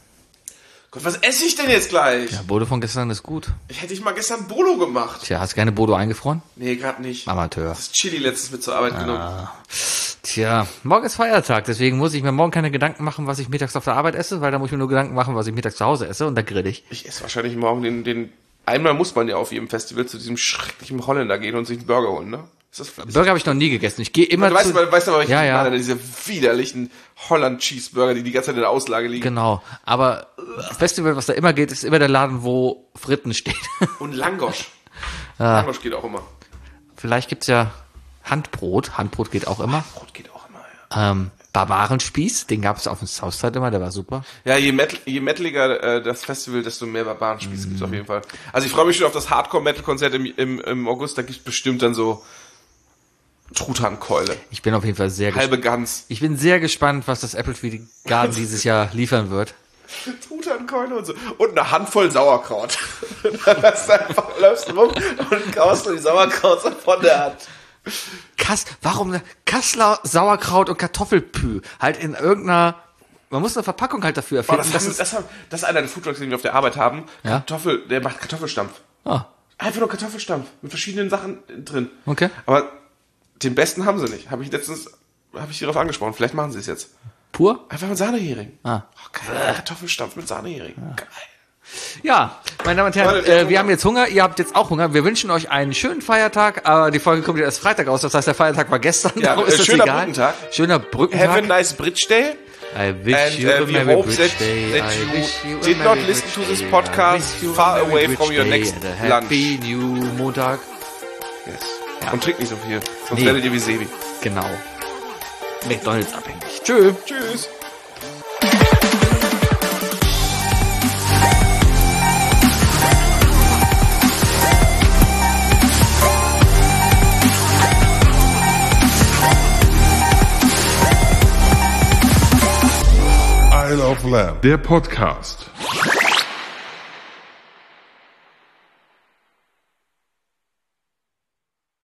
Gott, was esse ich denn jetzt gleich? Ja, Bolo von gestern ist gut. Ich hätte ich mal gestern Bolo gemacht. Tja, hast du keine Bolo eingefroren? Nee, gerade nicht. Amateur. Das Chili letztens mit zur Arbeit ah. genommen. Tja, morgen ist Feiertag, deswegen muss ich mir morgen keine Gedanken machen, was ich mittags auf der Arbeit esse, weil da muss ich mir nur Gedanken machen, was ich mittags zu Hause esse und da grill ich. Ich esse wahrscheinlich morgen den, den, einmal muss man ja auf jedem Festival zu diesem schrecklichen Holländer gehen und sich einen Burger holen, ne? Ist das, ist Burger habe ich noch nie gegessen. Ich gehe immer du zu... Weißt, weißt du, aber ich ja, ja. meine, diese widerlichen Holland-Cheeseburger, die die ganze Zeit in der Auslage liegen. Genau, aber Festival, was da immer geht, ist immer der Laden, wo Fritten steht. Und Langosch. Ja. Langosch geht auch immer. Vielleicht gibt's ja Handbrot. Handbrot geht auch immer. Handbrot geht auch immer, ja. Ähm, Barbarenspieß, den gab's auf dem Southside immer, der war super. Ja, je, metal, je metaliger äh, das Festival, desto mehr Barbarenspieß mm. gibt's auf jeden Fall. Also ich freue mich schon auf das Hardcore-Metal-Konzert im, im, im August, da gibt's bestimmt dann so Truthahnkeule. Ich bin auf jeden Fall sehr Halbe Gans. Ich bin sehr gespannt, was das Apple Tree Garden dieses Jahr liefern wird. Truthahnkeule und so. Und eine Handvoll Sauerkraut. Da läufst du einfach läufst rum und kaust du die Sauerkraut von der Hand. Kass, warum Kassler Sauerkraut und Kartoffelpü? Halt in irgendeiner, man muss eine Verpackung halt dafür erfinden. Oh, das, haben, das, haben, das ist einer der Foodtrucks, den wir auf der Arbeit haben. Ja? Kartoffel, der macht Kartoffelstampf. Ah. Einfach nur Kartoffelstampf mit verschiedenen Sachen drin. Okay. Aber den besten haben sie nicht. Habe ich letztens, habe ich darauf angesprochen. Vielleicht machen sie es jetzt. Pur? Einfach mit Sahnehering. Ah. Oh, geil. Kartoffelstampf mit Sahnehering. Ja. Geil. Ja, meine Damen und Herren, äh, wir haben jetzt Hunger, ihr habt jetzt auch Hunger. Wir wünschen euch einen schönen Feiertag, aber die Folge kommt ja erst Freitag aus, das heißt, der Feiertag war gestern. Ja, ist das schöner egal. Brückentag. Schöner Brückentag. Have a nice Bridge Day. I wish and you uh, a we merry hope bridge that, day. that I you, wish you a did merry not listen to bridge this day. podcast I wish far you a merry away bridge from your day next and a happy lunch. New Montag. Yes. Ja. Und trinkt nicht so viel, sonst Nee. werdet ihr wie Sebi. Genau. McDonald's abhängig. Tschö. Tschüss. Isle of Lamb, der Podcast.